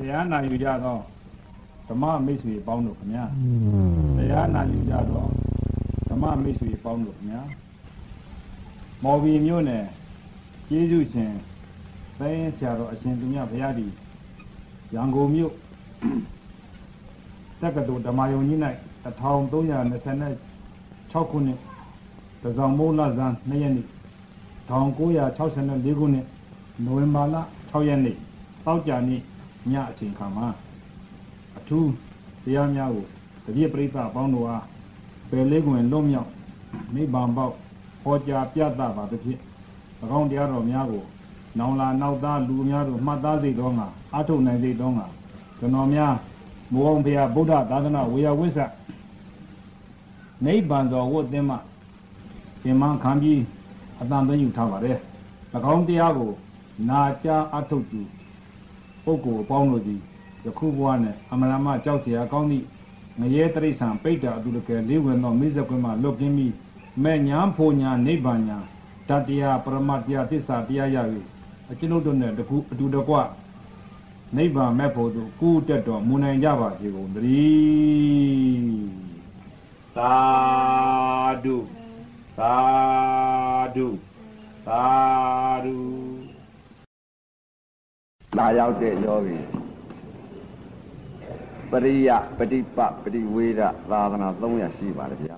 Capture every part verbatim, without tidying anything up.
တရားနာယူကြတော့ဓမ္မမိတ်ဆွေပေါင်းတို့ခင်ဗျာတရားနာယူကြတော့ဓမ္မမိတ်ဆွေပေါင်းတို့ခင်ဗျာမော်ဘီမြို့နယ်ကျေးဇူးရှင်သိန်းဆရာတော်အရှင်သူမြတ်ဘုရားဒီရန်ကုန်မြို့တက္ကသိုလ်ဓမ္မယုံကြီး၌တစ်ထောင်သုံးရာနှစ်ဆယ်ခြောက်ခုနှစ်တစောင်းမိုးလဇန်နှစ်ရက်နေ့တစ်ထောင်ကိုးရာခြောက်ဆယ်လေးခုနှစ်နိုဝင်ဘာလခြောက်ရက်နေ့တောက်ကြနေ့ညအချိန်ခါမှာအထူးတရားများကိုတပြည့်ပရိသတ်ပေါင်းတို့အားပယ်လေးကွင်လွတ်မြောက်နိဗ္ဗာန်ပေါက်ဟောကြားပြသပါသဖြင့်၎င်းတရားတော်များကိုနောင်လာနောက်သားလူများတို့မှတ်သားစေသောငါအာထုနိုင်စေသောငါကျွန်တော်များမိုးအောင်ဘုရားဗုဒ္ဓသာသနာဝေယဝိဆနိဗ္ဗာန်တော်ဝတ်သင်းမှသင်္မခံပြီးအတန်သိယူထားပါတယ်၎င်းတရားကိုနာကြားအထုသူပုဂ္ဂိုလ်အပေါင်းတို့သည်ယခုဘဝနဲ့အမရမကြောက်เสียကောင်းသည့်ငရဲတရိษံပိဋ္ဌာအတုလကဲလေးဝင်သောမိစ္ဆကွင်းမှလွတ်ကင်းပြီးမဲ့ညာဖို့ညာနိဗ္ဗာန်ညာတတရားပရမတရားသစ္စာတရားရ၍အကျွန်ုပ်တို့နဲ့တခုအတူတကွနိဗ္ဗာန်မဲ့ဖို့တို့ကူးတက်တော်မူနိုင်ကြပါစေကုန်သတည်းသာဓုသာဓုသာဓုလာရောက်တဲ့ယောဂီပရိယပฏิပတ်ပฏิဝေဒသာသနာသုံးရာရှိပါလေဗျာ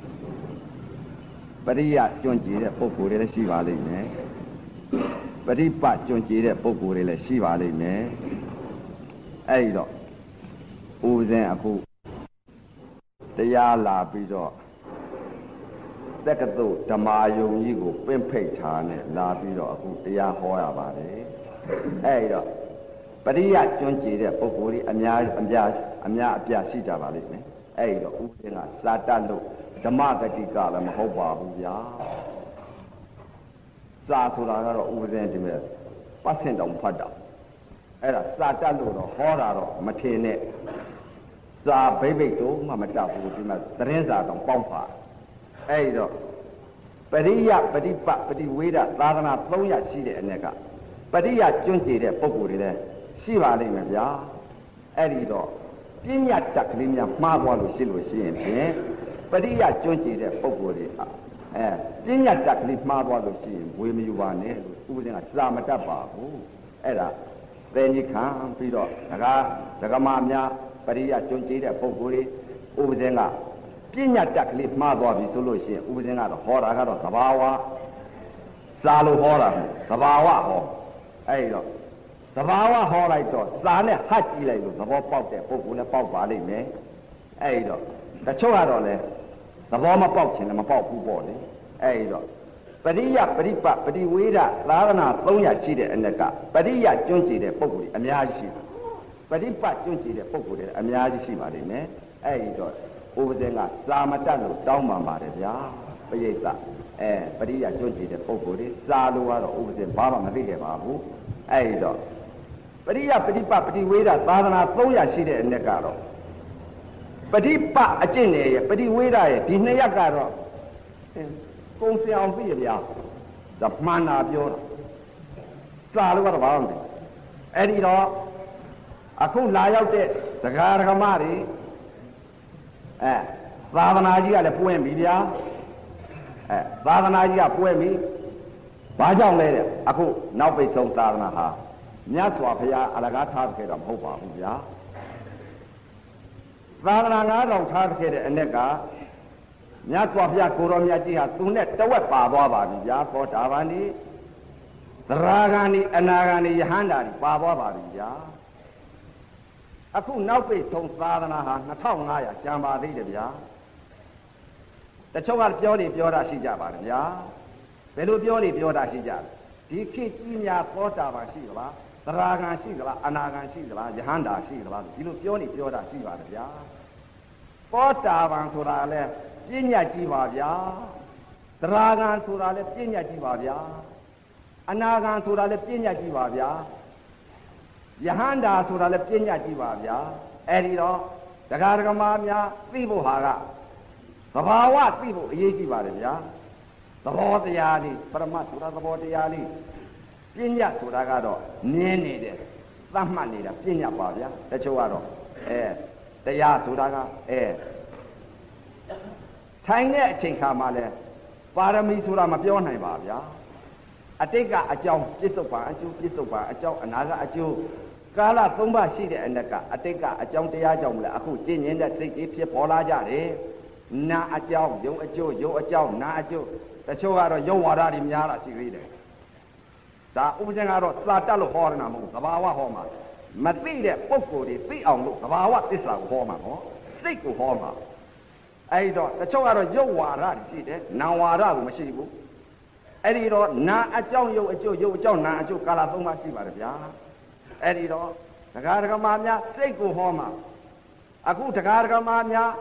ပရိယကျွန့်ကြည်တဲ့ပုဂ္ဂိုလ်တွေလည်းရှိပါလိမ့်မယ်ပฏิပတ်ကျွန့်ကြည်တဲ့ပုဂ္ဂိုလ်တွေလည်းရှိပါလိမ့်မယ်အဲ့တော့ဦးဇင်းအခုတရားလာပြီးတော့တက္ကသိုလ်ဓမ္မယုံကြီးကိုပင့်ဖိတ်ထားနဲ့လာပြီးတော့အခုတရားဟောရပါတယ်အဲ့တော့ပရိယကျွန့်ကြည်တဲ့ပုဂ္ဂိုလ်တွေအများအများအများအပြားရှိကြပါလိမ့်မယ်အဲ့တော့ဦးဇင်းကစာတတ်လို့ဓမ္မဂတိကလည်းမဟုတ်ပါဘူးဗျာစာဆိုတာကတော့ဦးဇင်းဒီမဲ့ပတ်စင်တောင်ဖတ်တာအဲ့ဒါစာတတ်လို့တော့ဟောတာတော့မထင်နဲ့စာဘိဗိတ်တို့မှမတတ်ဘူးဒီမဲ့သတင်းစာတောင်ပေါင်းပါအဲ့တော့ပရိယပฏิပတ်ပฏิဝေဒသာသနာသုံးရာရှိတဲ့အ ਨੇ ကပရိယကျွန့်ကြည်တဲ့ပုဂ္ဂိုလ်တွေလည်းရှိပါလိမ့်မယ်ဗျာအဲ့ဒီတော့ပညာတတ်ကလေးများမှားသွားလို့ရှိလို့ရှိရင်ဖြင့်ပရိယကျွန့်ကြည်တဲ့ပုဂ္ဂိုလ်တွေအဲပညာတတ်ကလေးမှားသွားလို့ရှိရင်ဝေမယူပါနဲ့လို့ဦးဇင်းကစာမတတ်ပါဘူးအဲ့ဒါသင်္ကြီးခံပြီးတော့ဒကာဒကမများပရိယကျွန့်ကြည်တဲ့ပုဂ္ဂိုလ်တွေဦးဇင်းကပညာတတ်ကလေးမှားသွားပြီဆိုလို့ရှိရင်ဦးဇင်းကတော့ဟောတာကတော့သဘာဝစာလို့ဟောတာသဘာဝဟောအဲ့တော့သဘာဝဟောလိုက်တော့စာနဲ့ဟတ်ကြည့်လိုက်လို့သဘောပေါက်တဲ့ပုဂ္ဂိုလ်လည်းပေါက်ပါလိမ့်မယ်အဲ့တော့တချို့ကတော့လည်းသဘောမပေါက်ချင်လည်းမပေါက်ဘူးပေါ့လေအဲ့တော့ပရိယပရိပတ်ပฏิဝေဒသာသနာသုံးရာရှိတဲ့အ ਨੇ ကပရိယကျွန့်ကြည်တဲ့ပုဂ္ဂိုလ်တွေအများကြီးရှိတယ်ပฏิပတ်ကျွန့်ကြည်တဲ့ပုဂ္ဂိုလ်တွေအများကြီးရှိပါလိမ့်မယ်အဲ့တော့ဥပဇင်ကစာမတတ်လို့တောင်းပန်ပါတယ်ဗျာပရိသတ်အဲပရိယကျွန့်ကြည်တဲ့ပုဂ္ဂိုလ်တွေစာလို့ကတော့ဥပဇင်ဘာမှမသိခဲ့ပါဘူးအဲ့တော့ပရိယပฏิပတ်ပฏิဝေဒသာသနာသုံးရာရှိတဲ့အ ਨੇ ကတော့ပฏิပတ်အကျင့်နဲ့ပฏิဝေဒရဲ့ဒီနှစ်ရက်ကတော့ကုံစင်အောင်သိရဗျာဒါမှန်တာပြောတာစာလို့ကတော့ဘာမှမသိအဲ့ဒီတော့အခုလာရောက်တဲ့ဒကာဒကမတွေအဲသာသနာကြီးကလည်းပွင့်ပြီဗျာအဲသာသနာကြီးကပွင့်ပြီဘာကြောင့်လဲတဲ့အခုနောက်ပိတ်ဆုံးသာသနာဟာမြတ်စွာဘုရားအလကားထားခဲ့တာမဟုတ်ပါဘူးဗျာသာသနာငါးထောင်ထားခဲ့တဲ့အ ਨੇ ကမြတ်စွာဘုရားကိုရောမြတ်ကြီးဟာသူနဲ့တဝက်ပါသွားပါပြီဗျာသောတာပန်ဒီသရဂန်ဒီအနာဂန်ဒီယဟန္တာဒီပါသွားပါပြီဗျာအခုနောက်ပိတ်ဆုံးသာသနာဟာနှစ်ထောင်ငါးရာကျန်ပါသေးတယ်ဗျာတချို့ကပြောနေပြောတာရှိကြပါတယ်ဗျာဘယ်လိုပြောနေပြောတာရှိကြလဲဒီခေတ်ကြီးများသောတာပန်ရှိသလားသရဂန်ရှိသလားအနာဂန်ရှိသလားယဟန္တာရှိသလားဒီလိုပြောနေပြောတာရှိပါတယ်ဗျာသောတာပန်ဆိုတာလဲပြဉ္ညာကြီးပါဗျာသရဂန်ဆိုတာလဲပြဉ္ညာကြီးပါဗျာအနာဂန်ဆိုတာလဲပြဉ္ညာကြီးပါဗျာယဟန္တာဆိုတာလဲပြဉ္ညာကြီးပါဗျာအဲ့ဒီတော့ဒကာဒကမများသိဖို့ဟာကသဘာဝသိဖို့အရေးကြီးပါတယ်ဗျာသဘောတရားလေးပရမတ်ဆိုတာသဘောတရားလေးပြဉ္ညာဆိုတာကတော့နင်းနေတယ်သတ်မှတ်နေတာပညာပါဗျာတချို့ကတော့အဲတရားဆိုတာကအဲထိုင်တဲ့အချိန်ခါမှာလဲပါရမီဆိုတာမပြောနိုင်ပါဗျာအတိတ်ကအကြောင်းပြစ္ဆုတ်ပါအကျိုးပြစ္ဆုတ်ပါအကြောင်းအနာကအကျိုးကာလသုံးပါးရှိတဲ့အနက်ကအတိတ်ကအကြောင်းတရားကြောင့်မလဲအခုကျင့်ရင်တဲ့စိတ်ကြီးဖြစ်ပေါ်လာကြတယ်နာအကြောင်းယုံအကျိုးယုံအကြောင်းနာအကျိုးတချို့ကတော့ယုံဝါဒတွေများတာရှိသေးတယ်ဒါဥပဇင်ကတော့စာတတ်လို့ဟောရတာမဟုတ်သဘာဝဟောမှာမသိတဲ့ပုဂ္ဂိုလ်တွေသိအောင်လို့သဘာဝသစ္စာကိုဟောမှာနော်စိတ်ကိုဟောမှာအဲ့တော့တချို့ကတော့ယုံဝါဒတွေရှိတယ်နာဝါဒကိုမရှိဘူးအဲ့ဒီတော့နာအကြောင်းယုံအကျိုးယုံအကြောင်းနာအကျိုးကာလသုံးပါးရှိပါတယ်ဗျာအဲ့ဒီတော့တရားဓမ္မများစိတ်ကိုဟောမှာအခုတရားဓမ္မများ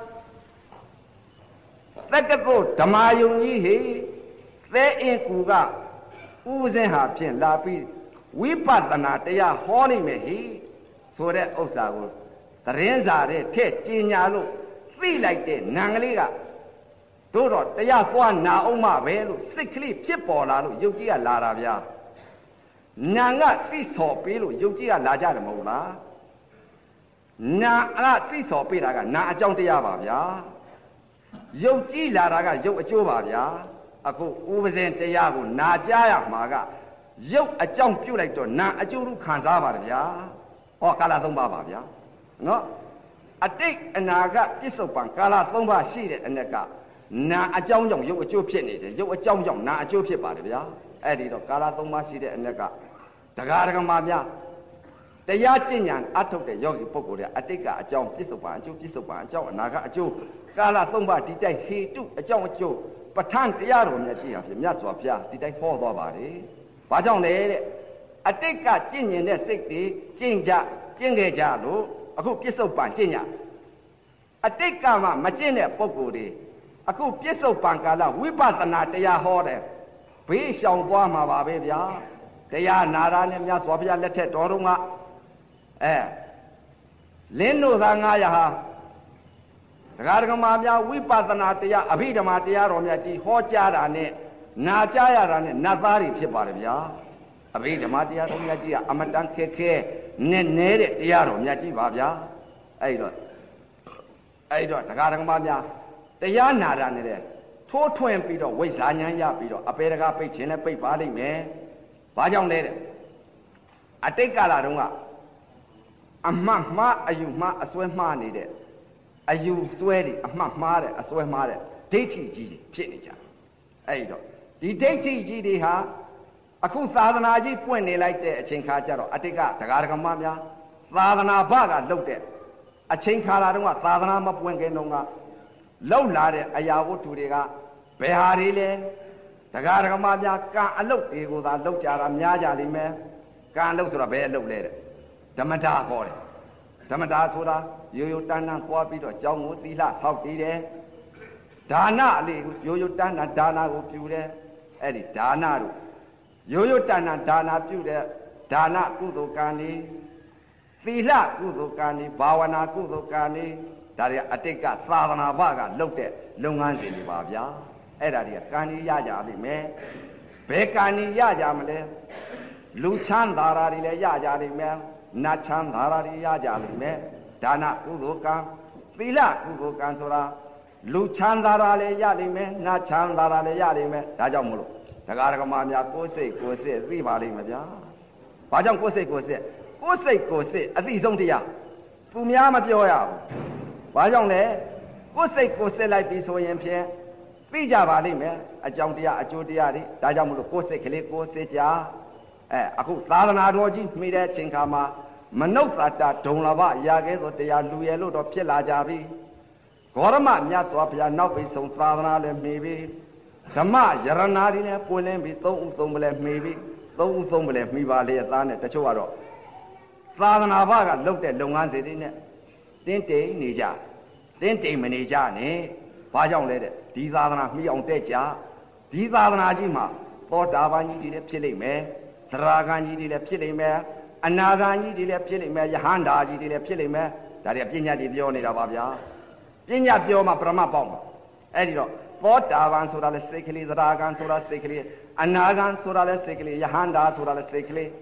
သက္ကသိုလ်ဓမ္မယုံကြီးဟိသဲအင်းကူကဥပဇင်းဟာဖြင့်လာပြီးဝိပဿနာတရားဟောနိုင်မယ်ဟိဆိုတဲ့ဥစ္စာကိုသတင်းစာတဲ့ထက်ကျင်ညာလို့သိလိုက်တဲ့နံကလေးကတို့တော့တရားသွားနာအောင်မပဲလို့စိတ်ကလေးဖြစ်ပေါ်လာလို့ယုတ်ကြီးကလာတာဗျာနာကစိဆော်ပေးလို့ယုတ်ကြီးကလာကြတယ်မဟုတ်လားနာကစိဆော်ပေးတာကနာအကြောင်းတရားပါဗျာယုတ်ကြီးလာတာကယုတ်အကျိုးပါဗျာအခုဥပဇင်တရားကိုနာကြားရမှာကယုတ်အကြောင်းပြုတ်လိုက်တော့နာအကျိုးလူခံစားပါတယ်ဗျာဟောကာလသုံးပါပါဗျာနော်အတိတ်အနာကပြစ္ဆုတ်ပံကာလသုံးပါရှိတဲ့အ ਨੇ ကနာအကြောင်းကြောင့်ယုတ်အကျိုးဖြစ်နေတယ်ယုတ်အကြောင်းကြောင့်နာအကျိုးဖြစ်ပါတယ်ဗျာအဲ့ဒီတော့ကာလသုံးပါရှိတဲ့အ ਨੇ ကတရားဓမ္မများတရားကျင့်ဉာဏ်အထုတ်တဲ့ယောဂီပုဂ္ဂိုလ်တွေအတိတ်ကအကြောင်းပြစ္ဆုတ်ပံအကျိုးပြစ္ဆုတ်ပံအကြောင်းအနာကအကျိုးကာလသုံးပါဒီတိုက်ဟေတုအကြောင်းအကျိုးပဋ္ဌာန်းတရားတော်မြတ်ကြီးဟာဖြင့်မြတ်စွာဘုရားဒီတိုက်ဟောသွားပါတယ်ဘာကြောင့်လဲတဲ့အတိတ်ကကျင့်ဉင်တဲ့စိတ်တွေကျင့်ကြကျင့်ခဲ့ကြလို့အခုပြစ္ဆုတ်ပံကျင့်ညာအတိတ်ကမှမကျင့်တဲ့ပုဂ္ဂိုလ်တွေအခုပြစ္ဆုတ်ပံကာလဝိပဿနာတရားဟောတယ်ဘေးရှောင်သွားမှာပါပဲဗျာတရားနာတာနဲ့မြတ်စွာဘုရားလက်ထက်တော်တော်ကအဲလင်းတို့သာငါရဟာတရားဓမ္မများဝိပဿနာတရားအဘိဓမ္မာတရားတော်များကြီးဟောကြားတာနဲ့နာကြားရတာနဲ့နတ်သားတွေဖြစ်ပါတယ်ဗျာအဘိဓမ္မာတရားတော်များကြီးကအမတန်ခက်ခဲနဲ့နဲတဲ့တရားတော်များကြီးပါဗျာအဲ့တော့အဲ့တော့တရားဓမ္မများတရားနာတာနဲ့လေထိုးထွင်းပြီးတော့ဝိဇ္ဇာဉာဏ်ရပြီးတော့အပေတကားပိတ်ခြင်းနဲ့ပိတ်ပါလိမ့်မယ်ဘာကြောင့်လဲတဲ့အတိတ်ကာလတုန်းကအမှတ်မှားအယူမှားအစွဲမှားနေတဲ့အယူစွဲတွေအမှတ်မှားတဲ့အစွဲမှားတဲ့ဒိဋ္ဌိကြီးဖြစ်နေကြအဲ့တော့ဒီဒိဋ္ဌိကြီးတွေဟာအခုသာသနာကြီးပွင့်နေလိုက်တဲ့အချိန်ခါကျတော့အတိတ်ကတရားဓမ္မများသာသနာဘကလှုပ်တဲ့အချိန်ခါလာတုန်းကသာသနာမပွင့်ခင်တုန်းကလှုပ်လာတဲ့အရာဝတ္ထုတွေကဘယ်ဟာတွေလဲတရားဓမ္မများကံအလုပ်တွေကိုသာလှုပ်ကြတာများကြလိမ့်မယ်ကံအလုပ်ဆိုတာဘယ်အလုပ်လဲတဲ့ဓမ္မတာခေါ်တယ်ဓမ္မတာဆိုတာရိုးရိုးတန်းတန်းပွားပြီးတော့ကျောင်းကိုသီလဆောက်တည်တယ်ဒါနအလေးကိုရိုးရိုးတန်းတန်းဒါနကိုပြုတယ်အဲ့ဒီဒါနတို့ရိုးရိုးတန်းတန်းဒါနပြုတဲ့ဒါနကုသိုလ်ကံတွေသီလကုသိုလ်ကံတွေဘာဝနာကုသိုလ်ကံတွေဒါတွေအတိတ်ကသာသနာ့ဘကလုပ်တဲ့လုပ်ငန်းစဉ်တွေပါဗျာအဲ့ဒါတွေကကံကြီးရကြလိမ့်မယ်ဘယ်ကံကြီးရကြမလဲလူချမ်းသာတာတွေလည်းရကြလိမ့်မယ်နတ်ချမ်းသာတာတွေရကြလိမ့်မယ်ဒါနကုသိုလ်ကံသီလကုသိုလ်ကံဆိုတာလူချမ်းသာတာလည်းရလိမ့်မယ်နတ်ချမ်းသာတာလည်းရလိမ့်မယ်ဒါကြောင့်မို့လို့တရားဓမ္မများကိုယ်စိတ်ကိုယ်စိတ်သိပါလိမ့်မယ်ဗျာဘာကြောင့်ကိုယ်စိတ်ကိုယ်စိတ်ကိုယ်စိတ်ကိုယ်စိတ်အသိဆုံးတရားသူများမပြောရဘူးဘာကြောင့်လဲကိုယ်စိတ်ကိုယ်စိတ်လိုက်ပြီးဆိုရင်ဖြင့်သိကြပါလိမ့်မယ်အကြောင်းတရားအကျိုးတရားတွေဒါကြောင့်မို့လို့ကိုယ်စိတ်ကလေးကိုယ်စိတ်ကြအဲအခုသာသနာတော်ကြီးမိတဲ့အချိန်ခါမှာမနုဿတာဒုံလဘရာခဲဆိုတရားလူရလို့တော့ဖြစ်လာကြပြီဂေါရမမြတ်စွာဘုရားနောက်ပိဆုံးသာသနာလည်းမှီပြီဓမ္မယရဏာတွေလည်းပွင့်လင်းပြီးသုံးဦးသုံးပလဲမှီပြီသုံးဦးသုံးပလဲမှီပါလေသားနဲ့တချို့ကတော့သာသနာဘကလုပ်တဲ့လုပ်ငန်းစဉ်တွေနဲ့တင်းတိမ်နေကြတင်းတိမ်မနေကြနဲ့ဘာကြောင့်လဲတဲ့ဒီသာသနာမှီအောင်တက်ကြဒီသာသနာကြီးမှာသောတာပန်ကြီးတွေလည်းဖြစ်လိမ့်မယ်သရဂန်ကြီးတွေလည်းဖြစ်လိမ့်မယ်အနာဂန်ကြီးတွေလည်းဖြစ်လိမ့်မယ်ယဟန္တာကြီးတွေလည်းဖြစ်လိမ့်မယ်ဒါတွေပညာတွေပြောနေတာပါဗျာပညာပြောမှပရမတ်ပေါက်မှာအဲ့ဒီတော့သောတာပန်ဆိုတာလည်းစိတ်ကလေးသရဂန်ဆိုတာစိတ်ကလေးအနာဂန်ဆိုတာလည်းစိတ်ကလေးယဟန္တာဆိုတာလည်းစိတ်ကလေး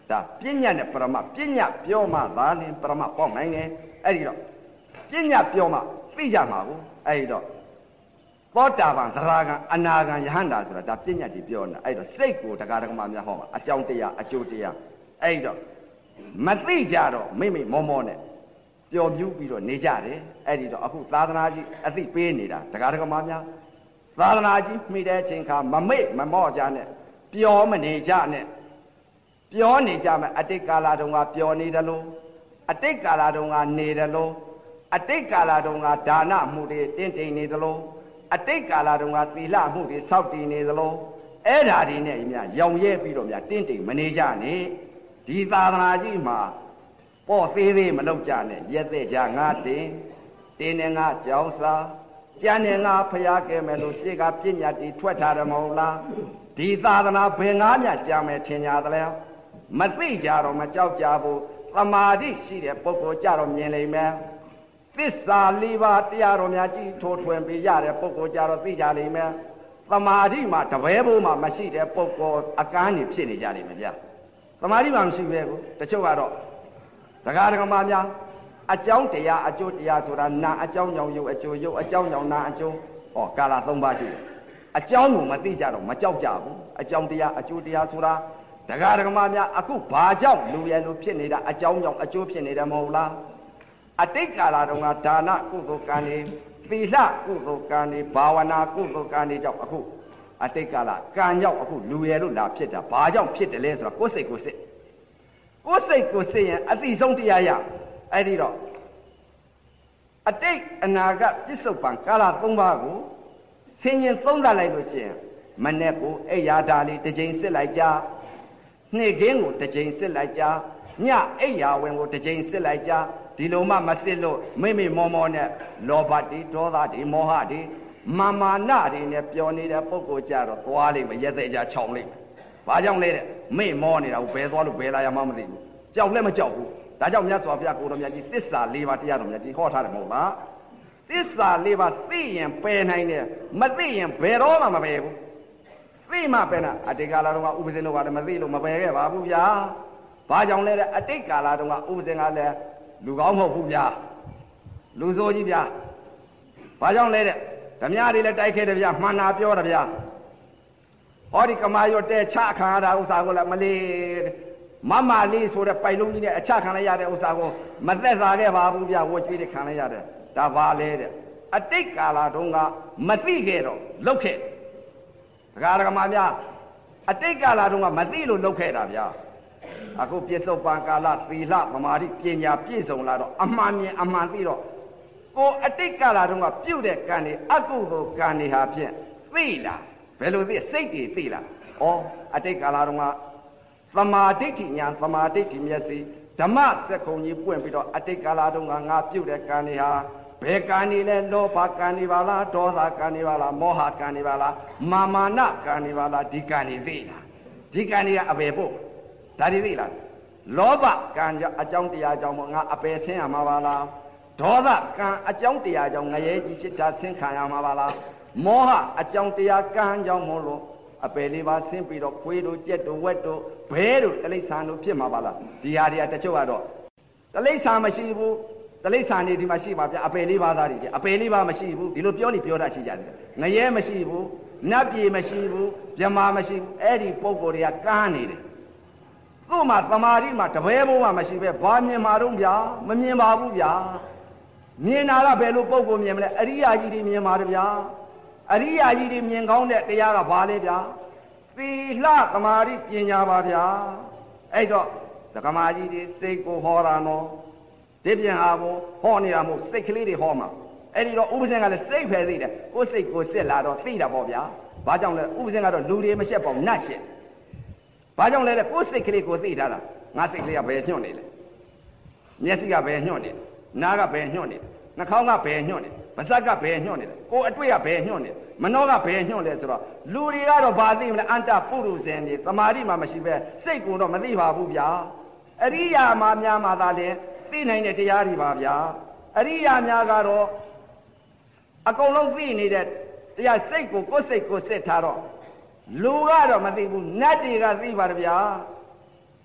ဒါပညာနဲ့ပရမပညာပြောမှသာလင်ပရမပေါက်နိုင်တယ်အဲ့ဒီတော့ပညာပြောမှသိကြမှာကိုအဲ့ဒီတော့သောတာပန်သရဂံအနာဂံယဟန္တာဆိုတာဒါပညာတိပြောနေတာအဲ့တော့စိတ်ကိုတရားဓမ္မများဟောမှာအကြောင်းတရားအကျိုးတရားအဲ့ဒီတော့မသိကြတော့မိမိမောမောနဲ့ပျော်မြူးပြီးတော့နေကြတယ်အဲ့ဒီတော့အခုသာသနာကြီးအသိပေးနေတာတရားဓမ္မများသာသနာကြီးမိတဲ့အချိန်ခါမမေ့မမော့ကြနဲ့ပျော်မနေကြနဲ့ပျော်နေကြမယ်အတိတ်ကာလတုန်းကပျော်နေတယ်လို့အတိတ်ကာလတုန်းကနေတယ်လို့အတိတ်ကာလတုန်းကဒါနမှုတွေတင့်တိမ်နေတယ်လို့အတိတ်ကာလတုန်းကသီလမှုတွေစောင့်တည်နေသလိုအဲ့ဓာဒီနဲ့မြရောင်ရဲပြီးတော့မြတင့်တိမ်မနေကြနဲ့ဒီသာသနာကြီးမှာပေါ့သေးသေးမလုပ်ကြနဲ့ရက်တဲ့ကြငါတင်တင်းနေငါကြောင်းစားကြံနေငါဖျားခဲ့မယ်လို့ရှေ့ကပညာတိထွက်ထားတယ်မဟုတ်လားဒီသာသနာဘယ်ငါးမြကြံမယ်ထင်ကြသလဲမသိကြတော့မကြောက်ကြဘူးသမာဓိရှိတဲ့ပုဂ္ဂိုလ်ကြတော့မြင်လိမ့်မယ်သစ္စာလေးပါးတရားတော်များကြီးထိုးထွင်းပြီးရတဲ့ပုဂ္ဂိုလ်ကြတော့သိကြလိမ့်မယ်သမာဓိမှာတပည့်ဘိုးမှာမရှိတဲ့ပုဂ္ဂိုလ်အကန်းနေဖြစ်နေကြလိမ့်မယ်ဗျာသမာဓိမှာမရှိပဲကိုတချို့ကတော့တရားဓမ္မများအကြောင်းတရားအကျိုးတရားဆိုတာနာအကြောင်းကြောင့်ယုတ်အကျိုးယုတ်အကြောင်းကြောင့်နာအကျိုးဟောကာလသုံးပါးရှိတယ်အကြောင်းကိုမသိကြတော့မကြောက်ကြဘူးအကြောင်းတရားအကျိုးတရားဆိုတာတရားဓမ္မများအခုဘာကြောင့်လူရဲ့လူဖြစ်နေတာအကြောင်းကြောင့်အကျိုးဖြစ်နေတယ်မဟုတ်လားအတိတ်ကာလတုန်းကဒါနကုသိုလ်ကံတွေသီလကုသိုလ်ကံတွေဘာဝနာကုသိုလ်ကံတွေကြောင့်အခုအတိတ်ကာလကံကြောင့်အခုလူရဲ့လူလာဖြစ်တာဘာကြောင့်ဖြစ်တယ်လဲဆိုတော့ကိုယ်စိတ်ကိုယ်စိတ်ကိုယ်စိတ်ကိုယ်စိတ်ရင်အတိဆုံးတရားရအဲ့ဒီတော့အတိတ်အနာဂတ်ပြစ္ဆုတ်ပံကာလသုံးပါးကိုဆင်ရင်သုံးသပ်လိုက်လို့ရှိရင်မနေ့ကိုအိယာဓာလေးတစ်ချိန်စစ်လိုက်ကြနေ့ခင်းကိုတစ်ချိန်စစ်လိုက်ကြညအိယာဝင်ကိုတစ်ချိန်စစ်လိုက်ကြဒီလိုမှမစစ်လို့မိမိမောမောနဲ့လောဘတိဒေါသတိမောဟတိမာမာနတွေနဲ့ပျော်နေတဲ့ပုဂ္ဂိုလ်ကြတော့သွားလိမ့်မယ်ရက်သေးကြခြောင်လိမ့်မယ်ဘာကြောင့်လဲတဲ့မိမောနေတာကိုဘယ်သွားလို့ဘယ်လာရမှမသိဘူးကြောက်လည်းမကြောက်ဘူးဒါကြောင့်မြတ်စွာဘုရားကိုတော်မြတ်ကြီးသစ္စာ၄ပါးတရားတော်မြတ်ကြီးဟောထားတယ်မဟုတ်လားသစ္စာ၄ပါးသိရင်ပယ်နိုင်တယ်မသိရင်ဘယ်တော့မှမပယ်ဘူးသိမှပယ်နာအတိတ်ကာလတုန်းကဥပဇင်းတို့ကလည်းမသိလို့မပယ်ခဲ့ပါဘူးဗျာဘာကြောင့်လဲတဲ့အတိတ်ကာလတုန်းကဥပဇင်းကလည်းလူကောင်းမဟုတ်ဘူးဗျာလူဆိုးကြီးဗျာဘာကြောင့်လဲတဲ့ဓမြတွေလည်းတိုက်ခဲ့တယ်ဗျာမှန်တာပြောတယ်ဗျာဟောဒီကမာရွတ်တဲ့ချခံရတာဥစ္စာကိုလည်းမလေးမမလေးဆိုတဲ့ပိုက်လုံးကြီးနဲ့အချခံလိုက်ရတဲ့ဥစ္စာကိုမသက်သာခဲ့ပါဘူးဗျာဝတ်ကြွေးတွေခံလိုက်ရတယ်ဒါပါလေတဲ့အတိတ်ကာလတုန်းကမသိခဲ့တော့လုတ်ခဲ့ဒကာဒကမများအတိတ်ကာလတုန်းကမသိလို့လုတ်ခဲ့တာဗျာအခုပြစ္ဆုတ်ပံကာလသီလသမာဓိပညာပြည့်စုံလာတော့အမှန်မြင်အမှန်သိတော့ကိုအတိတ်ကာလတုန်းကပြုတ်တဲ့ကံတွေအကုသိုလ်ကံတွေဟာဖြင့်သိလားဘယ်လိုသိစိတ်တွေသိလားဩအတိတ်ကာလတုန်းကသမာဓိဋ္ဌိညာသမာဓိဋ္ဌိမျက်စိဓမ္မစက္ကုံကြီးပွင့်ပြီးတော့အတိတ်ကာလတုန်းကငါပြုတ်တဲ့ကံတွေဟာဘယ်ကံတွေလဲလောဘကံတွေပါလားဒေါသကံတွေပါလားမောဟကံတွေပါလားမာမာနကံတွေပါလားဒီကံတွေသိလားဒီကံတွေကအပေဖို့ဒါတွေသိလားလောဘကံကြောင့်အကြောင်းတရားကြောင့်ငါအပေဆင်းရမှာပါလားဒေါသကံအကြောင်းတရားကြောင့်ငရဲကြီးရှိတာဆင်းခံရမှာပါလားမောဟအကြောင်းတရားကံကြောင့်မို့လို့အပယ်လေးပါဆင်းပြီးတော့ခွေးတို့ကြက်တို့ဝက်တို့ဘဲတို့တလိษံတို့ဖြစ်မှာပါလားဒီဟာတွေကတချို့ကတော့တလိษံမရှိဘူးတလိษံနေဒီမှာရှိပါဗျအပယ်လေးပါသားတွေကြီးအပယ်လေးပါမရှိဘူးဒီလိုပြောလိပြောတာရှိကြတယ်ငရဲမရှိဘူးနတ်ပြည်မရှိဘူးမြမာမရှိဘူးအဲ့ဒီပုံကိုယ်တွေကကန်းနေတယ်သူ့မှာသမာဓိမှာတပည့်ဘုံမှာမရှိပဲဘာမြင်မှာတော့ဗျာမမြင်ပါဘူးဗျာမြင်တာကဘယ်လိုပုံကိုမြင်မလဲအရိယာကြီးတွေမြင်ပါတယ်ဗျာအရိယာကြီးတွေမြင်ကောင်းတဲ့တရားကဘာလဲဗျာသီလသမာဓိပညာပါဗျာအဲ့တော့ဓမ္မကြီးတွေစိတ်ကိုဟောတာနော်ဒီပြန်ဟာဘောဟောနေတာမဟုတ်စိတ်ကလေးတွေဟောမှာအဲ့ဒီတော့ဥပဇင်ကလည်းစိတ်ဖယ်သိတယ်ကိုယ်စိတ်ကိုစစ်လာတော့သိတာပေါ့ဗျာဘာကြောင့်လဲဥပဇင်ကတော့လူတွေမရှက်ပါဘူးနတ်ရှက်ဘာကြောင့်လဲကိုယ်စိတ်ကလေးကိုသိထားတာငါစိတ်ကလေးကဘယ်ညွန့်နေလဲမျက်စိကဘယ်ညွန့်နေလဲနားကဘယ်ညွန့်နေလဲနှာခေါင်းကဘယ်ညွန့်နေလဲပါးစပ်ကဘယ်ညွန့်နေလဲကိုယ်အတွေ့ကဘယ်ညွန့်နေလဲမနှောကဘယ်ညွန့်လဲဆိုတော့လူတွေကတော့ဘာသိမလဲအန္တပုရုဇဉ်တွေသမာဓိမှမရှိပဲစိတ်ကိုတော့မသိပါဘူးဗျာအရိယာမှာများမှသာလဲသိနိုင်တဲ့တရားတွေပါဗျာအရိယာများကတော့အကုန်လုံးသိနေတဲ့တရားစိတ်ကိုကိုယ်စိတ်ကိုစစ်ထားတော့လူကတော့မသိဘူးနတ်တွေကသိပါတယ်ဗျာ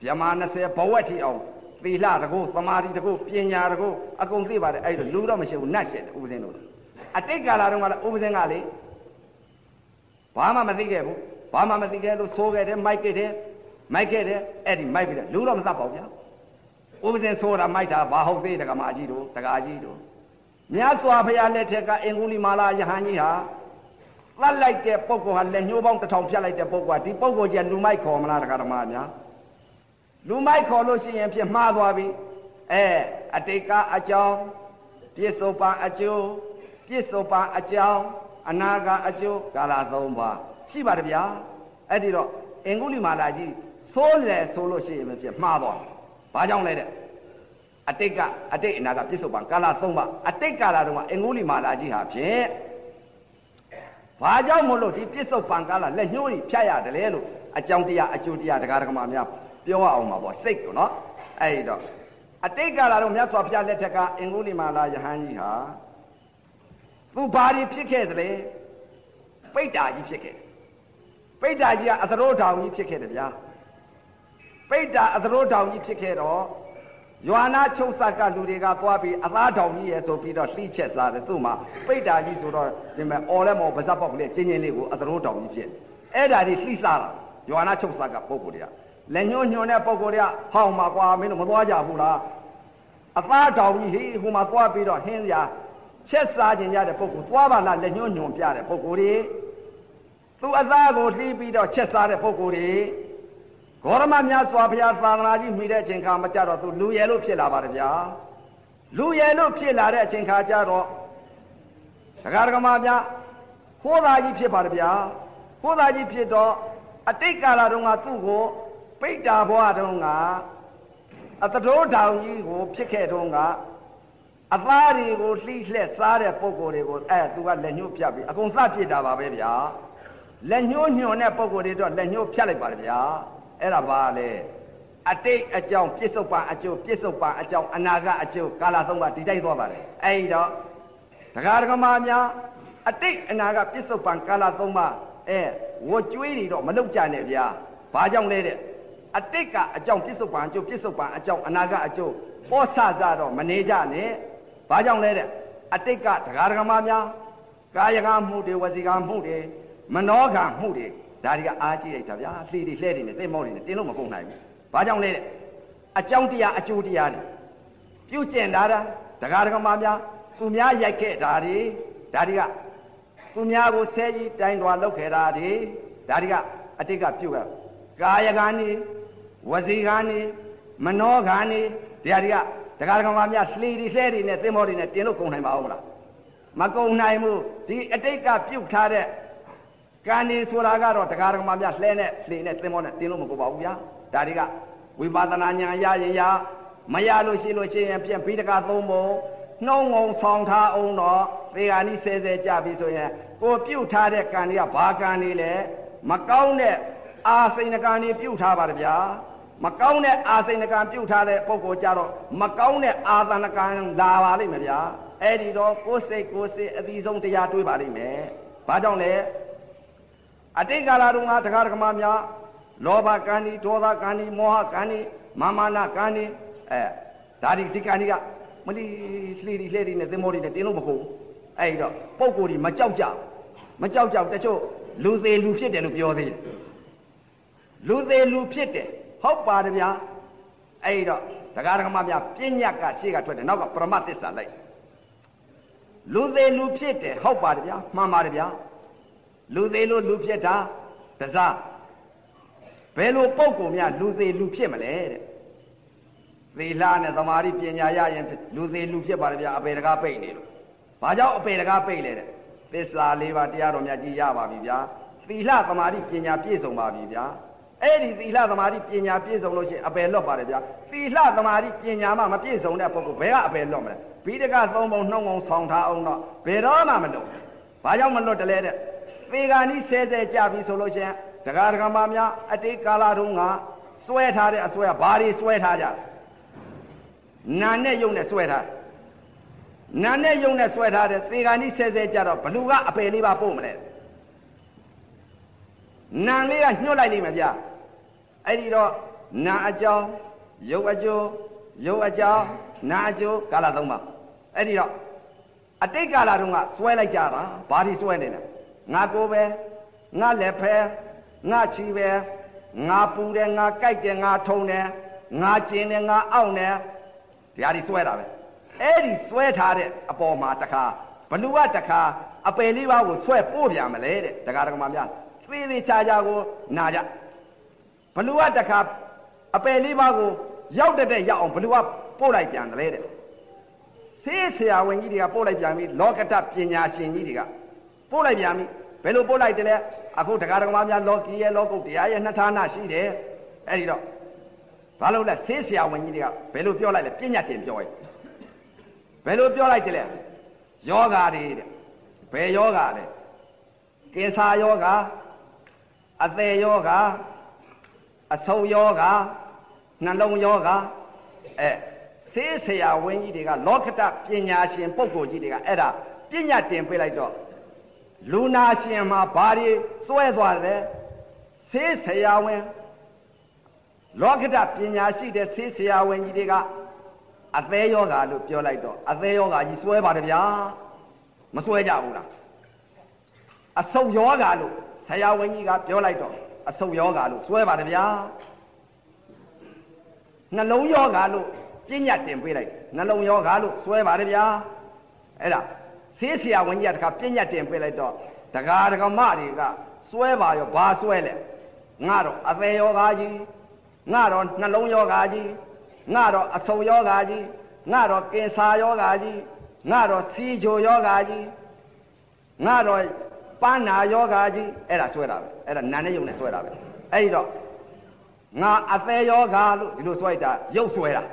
Yamanase, Poeti on, the Latago, Samari to go, Pinyarago, a consider I do Ludomishu, Nashet, Uzeno. I take Galaruma Uzengali, Pama Matigebo, Pama Matigelo, so get him, Mike it, Mike it, Eddie, might be the Ludom Zapopia. Uzen Sora might have Baho de Tagamajido, Tagajido. Nyaswapia leteka Enguli Mala Yahania. Like the Poco had let you want to talk like the Poco, the Poco and Lumai call Manakaramania. Lumai call Lucy and Pierre Madwabi, eh, a taker a jow, Piesopa a jow, Piesopa a jow, Anaga a jow, Galazomba, Shibarabia, Edido, Enguli Malaji, Sole solo shame and Pierre Madwa, Bajon later. A taker, a take Naga Piesopa, Galazomba, a take Galaruma, Enguli Malaji have, yeah. Vaja Molo, the piece of Pangala, Lenuri, Pia, the Lelo, a Jantia, a Judia, the Garamamia, Pioa Oma was sick, no? I don't. A take Galamia to Pia Letaka, Enguli Mala, Yahania. Two body picadly, Peta, you pick it. Peta, at the road down, you pick it, ya. Peta, at the road down, you pick it, or. Joanna Chosaka Ludiga Fabi, a lot of years of Peter Leeches are the Tuma, Peta Yisura, the Olemo Bazapok, genuinely at the road of Egypt. Eda is Lisa, Joanna Chosaka Pogoria. Lenyon Pogoria, how Magua Minomoja Bula. A lot of he whom a four bit of Henya, Chess Sergeant Yada Poco, Tuava, Lenyon Piare Pogori. To Azago, Libid or Chessare Pogori. Gormania Swapia Fanaji Mide Chincamacharo to Luyelo Pilla Barabia. Luyelo Pilla Chincajaro. Tagargamabia, Hoda Yipsi Barbia, Hoda Yipsido, a Tikala Runga Tugo, Peta Boadunga, at the road down ye go, Picketunga, a Fari go, Leafless, Sare Pogori go, add to what Lenu Piabi, a Gonzati Dava Babia, Lenu Nepogori, Lenu Piali Barbia. Era vale. A take a jump, Pisopa, a joke, Pisopa, a jump, Anaga, a joke, Galadonga, the day over. Ada Tagargamania, a take Anaga, Pisopa, Galadonga, eh, what you eat or Malujanevia, Pajong lady. A take a jump, Pisopa, a joke, Pisopa, a jump, Anaga, a joke, or Sazado, Manejane, Pajong lady. A take a Tagargamania, Gayagam Moody was the Gamoody, Manoga Moody. Daria Aji, Lady Lady, they more in the Tinoma Night. Bajong lady, a Jontia, a Judian. You Jendara, the Gargamamia, Kumia Yake, Daddy, Daria. Kumia will say, Dangua Loke, Daria, I take up you. Gayagani, Wazigani, Manogani, Daria, the Gargamamia, Lady Lady, they more in the Tinoma. Magonaimu, the take up you, Tade. Gani Suragaro, the Garamabia, Lene, Lene, Timon, Tinumobia, Dariga, we Badananya Ya, Mayalo Shilochi and Peter Gatombo, no one found her own law, the Ani says a Jabi so yeah, go pew tade Kania, Baganile, Macaune, as in a Gani Puta Barbia, Macaune, as in a computer, Poco Jaro, Macaune, as an Akan Lava Limia, Edido, Kose, Kose, these on the Yatu Barime, Bajonle. I think Galarunga, Tagargamamia, Loba Kani, Toda Kani, Moha Kani, Mamana Kani, eh, Dari Tikania, Mali, Lady, Lady, the more in the Tinoboko, Ada, Pokuri, Machauja, Machauja, the show, Luthe Lupit and Lupiodi. Luthe Lupit, how part of ya? Ada, Tagargamamia, Pinyaka, Siga to the Naga Promatisa like. Luthe Lupit, how part of ya? Mamma. Ludelo Lupeta, Taza Pelo Poco, Mia, Lude Lupemale. The Lana, the Mari Pina, and Lude Lupia, Aberga Pay. Baja Operaga Pay. This La Leva Diaromia Giava Vivia. The La the Mari Pina Piezo Mavia. Eddie the La the Mari Pina Piezo, Abello Barabia. The La the Mari Pina Mamma Piezo, Napoco, Bea Belloma. Peter Gazomo, no one sound her own, Pero Mamma. Baja Malo the letter. Vegani says a Jabi solution, the Gargamamia, a take Galarunga, sweat hard as well, body sweat harder. None young sweat hard. None young sweat hard, Vegani says a Jaro, Paluga, a Peliva Pomlet. None lay a new like Limavia. I did all နာအကြောင်းရုပ်အကျိုးရုပ်အကြောင်းနာအကျိုးကာလသုံးပါအဲ့ဒီတော့အတိတ်ကာလတုန်းကစွဲလိုက်ကြတာဘာဒီစွဲနေလဲငါကိုပဲငါလက်ဖဲငါချီပဲငါပူတယ်ငါကြိုက်တယ်ငါထုံတယ်ငါကျင်တယ်ငါအောင့်တယ်ဒီဟာဒီစွဲတာပဲအဲ့ဒီစွဲထားတဲ့အပေါ်မှာတခါဘလူကတခါအပယ်လေးပါးကိုဆွဲပို့ပြန်မလဲတဲ့တရားဓမ္မများသေသေးချာချာကိုနာကြဘလူကတခါအပယ်လေးပါးကိုရောက်တဲ့ရောက်အောင်ဘလူကပို့လိုက်ပြန်တယ်တဲ့ဆေးဆရာဝန်ကြီးတွေကပို့လိုက်ပြန်ပြီလောကတပညာရှင်ကြီးတွေကပို့လိုက်ပြန်ပြီဘယ်လိုပို့လိုက်တယ်လဲအခုတရားဓမ္မများလောကီရဲ့လောကုတ်တရားရဲ့နှစ်ဌာနရှိတယ်အဲ့ဒီတော့ဘာလို့လဲဆေးဆရာဝန်ကြီးတွေကဘယ်လိုပြောလိုက်လဲပညာတင်ပြောလိုက်ဘယ်လိုပြောလိုက်တယ်လဲယောဂါတွေတဲ့ဘယ်ယောဂါလဲကင်ဆာယောဂါအသေးယောဂါအဆုပ်ယောဂါနှလုံးယောဂါအဲဆေးဆရာဝန်ကြီးတွေကလောကတပညာရှင်ပုဂ္ဂိုလ်ကြီးတွေကအဲ့ဒါပညာတင်ပေးလိုက်တော့လူနာရှင်မှာဘာတွေစွဲသွားတယ်ဆေးဆရာဝန်လောကတပညာရှိတဲ့ဆေးဆရာဝန်ကြီးတွေကအသေးယောဂါလို့ပြောလိုက်တော့အသေးယောဂါကြီးစွဲပါတယ်ဗျာမစွဲကြဘူးလားအဆုပ်ယောဂါလို့ဆရာဝန်ကြီးကပြောလိုက်တော့အဆုပ်ယောဂါလို့စွဲပါတယ်ဗျာနှလုံးယောဂါလို့ပညာတင်ပေးလိုက်နှလုံးယောဂါလို့စွဲပါတယ်ဗျာအဲ့ဒါဆေးဆရာဝန်ကြီးကတခါပညာတင်ပေးလိုက်တော့ဒကာဒကမတွေကစွဲပါရောဘာစွဲလဲငါတော့အသေးယောဂါကြီးငါတော့နှလုံးယောဂါကြီးငါတော့အဆုပ်ယောဂါကြီးငါတော့ကင်ဆာယောဂါကြီးငါတော့စီချိုယောဂါကြီးငါတော့ပန်းနာယောဂါကြီးအဲ့ဒါဆွဲတာပဲအဲ့ဒါနာနဲ့ယုံနဲ့ဆွဲတာပဲအဲ့ဒီတော့ငါအသေးယောဂါလို့ဒီလိုဆွဲတာရုပ်ဆွဲတာ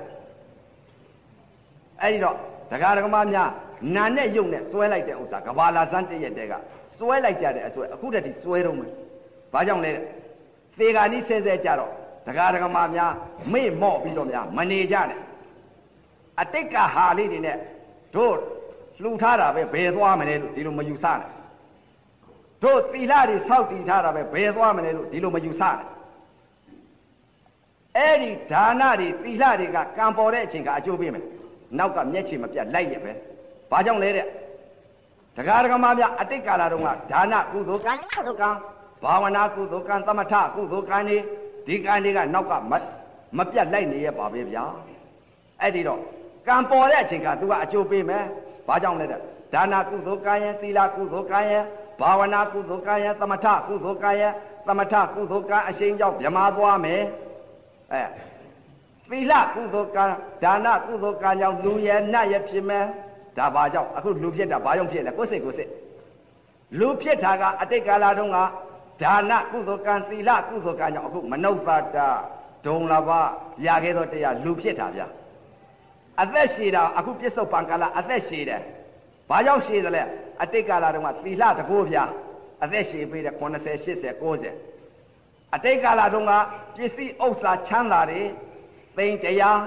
အဲ့ဒီတော့ဒကာဒကမများနာနဲ့ယုံနဲ့ဆွဲလိုက်တဲ့ဥစ္စာကဘာလာစမ်းတည့်ရက်တဲ့ကဆွဲလိုက်ကြတဲ့အဆွဲအခုတည်းဆွဲတော့မယ်ဘာကြောင့်လဲသေဂာနီးဆဲဆဲကြတော့ဒကာဒကမများမေ့မော့ပြီးတော့များမနေကြနဲ့အတိတ်ကဟာလေးတွေနဲ့တို့လှူထားတာပဲဘယ်သွားမလဲလို့ဒီလိုမယူဆနဲ့တို့သီလတွေစောက်တည်ထားတာပဲဘယ်သွားမလဲလို့ဒီလိုမယူဆနဲ့အဲ့ဒီဒါနတွေသီလတွေကကံပေါ်တဲ့အချိန်ကအကျိုးပေးမယ်နောက်ကမျက်ခြေမပြတ်လိုက်ရပဲဘာကြောင့်လဲတဲ့ဒကာဒကမများအတိတ်ကာလတုန်းကဒါနကုသိုလ်ကံကုသိုလ်ကံဘာဝနာကုသိုလ်ကံသမထကုသိုလ်ကံတွေဒီကံတွေကနောက်ကမပြတ်လိုက်နေရပါပဲဗျာအဲ့ဒီတော့ကံပေါ်တဲ့အချိန်က तू ကအကျိုးပေးမယ်ဘာကြောင့်လဲတဲ့ဒါနကုသိုလ်ကံရဲ့သီလကုသိုလ်ကံရဲ့ဘာဝနာကုသိုလ်ကံရဲ့သမထကုသိုလ်ကံရဲ့သမထကုသိုလ်ကံအရှိန်ကြောင့်မြမသွားမယ်အဲသီလကုသိုလ်ကံဒါနကုသိုလ်ကံကြောင့်လူရဲ့နတ်ရဲ့ဖြစ်မယ်ဒါဘာကြောင့်အခုလူဖြစ်တာဘာကြောင့်ဖြစ်လဲကိုယ်စိတ်ကိုယ်စိတ်လူဖြစ်တာကအတိတ်ကာလတုန်းကဒါနကုသိုလ်ကံသီလကုသိုလ်ကံကြောင့်အခုမနုဿတာဒုံလာပါရခဲ့တော့တရားလူဖြစ်တာဗျာအသက်ရှည်တာအခုပြစ္ဆုတ်ပံကာလအသက်ရှည်တယ်ဘာကြောင့်ရှည်တယ်လဲအတိတ်ကာလတုန်းကသီလတကိုးဗျာအသက်ရှည်ပေးတယ်80 80 90အတိတ်ကာလတုန်းကပစ္စည်းဥစ္စာချမ်းသာတွေသိန်းတရား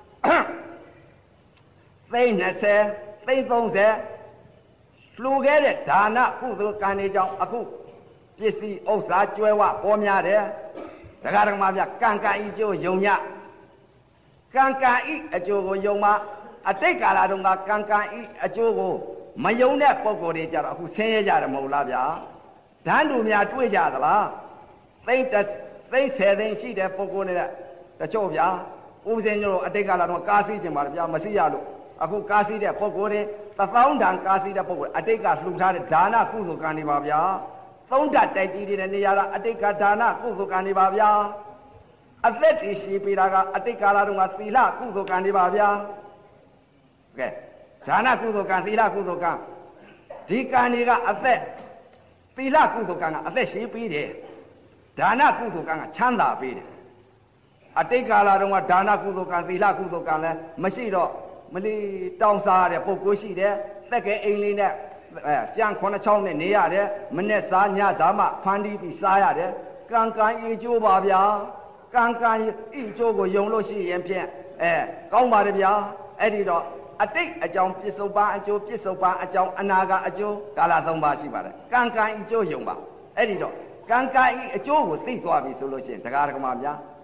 သိန်း20သိန်း30လှူခဲ့တဲ့ဒါနကုသိုလ်ကံတွေကြောင့်အခုပစ္စည်းဥစ္စာကျွဲဝပေါ်များတယ်ဒကာဒကမများကံကံဤကျိုးယုံညကံကံဤအကျိုးကိုယုံမှာအတိတ်ကာလတုန်းကကံကံဤအကျိုးကိုမယုံတဲ့ပုံကိုယ်တွေကြတော့အခုဆင်းရဲကြတယ်မဟုတ်လားဗျာဓာတ်တူများတွေ့ကြသလားသိန်းသိန်းဆယ်သိန်းရှိတဲ့ပုံကိုယ်တွေတချို့ဗျာဥပဇင်းတို့အတိတ်ကာလတုန်းကကားစီးကြပါဗျာမစီးရလို့အခုကားစီးတဲ့ပုံကိုယ်တွေသသောင်းတန်ကားစီးတဲ့ပုံကိုယ်အတိတ်ကလှူထားတဲ့ဒါနကုသိုလ်ကံတွေပါဗျာသုံးဓာတ်တိုက်ကြီးတွေနေရာကအတိတ်ကဒါနကုသိုလ်ကံတွေပါဗျာအသက်တည်ရှိပေးတာကအတိတ်ကာလတုန်းကသီလကုသိုလ်ကံတွေပါဗျာကဲဒါနကုသိုလ်ကံသီလကုသိုလ်ကံဒီကံတွေကအသက်သီလကုသိုလ်ကံကအသက်ရှိပေးတယ်ဒါနကုသိုလ်ကံကချမ်းသာပေးတယ်အတိတ်ကာလတုန်းကဒါနကုသိုလ်ကံသီလကုသိုလ်ကံလည်းမရှိတော့မလီတောင်းစားရတဲ့ပုဂ္ဂိုလ်ရှိတယ်သက်ကဲအိမ်လေးနဲ့အဲကြံခုနှစ်ချောင်းနဲ့နေရတယ်မနဲ့စားညစားမှဖမ်းတီးပြီးစားရတယ်ကံကံဤကျိုးပါဗျာကံကံဤကျိုးကိုယုံလို့ရှိရင်ဖြင့်အဲကောင်းပါတယ်ဗျာအဲ့ဒီတော့အတိတ်အကြောင်းပြစ္ဆုတ်ပံအကျိုးပြစ္ဆုတ်ပံအကြောင်းအနာကအကျိုးကာလသုံးပါးရှိပါတယ်ကံကံဤကျိုးယုံပါအဲ့ဒီတော့ကံကံဤအကျိုးကိုသိသွားပြီဆိုလို့ရှိရင်ဒကာဒကမများ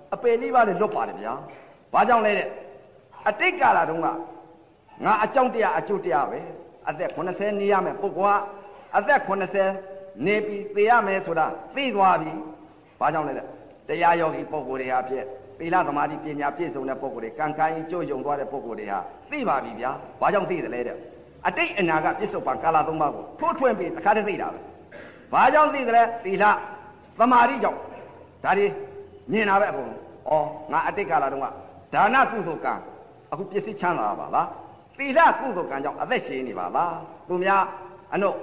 အပယ်လေးပါးလည်းလွတ်ပါတယ်ဗျာဘာကြောင့်လဲတဲ့အတိတ်ကာလတုန်းကငါအကြောင်းတရားအကျိုးတရားပဲအသက်ခုနှစ်ဆယ်နေရမယ်ပုဂ္ဂိုလ်ကအသက်ခုနှစ်ဆယ်နေပြီးသေရမယ်ဆိုတာသိသွားပြီဘာကြောင့်လဲတဲ့တရားယောဂီပုဂ္ဂိုလ်တွေဟာဖြစ်သီလသမာဓိပညာပြည့်စုံတဲ့ပုဂ္ဂိုလ်တွေကံကံကြီးကြိုးယုံသွားတဲ့ပုဂ္ဂိုလ်တွေဟာသိပါပြီဗျာဘာကြောင့်သိသလဲတဲ့အတိတ်အနာကပြစ္ဆုတ်ပံကာလသုံးပါးကိုထိုးထွင်းပြီးတစ်ခါတည်းသိတာပဲဘာကြောင့်သိသလဲသီလသမာဓိကြောင့်ဒါတွေမြင်တာပဲအကုန်လုံးဩငါအတိတ်ကာလတုန်းကဒါနကုသိုလ်ကံအခုပစ္စည်းချမ်းသာပါလားသီလကုသိုလ်ကံကြောင့်အသက်ရှင်နေပါလားသူများအနု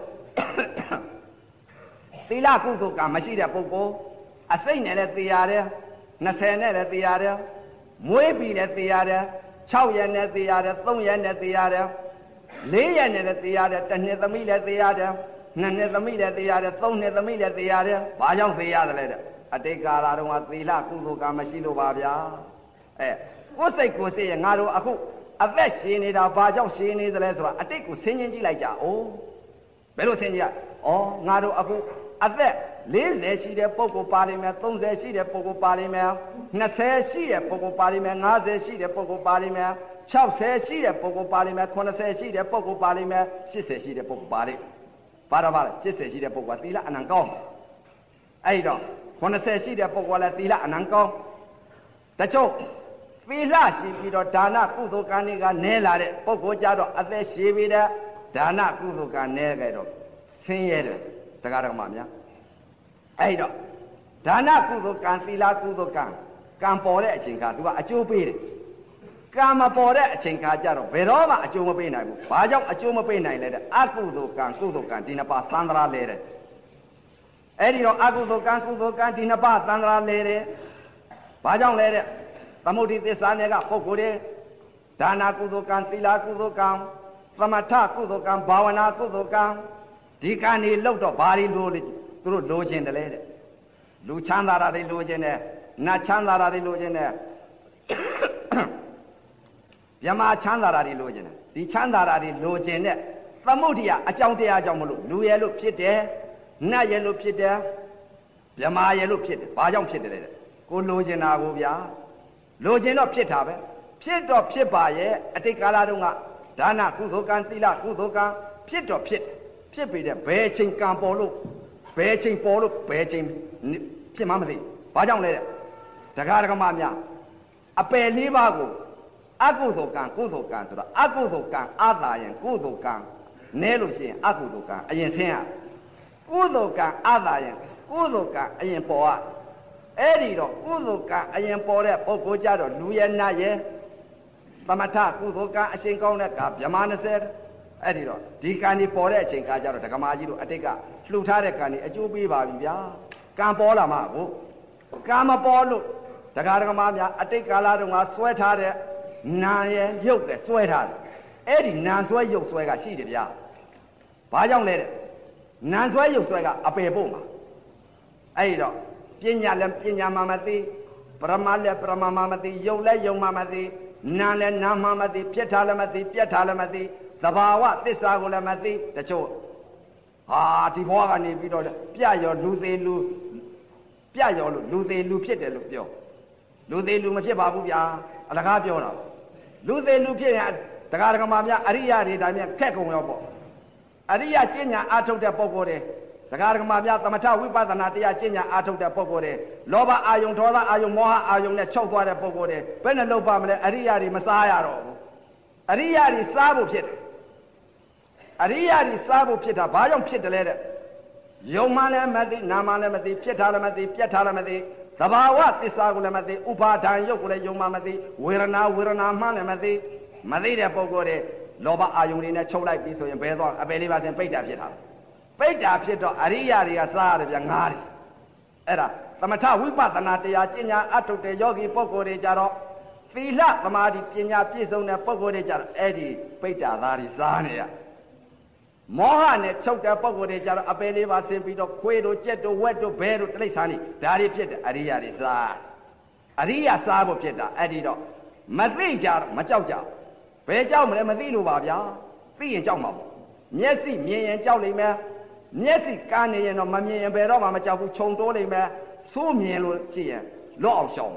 သီလကုသိုလ်ကံမရှိတဲ့ပုဂ္ဂိုလ်အစိတ်နဲ့လည်းသိရတယ်နှစ်ဆယ်နဲ့လည်းသိရတယ်မွေးပြီးလည်းသိရတယ်ခြောက်ရက်နဲ့သိရတယ်သုံးရက်နဲ့သိရတယ်လေးရက်နဲ့လည်းသိရတယ်တစ်နှစ်သမီးလည်းသိရတယ်နှစ်နှစ်သမီးလည်းသိရတယ်သုံးနှစ်သမီးလည်းသိရတယ်ဘာကြောင့်သိရတယ်လဲတဲ့အတိတ်ကာလတုန်းကသီလကုသိုလ်ကံမရှိလို့ပါဗျာအဲကိုယ်စိတ်ကိုယ်စိတ်ရငါတို့အခုအသက်ရှင်နေတာဘာကြောင့်ရှင်နေသလဲဆိုတာအတိတ်ကိုဆင်းချင်းကြည့်လိုက်ကြအောင်ဘယ်လိုဆင်းကြည့်ရဩငါတို့အခုအသက်လေးဆယ်ရှိတဲ့ပုဂ္ဂိုလ်ပါလိမ့်မယ်သုံးဆယ်ရှိတဲ့ပုဂ္ဂိုလ်ပါလိမ့်မယ်နှစ်ဆယ်ရှိတဲ့ပုဂ္ဂိုလ်ပါလိမ့်မယ်ငါးဆယ်ရှိတဲ့ပုဂ္ဂိုလ်ပါလိမ့်မယ်ခြောက်ဆယ်ရှိတဲ့ပုဂ္ဂိုလ်ပါလိမ့်မယ်ခုနှစ်ဆယ်ရှိတဲ့ပုဂ္ဂိုလ်ပါလိမ့်မယ်ရှစ်ဆယ်ရှိတဲ့ပုဂ္ဂိုလ်ပါလိမ့်ပါတော့ပါလေရှစ်ဆယ်ရှိတဲ့ပုဂ္ဂိုလ်ကသီလအနံကောင်းအဲ့တော့ခုနှစ်ဆယ်ရှိတဲ့ပုဂ္ဂိုလ်ကလည်းသီလအနံကောင်းတချို့သီလရှိပြီးတော့ဒါနကုသိုလ်ကံတွေကနည်းလာတဲ့ပုဂ္ဂိုလ်ကြတော့အသက်ရှည်ပြီးတဲ့ဒါနကုသိုလ်ကံနည်းကြတော့ဆင်းရဲတယ်တရားတော်မှာများအဲ့တော့ဒါနကုသိုလ်ကံသီလကုသိုလ်ကံကံပေါ်တဲ့အချိန်က तू ကအကျိုးပေးတယ်ကံမပေါ်တဲ့အချိန်ခါကျတော့ဘယ်တော့မှအကျိုးမပေးနိုင်ဘူးဘာကြောင့်အကျိုးမပေးနိုင်လဲတဲ့အကုသိုလ်ကံကုသိုလ်ကံဒီနှစ်ပါးသံသရာလဲတယ်အဲ့ဒီတော့အကုသိုလ်ကံကုသိုလ်ကံဒီနှစ်ပါးသံသရာလဲတယ်ဘာကြောင့်လဲတဲ့သမုဒိသစ္စာနဲ့ကပုဂ္ဂိုလ်တွေဒါနကုသိုလ်ကံသီလကုသိုလ်ကံသမထကုသိုလ်ကံဘာဝနာကုသိုလ်ကံဒီကံတွေလောက်တော့ဘာတွေလိုလဲသူတို့လိုချင်တယ်လေတဲ့လူချမ်းသာတာတွေလိုချင်တယ်နတ်ချမ်းသာတာတွေလိုချင်တယ်မြမချမ်းသာတာတွေလိုချင်တယ်ဒီချမ်းသာတာတွေလိုချင်တဲ့သမုဒိယအကြောင်းတရားကြောင့်မလို့လူရဲ့လို့ဖြစ်တယ်နတ်ရဲ့လို့ဖြစ်တယ်မြမရဲ့လို့ဖြစ်တယ်ဘာကြောင့်ဖြစ်တယ်လဲကိုလိုချင်တာကိုဗျာလိုချင်တော့ဖြစ်တာပဲဖြစ်တော့ဖြစ်ပါရဲ့အတိတ်ကာလတုန်းကဒါနကုသိုလ်ကံသီလကုသိုလ်ကံဖြစ်တော့ဖြစ်ဖြစ်ပြီးတဲ့ဘယ်ချိန်ကံပေါ်လို့ဘယ်ချိန်ပေါ်လို့ဘယ်ချိန်ဖြစ်မှမသိဘာကြောင့်လဲတဲ့ဒကာဒကမများအပယ်လေးပါးကိုအကုသိုလ်ကံကုသိုလ်ကံဆိုတော့အကုသိုလ်ကံအာသာရင်ကုသိုလ်ကံနဲလို့ရှိရင်အကုသိုလ်ကံအရင်ဆင်းရကုသိုလ်ကံအာသာရင်ကုသိုလ်ကံအရင်ပေါ်ရအဲ့ဒီတော့ကုသိုလ်ကံအရင်ပေါ်တဲ့ပုဂ္ဂိုလ်ကြတော့လူရဲ့နတ်ရဲ့သမထကုသိုလ်ကံအရှင်ကောင်းတဲ့ကဗြဟ္မာနှစ်ဆယ်အဲ့ဒီတော့ဒီကံဒီပေါ်တဲ့အချိန်ကကြတော့ဒကမာကြီးတို့အတိတ်ကလှူထားတဲ့ကံဒီအကျိုးပေးပါပြီဗျာကံပေါ်လာမှာကိုကံမပေါ်လို့ဒကာဒကမာများအတိတ်ကာလတုန်းကဆွဲထားတဲ့နာရဲ့ရုပ်တဲ့ဆွဲထားတယ်အဲ့ဒီနာဆွဲရုပ်ဆွဲကရှိတယ်ဗျာဘာကြောင့်လဲတဲ့နာဆွဲရုပ်ဆွဲကအပယ်ဖို့မှာအဲ့ဒီတော့ပညာလည်းပညာမှမသိပရမလည်းပရမမှမသိယုတ်လည်းယုံမှမသိနာလည်းနာမှမသိပြက်ထားလည်းမသိပြက်ထားလည်းမသိသဘာဝသစ္စာကိုလည်းမသိတချို့ဟာဒီဘဝကနေပြီးတော့ပြရောလူသေးလူပြရောလို့လူသေးလူဖြစ်တယ်လို့ပြောလူသေးလူမဖြစ်ပါဘူးဗျာအလကားပြောတာလူသေးလူဖြစ်ရင်ဒကာဒကမာများအရိယာတွေဒါများခက်ကုန်ရောပေါ့အရိယာကျင့်ညာအာထုတ်တဲ့ပုဂ္ဂိုလ်တွေဒကာဒကမာများသမထဝိပဿနာတရားကျင့်ညာအာထုတ်တဲ့ပုဂ္ဂိုလ်တွေလောဘအာယုံဒေါသအာယုံမောဟအာယုံနဲ့ချုပ်သွားတဲ့ပုဂ္ဂိုလ်တွေဘယ်နဲ့လုပ်ပါမလဲအရိယာတွေမစားရတော့ဘူးအရိယာတွေစားဖို့ဖြစ်တယ်အရိယာတွေစားဖို့ဖြစ်တာဘာကြောင့်ဖြစ်တယ်လဲတဲ့ယုံမှလည်းမသိနာမှလည်းမသိဖြစ်တာလည်းမသိပြက်တာလည်းမသိသဘာဝသစ္စာကိုလည်းမသိဥပါဒံရုပ်ကိုလည်းယုံမှမသိဝေဒနာဝေဒနာမှလည်းမသိမသိတဲ့ပုဂ္ဂိုလ်တွေလောဘအာယုန်တွေနဲ့ချုပ်လိုက်ပြီးဆိုရင်ဘယ်တော့အပယ်လေးပါးစင်ပိဋ္ဌာဖြစ်တာပိဋ္ဌာဖြစ်တော့အရိယာတွေကစားရတယ်ဗျငါးတွေအဲ့ဒါသမထဝိပဿနာတရားကျင့်ညာအထုတ်တဲ့ယောဂီပုဂ္ဂိုလ်တွေကြတော့သီလသမာဓိပညာပြည့်စုံတဲ့ပုဂ္ဂိုလ်တွေကြတော့အဲ့ဒီပိဋ္ဌာသားတွေစားနေရမောဟနဲ့ချုပ်တဲ့ပုဂ္ဂိုလ်တွေကြတော့အပယ်လေးပါဆင်းပြီးတော့ခွေးတို့ကြက်တို့ဝက်တို့ဘဲတို့တိရစ္ဆာန်တွေဒါတွေဖြစ်တယ်အရိယာတွေစားအရိယာစားဖို့ဖြစ်တာအဲ့ဒီတော့မသိကြတော့မကြောက်ကြဘယ်ကြောက်မလဲမသိလို့ပါဗျာသိရင်ကြောက်မှာပေါ့မျက်စိမြင်ရင်ကြောက်လိမ့်မယ်မျက်စိကန်းနေရင်တော့မမြင်ရင်ဘယ်တော့မှမကြောက်ဘူးခြုံတိုးလိမ့်မယ်စိုးမြင်လို့ကြည့်ရင်လော့အောင်ရှောင်မယ်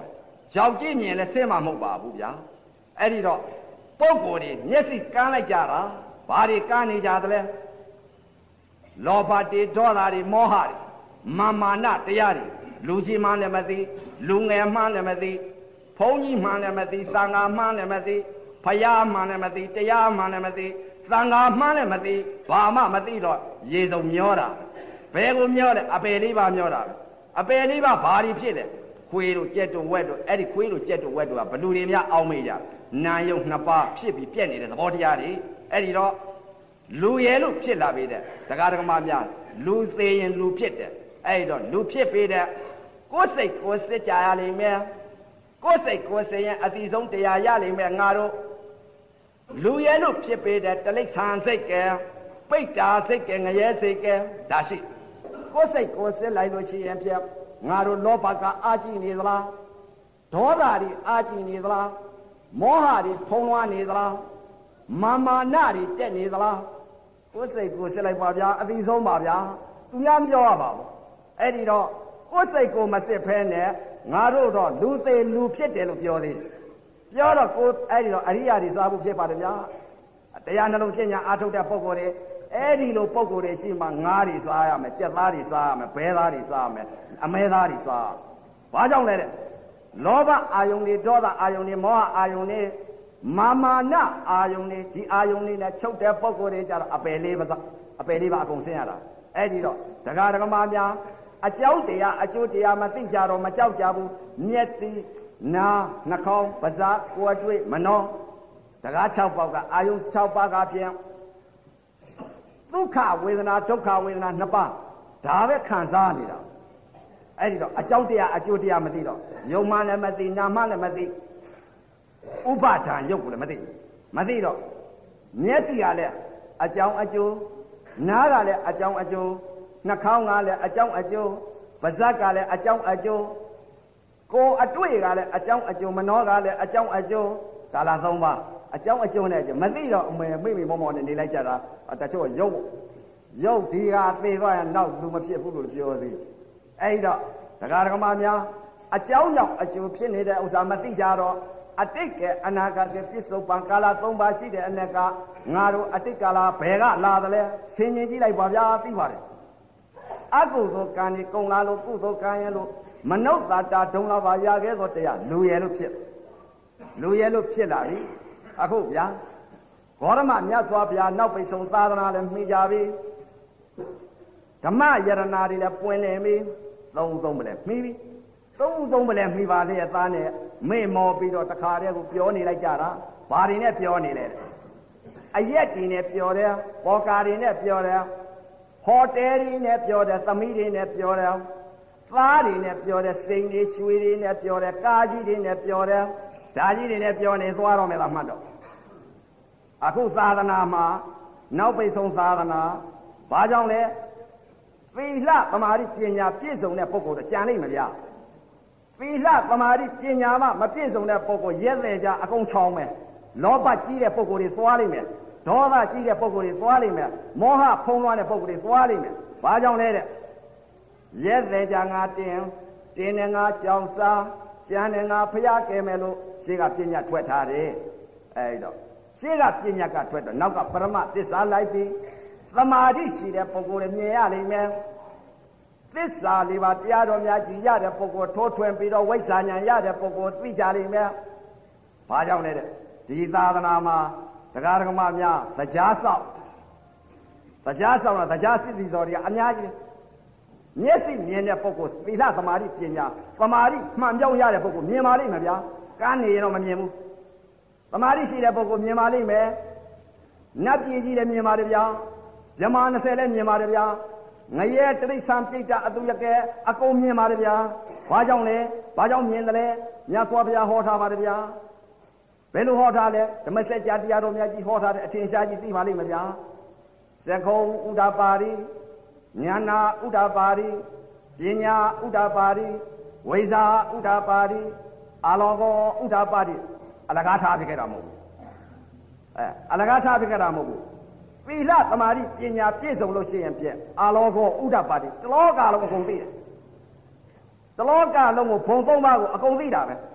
ယောက်ျီးမြင်လဲဆင်းမှာမဟုတ်ပါဘူးဗျာအဲ့ဒီတော့ပုဂ္ဂိုလ်တွေမျက်စိကန်းလိုက်ကြတာဘာတွေကန်းနေကြသလဲလောဘတွေဒေါသတွေမောဟတွေမာမာနတရားတွေလူကြီးမှန်းလည်းမသိလူငယ်မှန်းလည်းမသိဘုန်းကြီးမှန်းလည်းမသိသံဃာမှန်းလည်းမသိဖယားမှန်းလည်းမသိတရားမှန်းလည်းမသိသံဃာမှန်းလည်းမသိဘာမှမသိတော့ရေစုံမျောတာဘယ်ကိုမျောလဲအပယ်လေးပါမျောတာပဲအပယ်လေးပါဘာတွေဖြစ်လဲခွေးတို့ကြက်တို့ဝက်တို့အဲ့ဒီခွေးတို့ကြက်တို့ဝက်တို့ကဘလူတွေများအောင်းမေးကြနာယုံနှစ်ပါးဖြစ်ပြီးပြက်နေတဲ့သဘောတရားတွေအဲ့ဒီတော့လူရဲလို့ဖြစ်လာပြီတဲ့တရားဓမ္မများလူသေးရင်လူဖြစ်တယ်အဲ့ဒီတော့လူဖြစ်ပြီးတဲ့ကိုယ်စိတ်ကိုယ်စစ်ကြရလိမ့်မယ်ကိုယ်စိတ်ကိုယ်စစ်ရင်အတိဆုံးတရားရလိမ့်မယ်ငါတို့လူရဲလို့ဖြစ်ပြီးတဲ့တလိษံစိတ်ကဲပိတ်တာစိတ်ကဲငရဲစိတ်ကဲဒါရှိကိုယ်စိတ်ကိုယ်စစ်လိုက်လို့ရှိရင်ဖြစ်ငါတို့လောဘကအာကြည့်နေသလားဒေါသတွေအာကြည့်နေသလားမောဟတွေဖုံးလွှမ်းနေသလားမာမာနတွေတက်နေသလားကိုယ်စိတ်ကိုယ်စစ်လိုက်ပါဗျာအတိဆုံးပါဗျာသူများပြောရပါဘူးအဲ့ဒီတော့ကိုယ်စိတ်ကိုမစစ်ဖဲနဲ့ငါတို့တော့လူသေးလူဖြစ်တယ်လို့ပြောသေးတယ်ပြောတော့ကိုအဲ့ဒီတော့အရိယာတွေစားဖို့ဖြစ်ပါတယ်ဗျာတရားနှလုံးပညာအားထုတ်တဲ့ပုဂ္ဂိုလ်တွေအဲ့ဒီလိုပုဂ္ဂိုလ်တွေရှိမှငါးတွေစားရမယ်ကြက်သားတွေစားရမယ်ဘဲသားတွေစားရမယ်အမဲသားတွေစားဘာကြောင့်လဲတဲ့လောဘအာယုန်တွေဒေါသအာယုန်တွေမောဟအာယုန်တွေမာမာနအာယုန်တွေဒီအာယုန်တွေနဲ့ချုပ်တဲ့ပုဂ္ဂိုလ်တွေကြတော့အပယ်လေးပါအပယ်လေးပါအကုန်ဆင်းရတာအဲ့ဒီတော့ဒကာဒကမာများအကြောင်းတရားအကျိုးတရားမသိကြတော့မကြောက်ကြဘူးမျက်စိနာနှာခေါင်းပါးစပ်ကိုယ်အတွေ့မနှောဒကာ၆ပေါက်ကအာယုန်၆ပါးကဖြင့်ဒုက္ခဝေဒနာဒုက္ခဝေဒနာနှစ်ပါးဒါပဲခံစားနေတာအဲ့ဒီတော့အကြောင်းတရားအကျိုးတရားမသိတော့ယုံမှလည်းမသိနာမှလည်းမသိဥပါဒံယုတ်ကိုလည်းမသိမသိတော့မျက်စိကလည်းအကြောင်းအကျိုးနားကလည်းအကြောင်းအကျိုးနှာခေါင်းကလည်းအကြောင်းအကျိုးပါးစပ်ကလည်းအကြောင်းအကျိုးကိုယ်အတွေ့ကလည်းအကြောင်းအကျိုးမနှောကလည်းအကြောင်းအကျိုးကာလသုံးပါအကြောင်းအကျိုးနဲ့မသိတော့အမေမိမိမောမောနဲ့နေလိုက်ကြတာတချို့ရုပ်ရုပ်ဒီဟာသေသွားရင်နောက်လူမဖြစ်ဘူးလို့ပြောသေးအဲ့တော့ဒကာဒကမများအကြောင်းကြောင့်အကျိုးဖြစ်နေတဲ့ဥစ္စာမသိကြတော့အတိတ်ကအနာဂတ်ကပြစ္ဆုတ်ပံကာလသုံးပါရှိတဲ့အ내ကငါတို့အတိတ်ကာလဘယ်ကလာတယ်လဲဆင်ញင်ကြည့်လိုက်ပါဗျာသိပါတယ်အကုသိုလ်ကံဒီကုံလာလို့ကုသိုလ်ကံရဲ့လို့မနုဿတာဒုံလာပါရခဲ့သောတရားလူရဲလို့ဖြစ်လူရဲလို့ဖြစ်လာပြီအခုဗျာဂေါရမမြတ်စွာဘုရားနောက်ပိတ်ဆုံးသာသနာလည်းမှီကြပြီဓမ္မယရနာတွေလည်းပွင့်နေပြီသုံးသုံးမလဲမှီပြီသုံးသုံးမလဲမှီပါလေအသားနဲ့မေ့မောပြီးတော့တခါတည်းကိုပြောနေလိုက်ကြတာဘာတွေနဲ့ပြောနေလဲအရက်တွေနဲ့ပြောတယ်ဘောကာတွေနဲ့ပြောတယ်ဟိုတယ်တွေနဲ့ပြောတယ်သမီးတွေနဲ့ပြောတယ်သားတွေနဲ့ပြောတယ်စိန်တွေရွှေတွေနဲ့ပြောတယ်ကားကြီးတွေနဲ့ပြောတယ်ဓာကြီးတွေနဲ့ပြောနေသွားတော့မယ်လားမှတ်တော့အခုသာသနာမှာနောက်ပိတ်ဆုံးသာသနာဘာကြောင့်လဲသီလသမာဓိပညာပြည့်စုံတဲ့ပုဂ္ဂိုလ်တော့ကြံလိမ့်မဗျာသီလသမာဓိပညာမှမပြည့်စုံတဲ့ပုဂ္ဂိုလ်ရက်သေးကြအကုန်ချောင်းမယ်လောဘကြီးတဲ့ပုဂ္ဂိုလ်တွေသွားလိမ့်မယ်ဒေါသကြီးတဲ့ပုဂ္ဂိုလ်တွေသွားလိမ့်မယ်မောဟဖုံးလွှမ်းတဲ့ပုဂ္ဂိုလ်တွေသွားလိမ့်မယ်ဘာကြောင့်လဲတဲ့ရက်သေးကြငါတင်တင်နေငါကြောင်စားကျန်နေငါဖျားကဲမယ်လို့ရှေ့ကပညာထွက်ထားတယ်အဲ့တော့ရှေ့ကပညာကထွက်တော့နောက်ကပရမသစ္စာလိုက်ပြီးသမာဓိရှိတဲ့ပုဂ္ဂိုလ်တွေမြင်ရလိမ့်မယ်သစ္စာလေးပါးတရားတော်များကြည်ရတဲ့ပုဂ္ဂိုလ်ထိုးထွင်းပြီးတော့ဝိဇ္ဇာဉာဏ်ရတဲ့ပုဂ္ဂိုလ်သိကြလိမ့်မယ်ဘာကြောင့်လဲတဲ့ဒီသာသနာမှာတရားဓမ္မများတရားဆောက်တရားဆောက်တာတရားစစ်ပြီးတော်တွေအများကြီးမျက်စိမြင်တဲ့ပုဂ္ဂိုလ်သီလသမာဓိပညာသမာဓိမှန်ပြောင်းရတဲ့ပုဂ္ဂိုလ်မြင်ပါလိမ့်မယ်ဗျာကန်းနေရင်တော့မမြင်ဘူးသမာဓိရှိတဲ့ပုဂ္ဂိုလ်မြင်ပါလိမ့်မယ်နတ်ပြည်ကြီးလည်းမြင်ပါတယ်ဗျာဇမား၂၀လည်းမြင်ပါတယ်ဗျာငရဲတရိษံပြိတ္တအတုရကဲအကုန်မြင်ပါတယ်ဗျာဘာကြောင့်လဲဘာကြောင့်မြင်တယ်လဲမြတ်စွာဘုရားဟောထားပါတယ်ဗျာဘယ်လိုဟောထားလဲဓမ္မစကြာတရားတော်များကြီးဟောထားတဲ့အထင်ရှားကြီးသိပါလိမ့်မယ်ဗျာသက္ခုံဥဒ္ဒပါရိဉာဏဥဒ္ဒပါရိပညာဥဒ္ဒပါရိဝိဇာဥဒ္ဒပါရိအာလောကောဥဒ္ဒပါရိအလကားထားဖြစ်ခဲ့တာမဟုတ်ဘူးအဲအလကားထားဖြစ်ခဲ့တာမဟုတ်ဘူးသီလသမာဓိပညာပြည့်စုံလို့ရှိရင်ပြည့်အာလောကောဥဒ္ဒပါတိတလောကလုံးအကုန်သိတယ်တလောကလုံးကိုဘုံသုံးပါးကိုအကုန်သိတာပဲ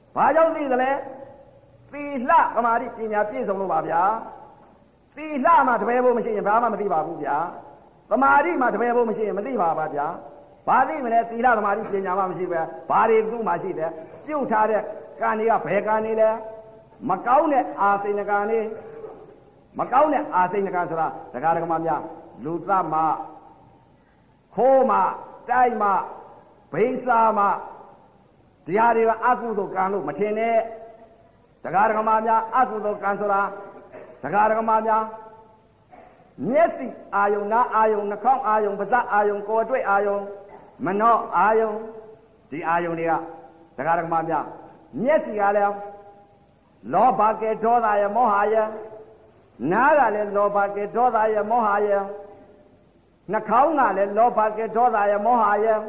ဘာကြောင့်သိသလဲသီလသမာဓိပညာပြည့်စုံလို့ပါဗျာသီလမှာတပည့်ဖို့မရှိရင်ဘာမှမသိပါဘူးဗျာသမာဓိမှာတပည့်ဖို့မရှိရင်မသိပါပါဗျာဘာသိမလဲသီလသမာဓိပညာမှမရှိပဲဘာတွေသူ့မှာရှိတယ်ပြုတ်ထားတဲ့ကံတွေကဘယ်ကံတွေလဲမကောင်းတဲ့အာစိဏကံတွေမကောင်းတဲ့အာစိဏကံဆိုတာဒကာဒကမများလူသတ်မှခိုးမှတိုက်မှဘိန်းစားမှတရားတွေကအကုသိုလ်ကံလို့မထင်နဲ့ဒကာဒကမများအကုသိုလ်ကံဆိုတာဒကာဒကမများမျက်စိအာယုံနာအာယုံနှာခေါင်းအာယုံပါးစပ်အာယုံကိုယ်တွေ့အာယုံမနှောအာယုံဒီအာယုံတွေကဒကာဒကမများမျက်စိကလည်းလောဘကေဒေါသရဲ့မောဟရဲ့နားကလည်းလောဘကေဒေါသရဲ့မောဟရဲ့နှာခေါင်းကလည်းလောဘကေဒေါသရဲ့မောဟရဲ့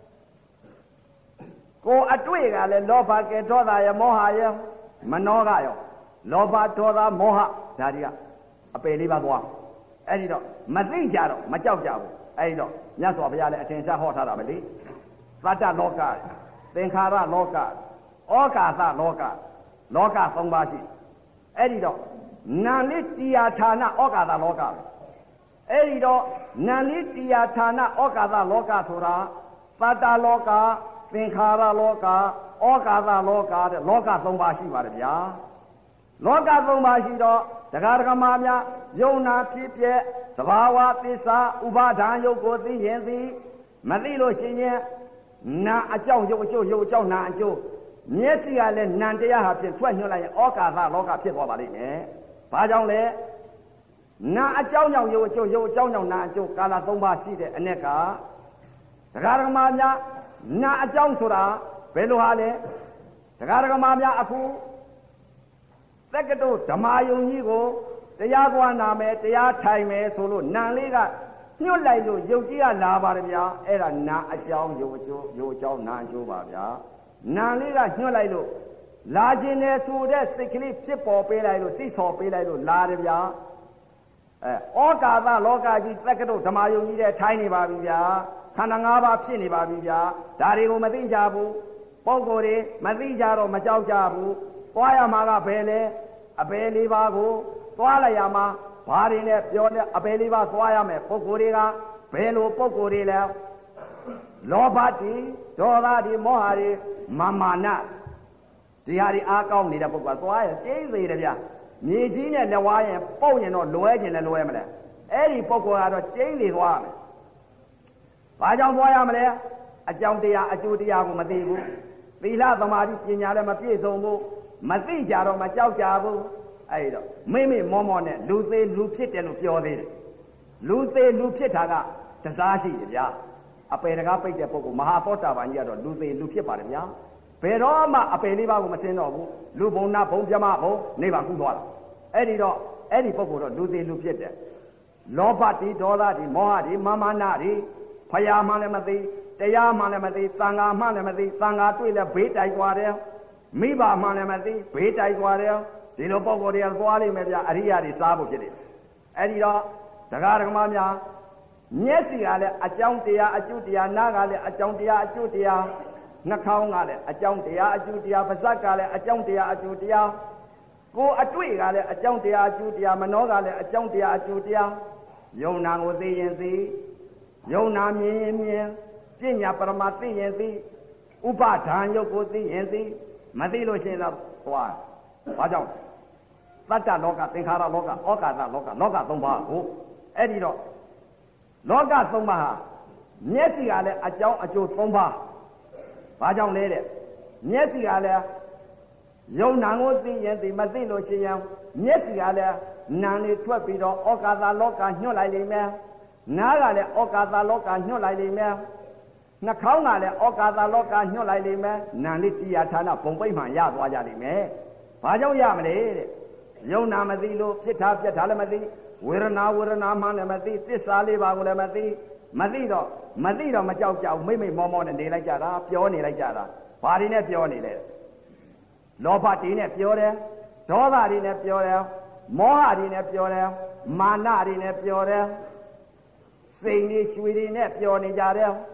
ကိုယ်အတွေ့ကလည်းလောဘကေဒေါသရဲ့မောဟရဲ့မနှောကရောလောဘဒေါသမောဟဒါတွေကအပယ်လေးပါသွားအဲ့ဒီတော့မသိကြတော့မကြောက်ကြဘူးအဲ့ဒီတော့မြတ်စွာဘုရားလည်းအထင်ရှားဟောထားတာပဲလေသတ္တလောကသင်္ခါရလောကဩကာသလောကလောကသုံးပါးရှိအဲ့ဒီတော့နာလိတရားဌာနဩကာသလောကအဲ့ဒီတော့နာလိတရားဌာနဩကာသလောကဆိုတာသတ္တလောကသင်္ခါရလောကဩကာသလောကတဲ့လောကသုံးပါးရှိပါတယ်ဗျာလောကသုံးပါးရှိတော့တရားဓမ္မများယုံနာဖြစ်ပြက်သဘာဝသစ္စာဥပါဒံယုတ်ကိုသိရင်သိမသိလို့ရှိရင်နာအကြောင်းယုတ်အကျိုးယုတ်အကြောင်းနာအကျိုးမျက်စိကလည်းနံတရားဟာဖြင့်ထွက်ညွှန်လိုက်ရင်ဩကာသလောကဖြစ်သွားပါလိမ့်မယ်။ဘာကြောင့်လဲနာအကြောင်းကြောင့်ယုတ်အကျိုးယုတ်အကြောင်းကြောင့်နာအကျိုးကာလသုံးပါးရှိတဲ့အ ਨੇ ကတရားဓမ္မများနာအကြောင်းဆိုတာဘယ်လိုဟာလဲတရားဓမ္မများအခုသက္ကတုဓမ္မယုံကြီးကိုတရားကွာနာမယ်တရားထိုင်မယ်ဆိုလို့နံလေးကညှို့လိုက်လို့ယုတ်ကြီးကလာပါတယ်ဗျာအဲ့ဒါနာအကြောင်းယုတ်အကျိုးယုတ်အကြောင်းနာအကျိုးပါဗျာနာလေးကညှို့လိုက်လို့လာခြင်းနဲ့ဆိုတဲ့စိတ်ကလေးဖြစ်ပေါ်ပေးလိုက်လို့စိတ်ဆော်ပေးလိုက်လို့လာတယ်ဗျာအဲဩကာသလောကကြီးသက္ကတုဓမ္မယုံကြီးတဲ့ထိုင်နေပါပြီဗျာခန္ဓာ၅ပါးဖြစ်နေပါပြီဗျာဒါတွေကိုမသိကြဘူးပုဂ္ဂိုလ်တွေမသိကြတော့မကြောက်ကြဘူးသွားရမှာကဘယ်လဲအဘယ်လေးပါးကိုသွားလိုက်ရမှာဘာတွေနဲ့ပြောလဲအဘယ်လေးပါးသွားရမယ်ပုဂ္ဂိုလ်တွေကဘယ်လိုပုဂ္ဂိုလ်တွေလဲလောဘတိဒေါသတိမောဟတွေမာမာနဒီဟာတွေအားကောင်းနေတဲ့ပုဂ္ဂိုလ်ကသွားရကျိန်းသေးတယ်ဗျမြေကြီးနဲ့လက်ဝါးရင်ပုတ်ရင်တော့လွဲခြင်းလည်းလွဲမလဲအဲ့ဒီပုဂ္ဂိုလ်ကတော့ကျိန်းသေးသွားမယ်ဘာကြောင့်သွားရမလဲအကြောင်းတရားအကျိုးတရားကိုမသိဘူးသီလသမာဓိပညာလည်းမပြည့်စုံဘူးမသိကြတော့မကြောက်ကြဘူးအဲ့တော့မိမိမောမောနဲ့လူသေးလူဖြစ်တယ်လို့ပြောသေးတယ်လူသေးလူဖြစ်တာကတစားရှိတယ်ဗျာအပေတကားပိတ်တဲ့ပုဂ္ဂိုလ်မဟာသောတာပန်ကြီးကတော့လူသေးလူဖြစ်ပါတယ်ဗျာဘယ်တော့မှအပေလေးပါးကိုမစင်တော့ဘူးလူဘုံနာဘုံပြမဘုံနိဗ္ဗာန်ကူးသွားတာအဲ့ဒီတော့အဲ့ဒီပုဂ္ဂိုလ်တော့လူသေးလူဖြစ်တယ်လောဘတိဒေါသတိမောဟတိမာမာနတိဖယားမှလည်းမသိတရားမှလည်းမသိသံဃာမှလည်းမသိသံဃာတွေ့လဲဘေးတိုက်သွားတယ်မိဘမှလည်းမသိဘေးတိုက်သွားတယ်ဒီလိုပုဂ္ဂိုလ်တွေကသွားလိမ့်မယ်ဗျအရိယာတွေစားဖို့ဖြစ်တယ်အဲ့ဒီတော့တရားဓမ္မများမျက်စိကလည်းအကြောင်းတရားအကျိုးတရားနားကလည်းအကြောင်းတရားအကျိုးတရားနှာခေါင်းကလည်းအကြောင်းတရားအကျိုးတရားပါးစပ်ကလည်းအကြောင်းတရားအကျိုးတရားကိုယ်အတွေ့ကလည်းအကြောင်းတရားအကျိုးတရားမနှောကလည်းအကြောင်းတရားအကျိုးတရားယုံနာကိုသိရင်သိယုံနာမြင်ရင်မြင်ပညာပရမသိရင်သိဥပါဒံယုတ်ကိုသိရင်သိမသိလို့ရှိရင်တော့သွားဘာကြောင့်သတ္တလောကသင်္ခါရလောကဩကာသလောကလောကသုံးပါးကိုအဲ့ဒီတော့လောကသုံးပါးဟာမျက်စိကလည်းအကြောင်းအကျိုးသုံးပါးဘာကြောင့်လဲတဲ့မျက်စိကလည်းယုံနာကိုသိရင်သိမသိလို့ရှိရင်မျက်စိကလည်းနာလေးထွက်ပြီးတော့ဩကာသလောကညှို့လိုက်လိမ့်မယ်နားကလည်းဩကာသလောကညှို့လိုက်လိမ့်မယ်နှာခေါင်းကလည်းဩကာသလောကညှို့လိုက်လိမ့်မယ်နာလေးတရားဌာနဘုံပိတ်မှန်ရသွားကြလိမ့်မယ်ဘာကြောင့်ရမလဲတဲ့ယုံနာမသိလို့ဖြစ်တာပြက်တာလည်းမသိဝေဒနာဝေဒနာမှလည်းမသိသစ္စာလေးပါးကိုလည်းမသိမသိတော့မသိတော့မကြောက်ကြောက်မိမိမောမောနဲ့နေလိုက်ကြတာပြောနေလိုက်ကြတာဘာတွေနဲ့ပြောနေလဲလောဘတွေနဲ့ပြောတယ်ဒေါသတွေနဲ့ပြောတယ်မောဟတွေနဲ့ပြောတယ်မာနတွေနဲ့ပြောတယ်စိတ်တွေရွှေတွေနဲ့ပြောနေကြတယ်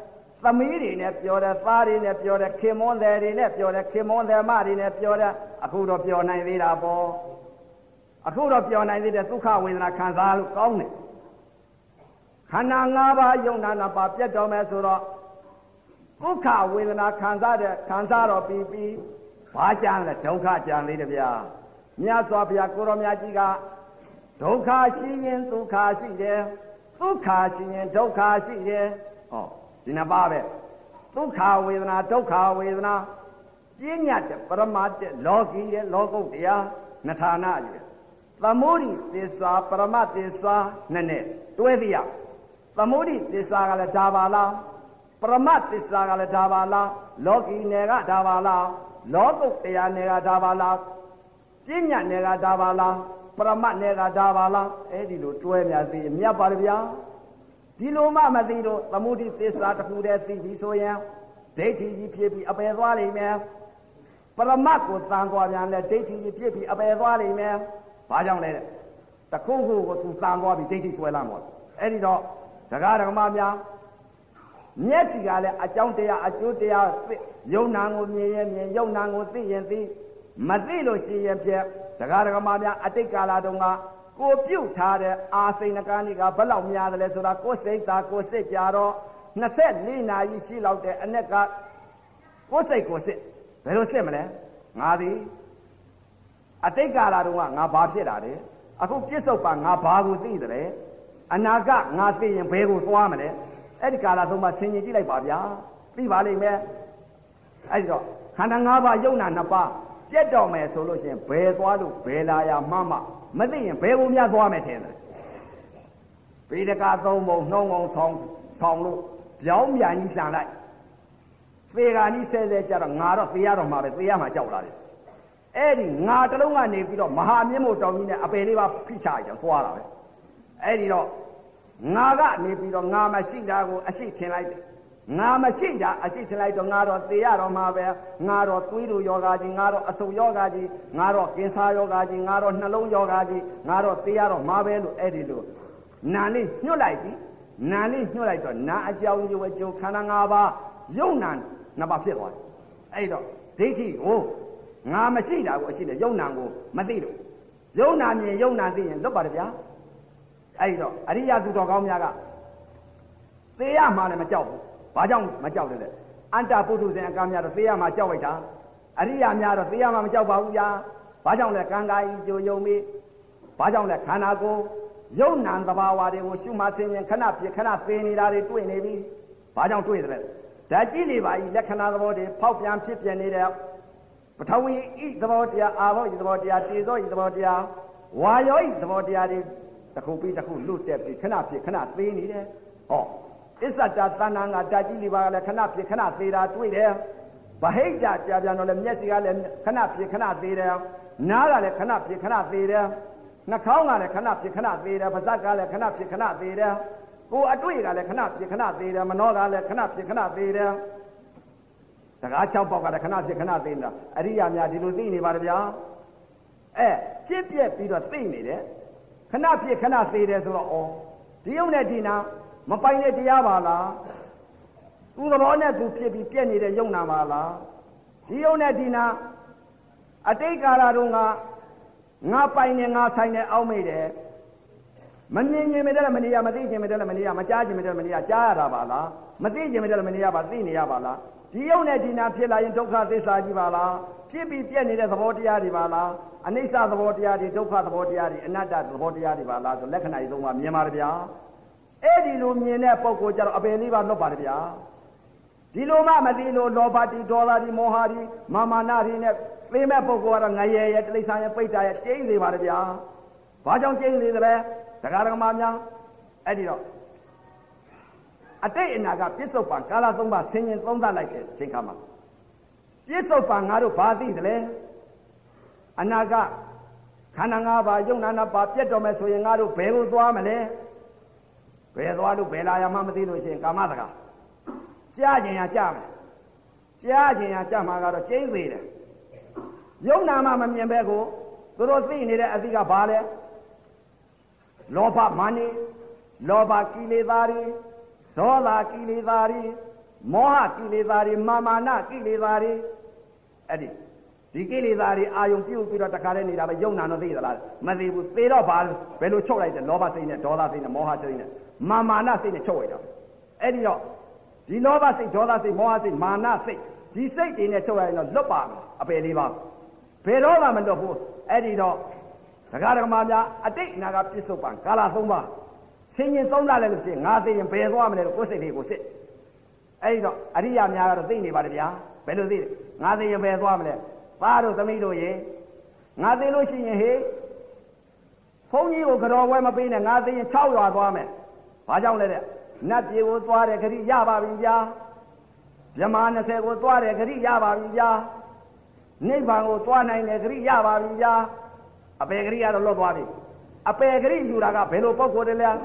သမီးတွေနဲ့ပြောတယ်သားတွေနဲ့ပြောတယ်ခင်မွန်းတယ်တွေနဲ့ပြောတယ်ခင်မွန်းတယ်မတွေနဲ့ပြောတယ်အခုတော့ပြောနိုင်သေးတာပေါ့အခုတော့ပြောနိုင်သေးတယ်ဒုက္ခဝေဒနာခံစားလို့ကောင်းတယ်ခန္ဓာ၅ပါးယုံနာနာပါပြတ်တော်မယ်ဆိုတော့ဒုက္ခဝေဒနာခံစားတဲ့ခံစားတော့ပြီးပြီးဘာကြမ်းလဲဒုက္ခကြမ်းသေးတယ်ဗျာမြတ်စွာဘုရားကိုရောမြတ်ကြီးကဒုက္ခရှိရင်ဒုက္ခရှိတယ်ဒုက္ခရှိရင်ဒုက္ခရှိတယ်ဟောဒီနှစ်ပါးပဲဒုက္ခဝေဒနာဒုက္ခဝေဒနာပြဉ္ညာတဲ့ပရမတ်တဲ့လောကီရဲ့လောကုတ်တရားနှစ်ဌာနကြီးသမုဒိသစ္စာပရမတ်သစ္စာနဲ့နဲ့တွဲသိရသမုဒိသစ္စာကလည်းဒါပါလားပရမတ်သစ္စာကလည်းဒါပါလားလောကီနယ်ကဒါပါလားလောကုတ်တရားနယ်ကဒါပါလားပြဉ္ညာနယ်ကဒါပါလားပရမတ်နယ်ကဒါပါလားအဲ့ဒီလိုတွဲများသိမြတ်ပါလေဗျာဒီလိုမှမသိတော့သမုဒိသစ္စာတစ်ခုတည်းသိပြီဆိုရင်ဒိဋ္ဌိကြီးဖြစ်ပြီးအပယ်သွားလိမ့်မယ်ပရမတ်ကိုတန်သွားပြန်လဲဒိဋ္ဌိကြီးဖြစ်ပြီးအပယ်သွားလိမ့်မယ်ဘာကြောင့်လဲတခုခုကိုသူတန်သွားပြီးဒိဋ္ဌိဆွဲလာမှာအဲ့ဒီတော့ဒကာဒကမများမျက်စိကလည်းအကြောင်းတရားအကျိုးတရားယုံနာကိုမြင်ရင်မြင်ယုံနာကိုသိရင်သိမသိလို့ရှိရင်ဖြင့်ဒကာဒကမများအတိတ်ကာလတုန်းကကိုပြုတ်ထားတဲ့အာစိန်နကန်းကြီးကဘယ်လောက်များတယ်လဲဆိုတာကိုယ်စိတ်သားကိုယ်စစ်ကြတော့နှစ်ဆက်လေးနာရီရှိလောက်တဲ့အ내ကကိုယ်စိတ်ကိုစစ်ဘယ်လိုစစ်မလဲငါသည်အတိတ်ကာလတုန်းကငါဘာဖြစ်တာလဲအခုပြစ္ဆုတ်ပါငါဘာကိုသိတယ်အနာကငါသိရင်ဘယ်ကိုသွားမလဲအဲ့ဒီကာလသုံးပါဆင်ញင်ကြည့်လိုက်ပါဗျာသိပါလိမ့်မယ်အဲ့ဒီတော့ခန္ဓာ၅ပါးယုံနာနှစ်ပါးပြတ်တော်မယ်ဆိုလို့ရှိရင်ဘယ်သွားလို့ဘယ်လာရမှမမသိရင်ဘယ်ကိုများသွားမယ်ထင်တယ်ဗေဒကသုံးပုံနှုံးကုန်ဆောင်ဆောင်လို့ပြောင်းပြန်ကြီးဆန်လိုက်သေဂာကြီးဆဲဆဲကြတော့ငါတော့သေရတော့မှာပဲသေရမှာကြောက်လာတယ်အဲ့ဒီငါတလုံးကနေပြီးတော့မဟာမြင့်မို့တောင်ကြီးနဲ့အပယ်လေးပါဖိချရအောင်သွားတာပဲအဲ့ဒီတော့ငါကနေပြီးတော့ငါမရှိတာကိုအရှိထင်လိုက်တယ်ငါမရှိတာအရှိထင်လိုက်တော့ငါတော့သေရတော့မှာပဲငါတော့သွေးတို့ယောဂါကြီးငါတော့အဆုပ်ယောဂါကြီးငါတော့ကင်ဆာယောဂါကြီးငါတော့နှလုံးယောဂါကြီးငါတော့သေရတော့မှာပဲလို့အဲ့ဒီလိုနာလေးညှွတ်လိုက်ပြီနာလေးညှွတ်လိုက်တော့နာအကြောင်းကျိုးအကျိုးခန္ဓာ၅ပါးယုံနာနှစ်ပါးဖြစ်သွားတယ်အဲ့တော့ဒိဋ္ဌိကိုငါမရှိတာကိုအရှိတယ်ယုံနာကိုမသိလို့ယုံနာမြင်ယုံနာသိရင်လွတ်ပါတယ်ဗျာအဲ့တော့အရိယသူတော်ကောင်းများကသေရမှလည်းမကြောက်ဘူးဘာကြောင့်မကြောက်တယ်လဲအန္တပုထုဇဉ်အကမ်းများတော့သေရမှကြောက်လိုက်တာအရိယာများတော့သေရမှမကြောက်ပါဘူးဗျာဘာကြောင့်လဲကံကာယကြိုယုံပြီးဘာကြောင့်လဲခန္ဓာကိုယ်ယုံနာသဘာဝတွေကိုရှုမှဆင်ရင်ခဏဖြစ်ခဏသေနေတာတွေတွေ့နေပြီဘာကြောင့်တွေ့တယ်လဲဓာတ်ကြီးလေးပါဤလက္ခဏာသဘောတွေဖောက်ပြန်ဖြစ်ပြနေတဲ့ပထဝီဤသဘောတရားအာဘောဤသဘောတရားတေဇောဤသဘောတရားဝါယောဤသဘောတရားတွေတစ်ခုပြီးတစ်ခုလွတ်တက်ပြီးခဏဖြစ်ခဏသေနေတယ်ဟောအစ္ဆတသဏ္ဍာန်ကဓာတ်ကြီးလေးပါကလည်းခဏဖြစ်ခဏသေးတာတွေ့တယ်ဗဟိတကြာပြန်တော့လည်းမျက်စိကလည်းခဏဖြစ်ခဏသေးတယ်နားကလည်းခဏဖြစ်ခဏသေးတယ်နှာခေါင်းကလည်းခဏဖြစ်ခဏသေးတယ်ပါးစပ်ကလည်းခဏဖြစ်ခဏသေးတယ်ကိုယ်အတွေ့ကလည်းခဏဖြစ်ခဏသေးတယ်မနှောကလည်းခဏဖြစ်ခဏသေးတယ်တကား၆ပေါက်ကလည်းခဏဖြစ်ခဏသေးနေတာအရိယာများဒီလိုသိနေပါတယ်ဗျာအဲပြစ်ပြက်ပြီးတော့သိနေတယ်ခဏဖြစ်ခဏသေးတယ်ဆိုတော့ဩဒီုံနဲ့ဒီနာမပိုင်တဲ့တရားပါလားသူသဘောနဲ့သူဖြစ်ပြီးပြက်နေတဲ့ယုံနာပါလားဒီယုံနဲ့ဒီနာအတိတ်ကာလတုန်းကငါပိုင်နေငါဆိုင်နေအောက်မိတယ်မမြင်ခြင်းမတည်းမနေရမသိခြင်းမတည်းမနေရမကြားခြင်းမတည်းမနေရကြားရတာပါလားမသိခြင်းမတည်းမနေရပါသိနေရပါလားဒီယုံနဲ့ဒီနာဖြစ်လာရင်ဒုက္ခသစ္စာကြီးပါလားဖြစ်ပြီးပြက်နေတဲ့သဘောတရားတွေပါလားအနိစ္စသဘောတရားတွေဒုက္ခသဘောတရားတွေအနတ္တသဘောတရားတွေပါလားဆိုလက္ခဏာကြီးသုံးပါမြင်ပါတယ်ဗျာအဲ့ဒီလိုမြင်တဲ့ပုဂ္ဂိုလ်ကြတော့အပယ်လေးပါလွတ်ပါတယ်ဗျာဒီလိုမှမသိလို့လောဘတိဒေါသတိမောဟတိမာမာနတိနဲ့သိမဲ့ပုဂ္ဂိုလ်ကတော့ငရဲရဲ့တိရစ္ဆာန်ရဲ့ပိဋကရဲ့ကျိန်းသေးပါတယ်ဗျာဘာကြောင့်ကျိန်းသေးသလဲဒကာဒကမများအဲ့ဒီတော့အတိတ်အနာကပြစ္ဆုတ်ပံကာလသုံးပါဆင်ញင်သုံးသပ်လိုက်တဲ့အချိန်ခါမှာပြစ္ဆုတ်ပံငါတို့ဘာသိသလဲအနာကခန္ဓာ၅ပါးယုံနာနာပါပြတ်တော်မယ်ဆိုရင်ငါတို့ဘယ်ကိုသွားမလဲဘယ်သွားလို့ဘယ်လာရမှမသိလို့ရှိရင်ကာမတကာကြားခြင်းရကြားမယ်ကြားခြင်းရကြားမှာကတော့ကျိန်းသေးတယ်ယုံနာမှမမြင်ပဲကိုသူတို့သိနေတဲ့အသည့်ကဘာလဲလောဘမာနိလောဘကိလေသာတွေဒေါသကိလေသာတွေမောဟကိလေသာတွေမာမာနကိလေသာတွေအဲ့ဒီဒီကိလေသာတွေအာယုံပြုတ်ပြီးတော့တခါတည်းနေတာပဲယုံနာတော့သိသလားမသိဘူးသေတော့ဘာဘယ်လိုချုပ်လိုက်တယ်လောဘစိတ်နဲ့ဒေါသစိတ်နဲ့မောဟစိတ်နဲ့မာမာနစိတ်နဲ့ချုပ်လိုက်တာအဲ့ဒီတော့ဒီလောဘစိတ်ဒေါသစိတ်မောဟစိတ်မာနစိတ်ဒီစိတ်တွေနဲ့ချုပ်ရရင်တော့လွတ်ပါမယ်အပယ်လေးပါဘယ်တော့မှမလွတ်ဘူးအဲ့ဒီတော့ဒကာဒကမာများအတိတ်အနာကပြစ္ဆုတ်ပံကာလသုံးပါဆင်းရင်သုံးလာလဲလို့ရှိရင်ငါသိရင်ဘယ်သွားမလဲလို့ကိုယ်စိတ်လေးကိုစစ်အဲ့ဒီတော့အရိယာများကတော့သိနေပါတယ်ဗျာဘယ်လိုသိလဲငါသိရင်ဘယ်သွားမလဲသားတို့သမီးတို့ရေငါသိလို့ရှိရင်ဟေးဘုန်းကြီးကိုကြော်ပွဲမပေးနဲ့ငါသိရင်၆ရွာသွားမယ်ဘာကြောင့်လဲတဲ့နတ်ပြေကိုသွားတယ်ခရီးရပါပြီဗျာမြမ၂၀ကိုသွားတယ်ခရီးရပါပြီဗျာနိဗ္ဗာန်ကိုသွားနိုင်တယ်ခရီးရပါပြီဗျာအပေခရီးကတော့လွတ်သွားပြီအပေခရီးယူတာကဘယ်လိုပုံကိုယ်တည်းလဲ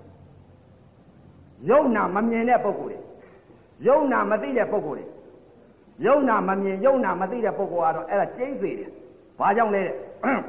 ယုံနာမမြင်တဲ့ပုံကိုယ်တွေယုံနာမသိတဲ့ပုံကိုယ်တွေယုံနာမမြင်ယုံနာမသိတဲ့ပုံကိုယ်ကတော့အဲ့ဒါကျိမ့်သေးတယ်ဘာကြောင့်လဲတဲ့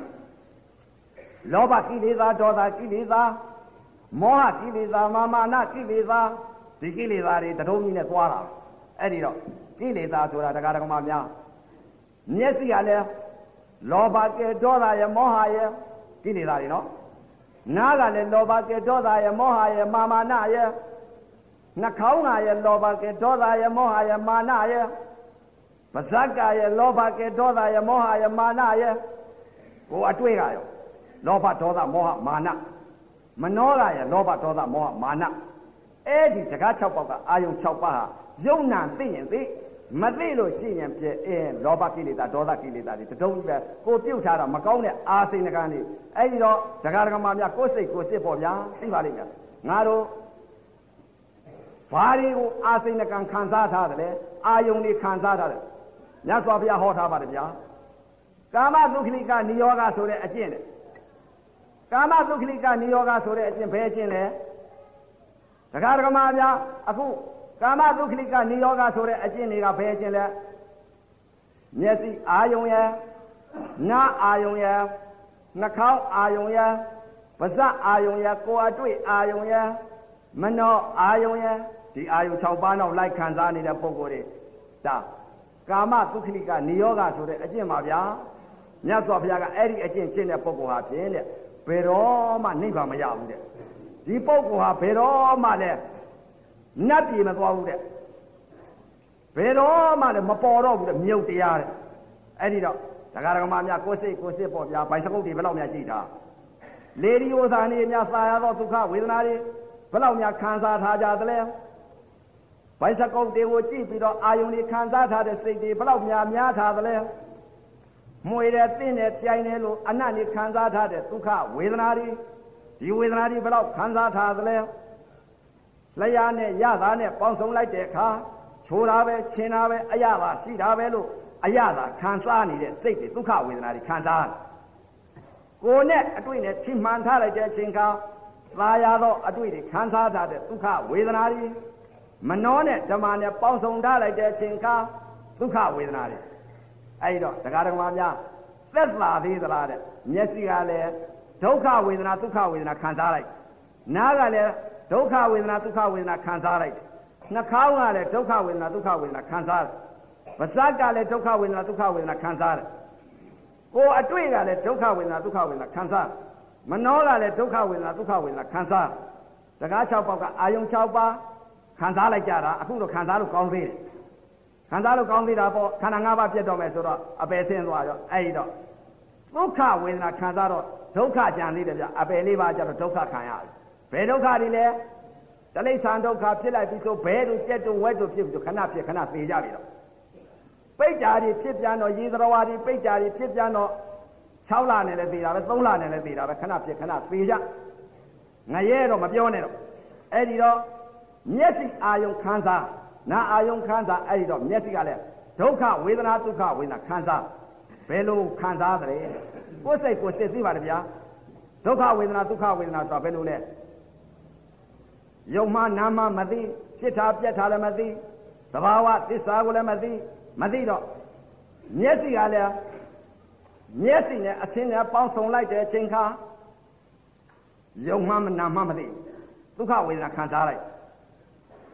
လောဘကိလေသာဒေါသကိလေသာမောဟကိလေသာမာမာနကိလေသာဒီကိလေသာတွေတထုံးကြီးနဲ့သွားတာအဲ့ဒီတော့ကိလေသာဆိုတာတရားဓမ္မများမျက်စိကလည်းလောဘကဲဒေါသရဲ့မောဟရဲ့ကိလေသာတွေနော်နားကလည်းလောဘကဲဒေါသရဲ့မောဟရဲ့မာမာနရဲ့နှာခေါင်းကရဲ့လောဘကဲဒေါသရဲ့မောဟရဲ့မာနရဲ့ပါးစပ်ကရဲ့လောဘကဲဒေါသရဲ့မောဟရဲ့မာနရဲ့ကိုအတွေ့ကရောလောဘဒေါသမောဟမာနမနောကရဲ့လောဘဒေါသမောဟမာနအဲ့ဒီတကား၆ပေါက်ကအာယုံ၆ပါးဟာယုံနာသိရင်သိမသိလို့ရှိရင်ပြအဲလောဘကိလေသာဒေါသကိလေသာတွေတတုံးကြီးပဲကိုပြုတ်ထားတာမကောင်းတဲ့အာစိန်ကံတွေအဲ့ဒီတော့ဒကာဒကမာများကိုယ်စိတ်ကိုစစ်ပေါ့ဗျာသိပါလိမ့်မယ်ငါတို့ဘာတွေကိုအာစိန်ကံခံစားထားတယ်လေအာယုံတွေခံစားထားတယ်မြတ်စွာဘုရားဟောထားပါတယ်ဗျာကာမသုခိကနိယောဂဆိုတဲ့အကျင့်လေကာမသုခိကနိယောဂဆိုတဲ့အကျင့်ဘယ်အကျင့်လဲဒကာဒကမာများအခုကာမသုခိကနိယောဂဆိုတဲ့အကျင့်တွေကဘယ်အကျင့်လဲမျက်စိအာယုံရနားအာယုံရနှာခေါင်းအာယုံရပါးစပ်အာယုံရကိုယ်အတွေ့အာယုံရမနောအာယုံရဒီအာယုံ၆ပါးနောက်လိုက်ခံစားနေတဲ့ပုံကိုယ်တွေဒါကာမသုခိကနိယောဂဆိုတဲ့အကျင့်ပါဗျာမြတ်စွာဘုရားကအဲ့ဒီအကျင့်ကျင့်တဲ့ပုံကိုယ်ဟာဖြင့်တဲ့ဘယ်တော့မှနိဗ္ဗာန်မရဘူးတဲ့ဒီပုံကိုယ်ဟာဘယ်တော့မှလည်းနတ်ပြည်မသွားဘူးတဲ့ဘယ်တော့မှလည်းမပေါ်တော့ဘူးတဲ့မြုပ်တရားတဲ့အဲ့ဒီတော့ဒကာဒကမများကိုယ်စိတ်ကိုယ်စစ်ပေါ့ဗျာဘိုင်စကုတ်တွေဘယ်လောက်များရှိတာလေဒီယိုသာနေများသာရသောဒုက္ခဝေဒနာတွေဘယ်လောက်များခံစားထားကြသလဲဘိုင်စကုတ်တွေကိုကြည့်ပြီးတော့အာယုန်တွေခံစားထားတဲ့စိတ်တွေဘယ်လောက်များများထားသလဲမွေတဲ့တင်းတဲ့ပြိုင်တယ်လို့အနတ်တွေခံစားထားတဲ့ဒုက္ခဝေဒနာတွေဒီဝေဒနာတွေဘယ်လောက်ခံစားထားသလဲလျာနဲ့ရတာနဲ့ပေါင်းစုံလိုက်တဲ့အခါချိုးတာပဲချင်းတာပဲအရသာရှိတာပဲလို့အရသာခံစားနေတဲ့စိတ်တွေဒုက္ခဝေဒနာတွေခံစားတယ်ကိုယ်နဲ့အတွေ့နဲ့ထိမှန်ထားလိုက်တဲ့အချိန်ကသာယာသောအတွေ့တွေခံစားထားတဲ့ဒုက္ခဝေဒနာတွေမနှောနဲ့ဓမ္မနဲ့ပေါင်းစုံထားလိုက်တဲ့အချိန်ကဒုက္ခဝေဒနာတွေအဲ့တော့တရားဓမ္မများသက်သာသေးသလားတဲ့မျက်စိကလည်းဒုက္ခဝေဒနာဒုက္ခဝေဒနာခံစားလိုက်နားကလည်းဒုက္ခဝေဒနာဒုက္ခဝေဒနာခံစားလိုက်နှာခေါင်းကလည်းဒုက္ခဝေဒနာဒုက္ခဝေဒနာခံစားတယ်ပါးစပ်ကလည်းဒုက္ခဝေဒနာဒုက္ခဝေဒနာခံစားတယ်ကိုယ်အတွေ့ကလည်းဒုက္ခဝေဒနာဒုက္ခဝေဒနာခံစားတယ်မနှောကလည်းဒုက္ခဝေဒနာဒုက္ခဝေဒနာခံစားတယ်တကား၆ပေါက်ကအာယုံ၆ပါးခံစားလိုက်ကြတာအခုတော့ခံစားလို့ကောင်းသေးတယ်ခံစားလို့ကောင်းသေးတာပေါ့ခန္ဓာ၅ပါးပြတ်တော့မယ်ဆိုတော့အပယ်ဆင်းသွားရောအဲ့ဒီတော့ဒုက္ခဝေဒနာခံစားတော့ဒုက္ခကြံသေးတယ်ဗျအပယ်လေးပါးကြတော့ဒုက္ခခံရတယ်ဘယ်ဒုက္ခတွေလဲတလိ္ဆာဒုက္ခဖြစ်လိုက်ပြီဆိုဘဲတို့ကြက်တို့ဝက်တို့ဖြစ်ပြီးခဏဖြစ်ခဏသေကြပြီတော့ပိဋ္ဌာတွေဖြစ်ပြန်တော့ရေသရဝါတွေပိဋ္ဌာတွေဖြစ်ပြန်တော့၆လနဲ့လည်းသေတာပဲ၃လနဲ့လည်းသေတာပဲခဏဖြစ်ခဏသေကြငရဲတော့မပြောနဲ့တော့အဲ့ဒီတော့မျက်စိအာယုံခံစားနာအာယုံခံစားအဲ့ဒီတော့မျက်စိကလည်းဒုက္ခဝေဒနာဒုက္ခဝေဒနာခံစားဘယ်လိုခံစားသလဲကိုယ်စိတ်ကိုစစ်သိပါတယ်ဗျာဒုက္ခဝေဒနာဒုက္ခဝေဒနာဆိုတာဘယ်လိုလဲယုံမှနာမှမသိဖြစ်တာပြက်တာလည်းမသိသဘာဝသစ္စာကိုလည်းမသိမသိတော့မျက်စိကလည်းမျက်စိနဲ့အဆင်းနဲ့ပေါင်းစုံလိုက်တဲ့အချိန်ခါယုံမှနာမှမသိဒုက္ခဝေဒနာခံစားလိုက်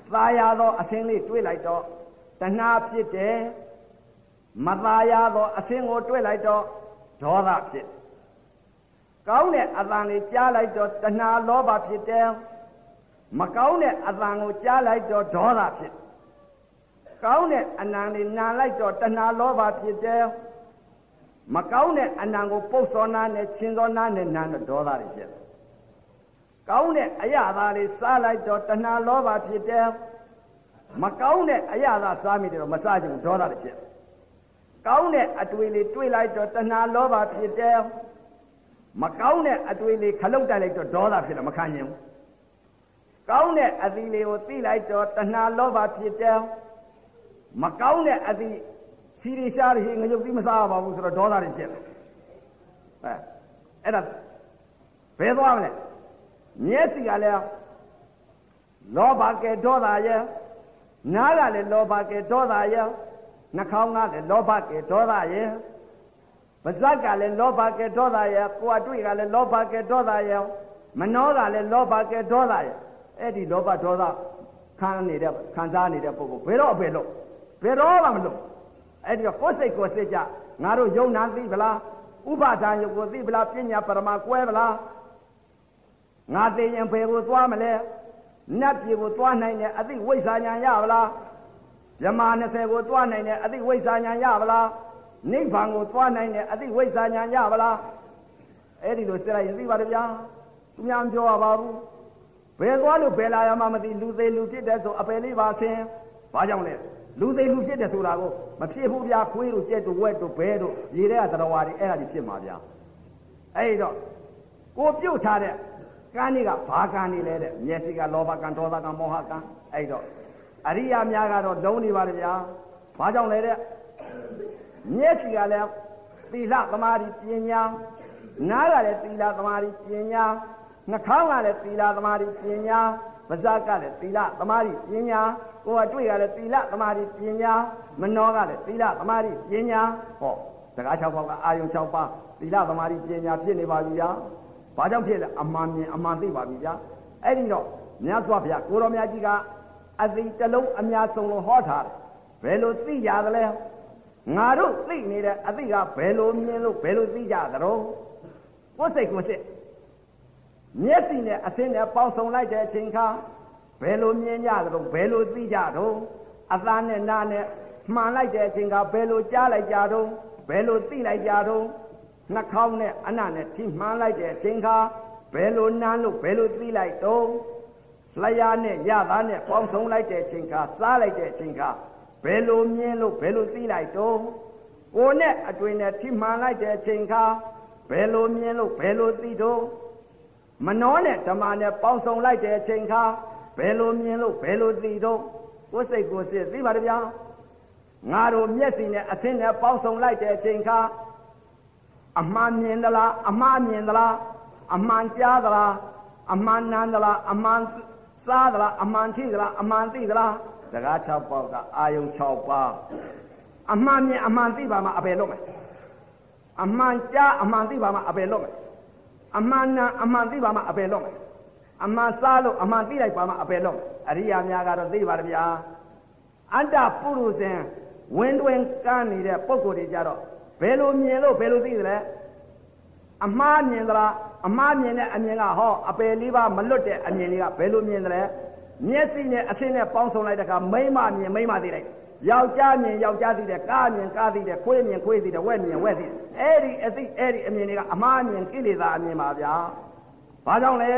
ตายาသောအစင်းလေးတွေးလိုက်တော့တဏှာဖြစ်တယ်မตายาသောအစင်းကိုတွေးလိုက်တော့ဒေါသဖြစ်ကောင်းတဲ့အတန်လေးကြားလိုက်တော့တဏှာလောဘဖြစ်တယ်မကောင်းတဲ့အတန်ကိုကြားလိုက်တော့ဒေါသဖြစ်ကောင်းတဲ့အနံလေးနာလိုက်တော့တဏှာလောဘဖြစ်တယ်မကောင်းတဲ့အနံကိုပုတ်စောနာနဲ့ချင်းစောနာနဲ့နာတော့ဒေါသတွေဖြစ်တယ်ကောင်းတဲ့အရာသားလေးစားလိုက်တော့တဏှာလောဘဖြစ်တယ်မကောင်းတဲ့အရာသားစားမိတယ်တော့မစားချင်ဘူးဒေါသတွေဖြစ်ကောင်းတဲ့အတွေ့လေးတွေးလိုက်တော့တဏှာလောဘဖြစ်တယ်မကောင်းတဲ့အတွေ့လေးခလုတ်တိုက်လိုက်တော့ဒေါသဖြစ်တယ်မခံချင်ဘူးကောင်းတဲ့အသီးလေးကိုသိလိုက်တော့တဏှာလောဘဖြစ်တယ်မကောင်းတဲ့အသီးစီရီရှားရငရုတ်သီးမစားပါဘူးဆိုတော့ဒေါသတွေဖြစ်တယ်အဲအဲ့ဒါဘယ်သွားမလဲမျက်စိကလည်းလောဘကဲဒေါသရဲ့နားကလည်းလောဘကဲဒေါသရဲ့နှာခေါင်းကလည်းလောဘကဲဒေါသရဲ့ပါးစပ်ကလည်းလောဘကဲဒေါသရဲ့ကိုယ်အတွေ့ကလည်းလောဘကဲဒေါသရဲ့မနှောကလည်းလောဘကဲဒေါသရဲ့အဲ့ဒီလောဘဒေါသခံနေတဲ့ခံစားနေတဲ့ပုဂ္ဂိုလ်ဘယ်တော့အပယ်လို့ဘယ်တော့မှမလို့အဲ့ဒီတော့ကိုယ်စိတ်ကိုယ်စိတ်ကြငါတို့ယုံနာသိဗလားဥပါဒာယုတ်ကိုသိဗလားပညာပရမကွဲဗလားငါသိရင်ဘယ်ကိုသွားမလဲနတ်ပြည်ကိုသွားနိုင်တယ်အသိဝိဇ္ဇာဉာဏ်ရပါလားဇမာနှစ်ဆယ်ကိုသွားနိုင်တယ်အသိဝိဇ္ဇာဉာဏ်ရပါလားနိဗ္ဗာန်ကိုသွားနိုင်တယ်အသိဝိဇ္ဇာဉာဏ်ရပါလားအဲ့ဒီလိုစစ်လိုက်ရင်သိပါတယ်ဗျာသူများမပြောရပါဘူးဘယ်သွားလို့ဘယ်လာရမှမသိလူသေးလူဖြစ်တယ်ဆိုအပယ်လေးပါဆင်းဘာကြောင့်လဲလူသေးလူဖြစ်တယ်ဆိုတာကိုမဖြစ်ဘူးဗျာခွေးတို့ကြက်တို့ဝက်တို့ဘဲတို့ရေထဲကတရားဝါတွေအဲ့ဒါတွေဖြစ်မှာဗျာအဲ့ဒီတော့ကိုပြုတ်ထားတဲ့ကံတွေကဘာကံနေလဲတဲ့မျက်စိကလောဘကံဒေါသကံမောဟကံအဲ့တော့အရိယာများကတော့လုံးနေပါတယ်ဗျာဘာကြောင့်လဲတဲ့မျက်စိကလည်းသီလသမာဓိပညာနားကလည်းသီလသမာဓိပညာနှာခေါင်းကလည်းသီလသမာဓိပညာပါးစပ်ကလည်းသီလသမာဓိပညာကိုယ်အတွေ့ကလည်းသီလသမာဓိပညာမနှောကလည်းသီလသမာဓိပညာဟောစကား၆ပါးကအာယုံ၆ပါးသီလသမာဓိပညာဖြစ်နေပါပြီဗျာဘာကြောင့်ဖြစ်လဲအမှန်မြင်အမှန်သိပါပြီဗျာအဲ့ဒီတော့မြတ်စွာဘုရားကိုရောမြတ်ကြီးကအသိတလုံးအများဆုံးလို့ဟောထားတယ်ဘယ်လိုသိကြသလဲငါတို့သိနေတဲ့အသိကဘယ်လိုမြင်လို့ဘယ်လိုသိကြသလဲကိုယ်စိတ်ကိုယ်စိတ်မျက်စိနဲ့အစင်းနဲ့ပေါင်းစုံလိုက်တဲ့အချိန်ခါဘယ်လိုမြင်ကြသလဲဘယ်လိုသိကြတော့အသားနဲ့နားနဲ့မှန်လိုက်တဲ့အချိန်ခါဘယ်လိုကြားလိုက်ကြတော့ဘယ်လိုသိလိုက်ကြတော့နှာခေါင်းနဲ့အနံ့နဲ့ထိမှန်လိုက်တဲ့အချိန်ခါဘယ်လိုနားလို့ဘယ်လိုသိလိုက်တော့လျှာနဲ့ရသားနဲ့ပေါင်းစုံလိုက်တဲ့အချိန်ခါစားလိုက်တဲ့အချိန်ခါဘယ်လိုမြင်လို့ဘယ်လိုသိလိုက်တော့ကိုယ်နဲ့အတွင်နဲ့ထိမှန်လိုက်တဲ့အချိန်ခါဘယ်လိုမြင်လို့ဘယ်လိုသိတော့မနှောနဲ့ဓမ္မနဲ့ပေါင်းစုံလိုက်တဲ့အချိန်ခါဘယ်လိုမြင်လို့ဘယ်လိုသိတော့ကိုယ်စိတ်ကိုယ်စိတ်သိပါတယ်ဗျာငါတို့မျက်စိနဲ့အဆင်းနဲ့ပေါင်းစုံလိုက်တဲ့အချိန်ခါအမှန်မြင်သလားအမှားမြင်သလားအမှန်ကြားသလားအမှန်နမ်းသလားအမှန်စားသလားအမှန်ထိသလားအမှန်သိသလားစကား၆ပေါက်ကအာယုံ၆ပါးအမှန်မြင်အမှန်သိပါမှအပယ်လို့မယ်အမှန်ကြားအမှန်သိပါမှအပယ်လို့မယ်အမှန်နမ်းအမှန်သိပါမှအပယ်လို့မယ်အမှန်စားလို့အမှန်သိလိုက်ပါမှအပယ်လို့မယ်အရိယာများကတော့သိပါတယ်ဗျာအတ္တပုရုဇဉ်ဝင်းတွင်ကန်းနေတဲ့ပုဂ္ဂိုလ်တွေကြတော့ဘယ်လိုမြင်လို့ဘယ်လိုသိသလဲအမှားမြင်သလားအမှားမြင်တဲ့အမြင်ကဟောအပယ်လေးပါမလွတ်တဲ့အမြင်တွေကဘယ်လိုမြင်သလဲမျက်စိနဲ့အဆင်းနဲ့ပေါင်းစုံလိုက်တဲ့အခါမိမမြင်မိမသိလိုက်ယောက်ျားမြင်ယောက်ျားသိတယ်ကားမြင်ကားသိတယ်ခွေးမြင်ခွေးသိတယ်ဝက်မြင်ဝက်သိတယ်အဲ့ဒီအသိအဲ့ဒီအမြင်တွေကအမှားမြင်ကိလေသာအမြင်ပါဗျာဘာကြောင့်လဲ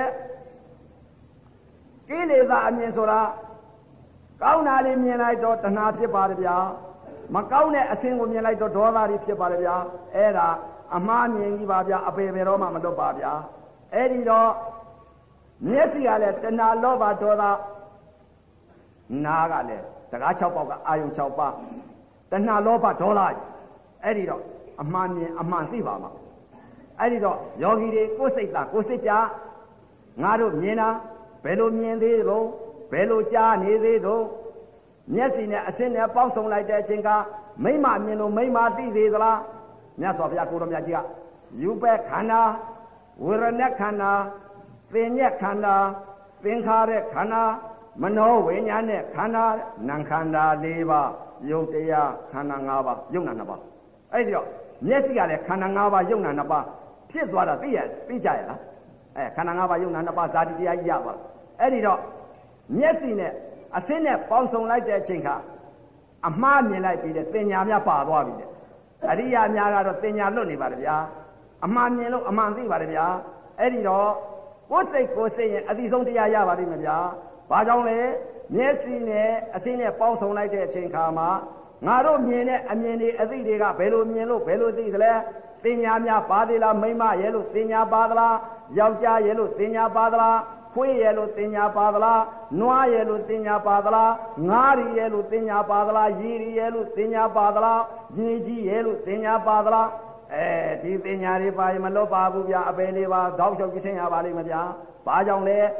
ကိလေသာအမြင်ဆိုတာကောင်းတာလေးမြင်လိုက်တော့တဏှာဖြစ်ပါတယ်ဗျာမကောင်းတဲ့အဆင်းကိုမြင်လိုက်တော့ဒေါသတွေဖြစ်ပါတယ်ဗျာအဲ့ဒါအမှားမြင်ကြီးပါဗျာအပေပေတော့မှမလွတ်ပါဗျာအဲ့ဒီတော့မျက်စိကလည်းတဏှာလောဘဒေါသနားကလည်းစကား၆ပေါက်ကအာယုံ၆ပါးတဏှာလောဘဒေါသအဲ့ဒီတော့အမှန်မြင်အမှန်သိပါမှာအဲ့ဒီတော့ယောဂီတွေကိုယ်စိတ်သားကိုယ်စိတ်ကြငါတို့မြင်တာဘယ်လိုမြင်သေးသလဲဘယ်လိုကြားနေသေးသလဲမျက်စိနဲ့အဆင်းနဲ့ပေါင်းစုံလိုက်တဲ့အချိန်ကမိမမြင်လို့မိမသိသေးသလားမြတ်စွာဘုရားကိုတော်မြတ်ကြီးကယူပဲခန္ဓာဝေရณะခန္ဓာပင်ညက်ခန္ဓာသင်္ခါရခန္ဓာမနောဝိညာဉ်နဲ့ခန္ဓာနံခန္ဓာ၄ပါးယုတ်တရားခန္ဓာ၅ပါးယုတ်နာ၂ပါးအဲ့ဒီတော့မျက်စိကလည်းခန္ဓာ၅ပါးယုတ်နာ၂ပါးဖြစ်သွားတာသိရသိကြရလားအဲခန္ဓာ၅ပါးယုတ်နာ၂ပါးဇာတိတရားကြီးရပါအဲ့ဒီတော့မျက်စိနဲ့အစင်းနဲ့ပေါင်းစုံလိုက်တဲ့အချိန်ခါအမှားမြင်လိုက်ပြီးတဲ့တင်ညာများပါသွားပြီတဲ့အရိယာများကတော့တင်ညာလွတ်နေပါတယ်ဗျာအမှားမြင်လို့အမှန်သိပါတယ်ဗျာအဲ့ဒီတော့ကိုယ်စိတ်ကိုယ်စိတ်ရင်အတိဆုံးတရားရပါလိမ့်မယ်ဗျာဘာကြောင့်လဲမျက်စိနဲ့အစင်းနဲ့ပေါင်းစုံလိုက်တဲ့အချိန်ခါမှာငါတို့မြင်တဲ့အမြင်တွေအသိတွေကဘယ်လိုမြင်လို့ဘယ်လိုသိသလဲတင်ညာများပါသေးလားမိမရဲ့လို့တင်ညာပါသလားယောက်ျားရဲ့လို့တင်ညာပါသလားခွေးရဲ့လို့တင်ညာပါသလားနွားရဲ့လို့တင်ညာပါသလားငါးရီရဲ့လို့တင်ညာပါသလားရည်ရီရဲ့လို့တင်ညာပါသလားညီကြီးရဲ့လို့တင်ညာပါသလားအဲဒီတင်ညာတွေပါရင်မလွတ်ပါဘူးဗျာအပယ်လေးပါတောက်လျှောက်ကြည့်ဆင်းရပါလိမ့်မယ်ဗျာဘာကြောင့်လဲ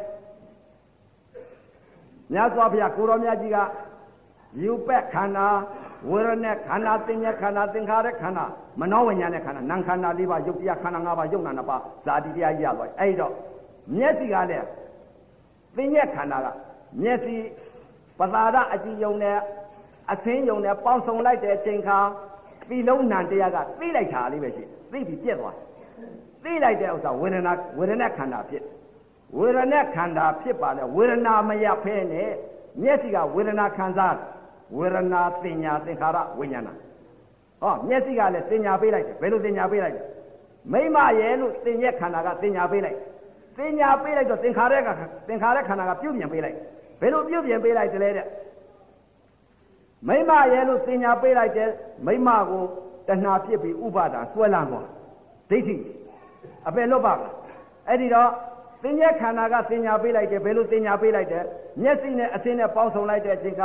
မြတ်စွာဘုရားကိုရောမြတ်ကြီးကယူပက်ခန္ဓာဝေရณะခန္ဓာတင်ညာခန္ဓာသင်္ခါရခန္ဓာမနောဝိညာဉ်နဲ့ခန္ဓာနံခန္ဓာ၄ပါးယုတ်တရားခန္ဓာ၅ပါးယုတ်နာ၂ပါးဇာတိတရားကြီးရသွားအဲ့တော့မျက်စိကလည်းသင်ညက်ခန္ဓာကမျက်စိပသာဒအကြည့်ယုံနဲ့အစင်းယုံနဲ့ပေါင်းစုံလိုက်တဲ့အချိန်ခါသီလုံးနံတရားကသိလိုက်တာလေးပဲရှိသိပြီးပြက်သွားသိလိုက်တဲ့ဥစ္စာဝေဒနာဝေဒနာခန္ဓာဖြစ်ဝေဒနာခန္ဓာဖြစ်ပါလေဝေဒနာမရဖဲနဲ့မျက်စိကဝေဒနာခံစားဝေဒနာတင်ညာသင်္ခါရဝိညာဏဟောမျက်စိကလည်းတင်ညာပေးလိုက်တယ်ဘယ်လိုတင်ညာပေးလိုက်လဲမိမရဲ့လို့တင်ညက်ခန္ဓာကတင်ညာပေးလိုက်တင်ညာပေးလိုက်တော့သင်္ခါရကသင်္ခါရခန္ဓာကပြုတ်ပြင်ပေးလိုက်ဘယ်လိုပြုတ်ပြင်ပေးလိုက်တယ်လဲတဲ့မိမရဲ့လို့တင်ညာပေးလိုက်တယ်မိမကိုတဏှာဖြစ်ပြီးဥပါဒာဆွဲလန်းသွားဒိဋ္ဌိအပယ်လွတ်ပါလားအဲ့ဒီတော့သင်ညက်ခန္ဓာကတင်ညာပေးလိုက်တယ်ဘယ်လိုတင်ညာပေးလိုက်တယ်မျက်စိနဲ့အစင်းနဲ့ပေါင်းစုံလိုက်တဲ့အချိန်က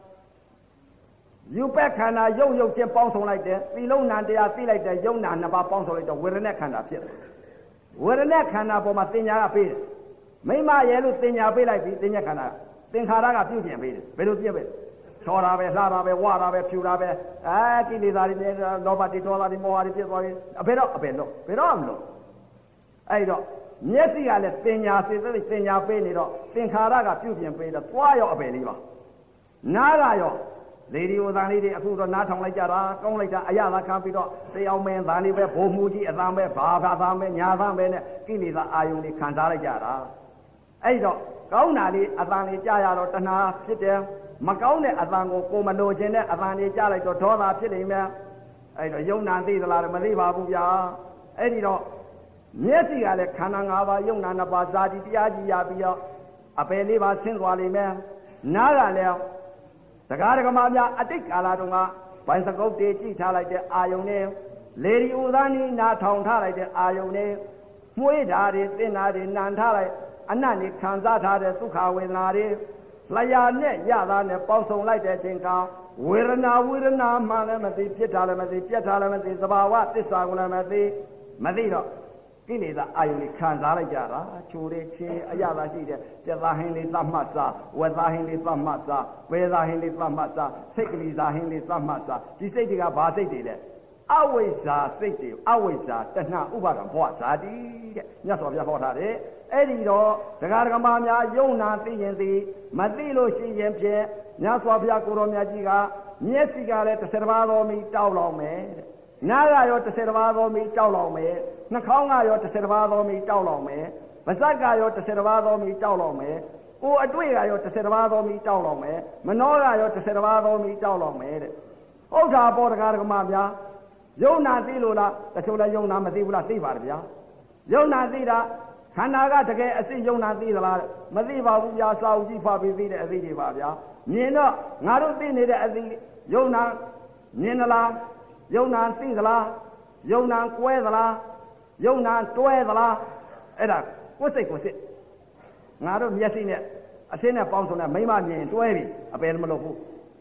ယူပက်ခန္ဓာရုပ်ရုပ်ချင်းပေါင်းစုံလိုက်တယ်သီလုံးနာတရားသိလိုက်တယ်ယုံနာနှစ်ပါးပေါင်းစုံလိုက်တော့ဝေဒနာခန္ဓာဖြစ်တယ်ဝေဒနာခန္ဓာပေါ်မှာတင်ညာကပေးတယ်မိမရဲ့လို့တင်ညာပေးလိုက်ပြီးတင်ညာခန္ဓာသင်္ခါရကပြုတ်ပြင်ပေးတယ်ဘယ်လိုပြည့်ပဲချောတာပဲလှတာပဲဝါတာပဲဖြူတာပဲအဲကိလေသာတွေလောဘတွေဒေါသတွေမောဟတွေဖြစ်သွားပြီအဘယ်တော့အဘယ်လို့ဘယ်တော့မလို့အဲ့တော့မျက်စိကလည်းတင်ညာစေသိတင်ညာပေးနေတော့သင်္ခါရကပြုတ်ပြင်ပေးတော့သွားရောအဘယ်လေးပါနားကရောလေဒီယိုသံလေးတွေအခုတော့နားထောင်လိုက်ကြတာကောင်းလိုက်တာအရသာခံပြီးတော့စေအောင်မင်းသံလေးပဲဘိုးမူကြီးအသံပဲဘာဘာသံပဲညာသံပဲနဲ့ကိလေသာအာယုန်တွေခံစားလိုက်ကြတာအဲ့တော့ကောင်းတာလေးအသံလေးကြားရတော့တဏှာဖြစ်တယ်မကောင်းတဲ့အသံကိုကိုမလို့ခြင်းတဲ့အသံလေးကြားလိုက်တော့ဒေါသဖြစ်နေမယ်အဲ့တော့ယုံနာသိသလားမသိပါဘူးဗျာအဲ့ဒီတော့မျက်စိကလည်းခန္ဓာ၅ပါးယုံနာ၂ပါးဇာတိတရားကြီးရပြီးတော့အပယ်လေးပါဆင်းသွားလိမ့်မယ်နားကလည်းတရားဓမ္မများအတိတ်ကာလတုန်းကဘိုင်စကုတ်တွေကြည့်ထားလိုက်တဲ့အာယုန်နဲ့လေဒီဥသားနီးနာထောင်ထားလိုက်တဲ့အာယုန်နဲ့မှုေးဓာတွေသင်္နာတွေနံထားလိုက်အနတ်တွေခံစားထားတဲ့ဒုက္ခဝေဒနာတွေလျာနဲ့ရတာနဲ့ပေါင်းစုံလိုက်တဲ့အချိန်ကဝေဒနာဝေဒနာမှလည်းမသိဖြစ်တာလည်းမသိပြက်တာလည်းမသိသဘာဝသစ္စာကိုလည်းမသိမသိတော့ကိလေသာအာယုန်တွေခံစားလိုက်ကြတာချိုးတဲ့ချင်းအရသာရှိတဲ့ကျက်သားဟင်းလေးသတ်မှတ်စားဝက်သားဟင်းလေးသတ်မှတ်စားပဲသားဟင်းလေးသတ်မှတ်စားစိတ်ကလေးသားဟင်းလေးသတ်မှတ်စားဒီစိတ်တွေကဘာစိတ်တွေလဲအဝိဇ္ဇာစိတ်တွေအဝိဇ္ဇာတဏှာဥပါဒံဘဝဇာတိတဲ့မြတ်စွာဘုရားဟောထားတယ်အဲ့ဒီတော့ဒကာဒကမာများယုံနာသိရင်သိမသိလို့ရှိရင်ဖြင့်မြတ်စွာဘုရားကိုရောမြတ်ကြီးကမျက်စိကလည်းတစ်ဆယ်တစ်ပါးတော်မီတောက်လောင်မယ်တဲ့နားကရောတစ်ဆယ်တစ်ပါးတော်မီတောက်လောင်မယ်နှာခေါင်းကရောတစ်ဆယ်တစ်ပါးတော်မီတောက်လောင်မယ်ပါးစပ်ကရောတစ်ဆယ်တစ်ပါးတော်မီတောက်လောင်မယ်ကိုယ်အတွေ့ကရောတစ်ဆယ်တစ်ပါးတော်မီတောက်လောင်မယ်မနှောကရောတစ်ဆယ်တစ်ပါးတော်မီတောက်လောင်မယ်တဲ့ဟုတ်တာပေါ်တကားဒကမာဗျာယုံနာသိလို့လားတချို့လည်းယုံနာမသိဘူးလားသိပါတယ်ဗျာယုံနာသိတာခန္ဓာကတကယ်အစစ်ယုံနာသိသလားမသိပါဘူးဗျာစာအုပ်ကြီးဖတ်ပြီးသိတဲ့အသိတွေပါဗျာမြင်တော့ငါတို့သိနေတဲ့အသိယုံနာမြင်သလားယုံနာသိသလားယုံနာကွဲသလားယုံနာတွဲသလားအဲ့ဒါကိုယ်စိတ်ကိုယ်စိတ်ငါတို့မျက်စိနဲ့အစင်းနဲ့ပေါင်းစုံတဲ့မိမမြင်တွဲပြီအပယ်မလုပ်ဘူး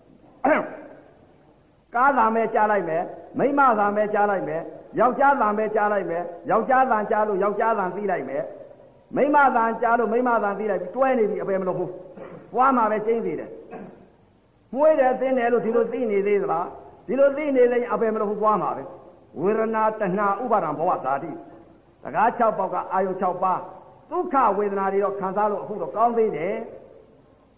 ကားသာမဲကြားလိုက်မယ်မိမသာမဲကြားလိုက်မယ်ယောက်ျားသာမဲကြားလိုက်မယ်ယောက်ျားသာကြားလို့ယောက်ျားသာသိလိုက်မယ်မိမသာကြားလို့မိမသာသိလိုက်ပြီတွဲနေပြီအပယ်မလုပ်ဘူးဘွားမှာပဲကျင်းသေးတယ်မွေးတယ်သင်းတယ်လို့ဒီလိုသိနေသေးသလားဒီလိုသိနေရင်အပယ်မလုပ်ဘူးဘွားမှာပဲဝေဒနာတဏှာဥပါဒံဘဝဇာတိတကား၆ပေါက်ကအာယု၆ပါးဒုက္ခဝေဒနာတွေတော့ခံစားလို့အခုတော့ကောင်းသေးတယ်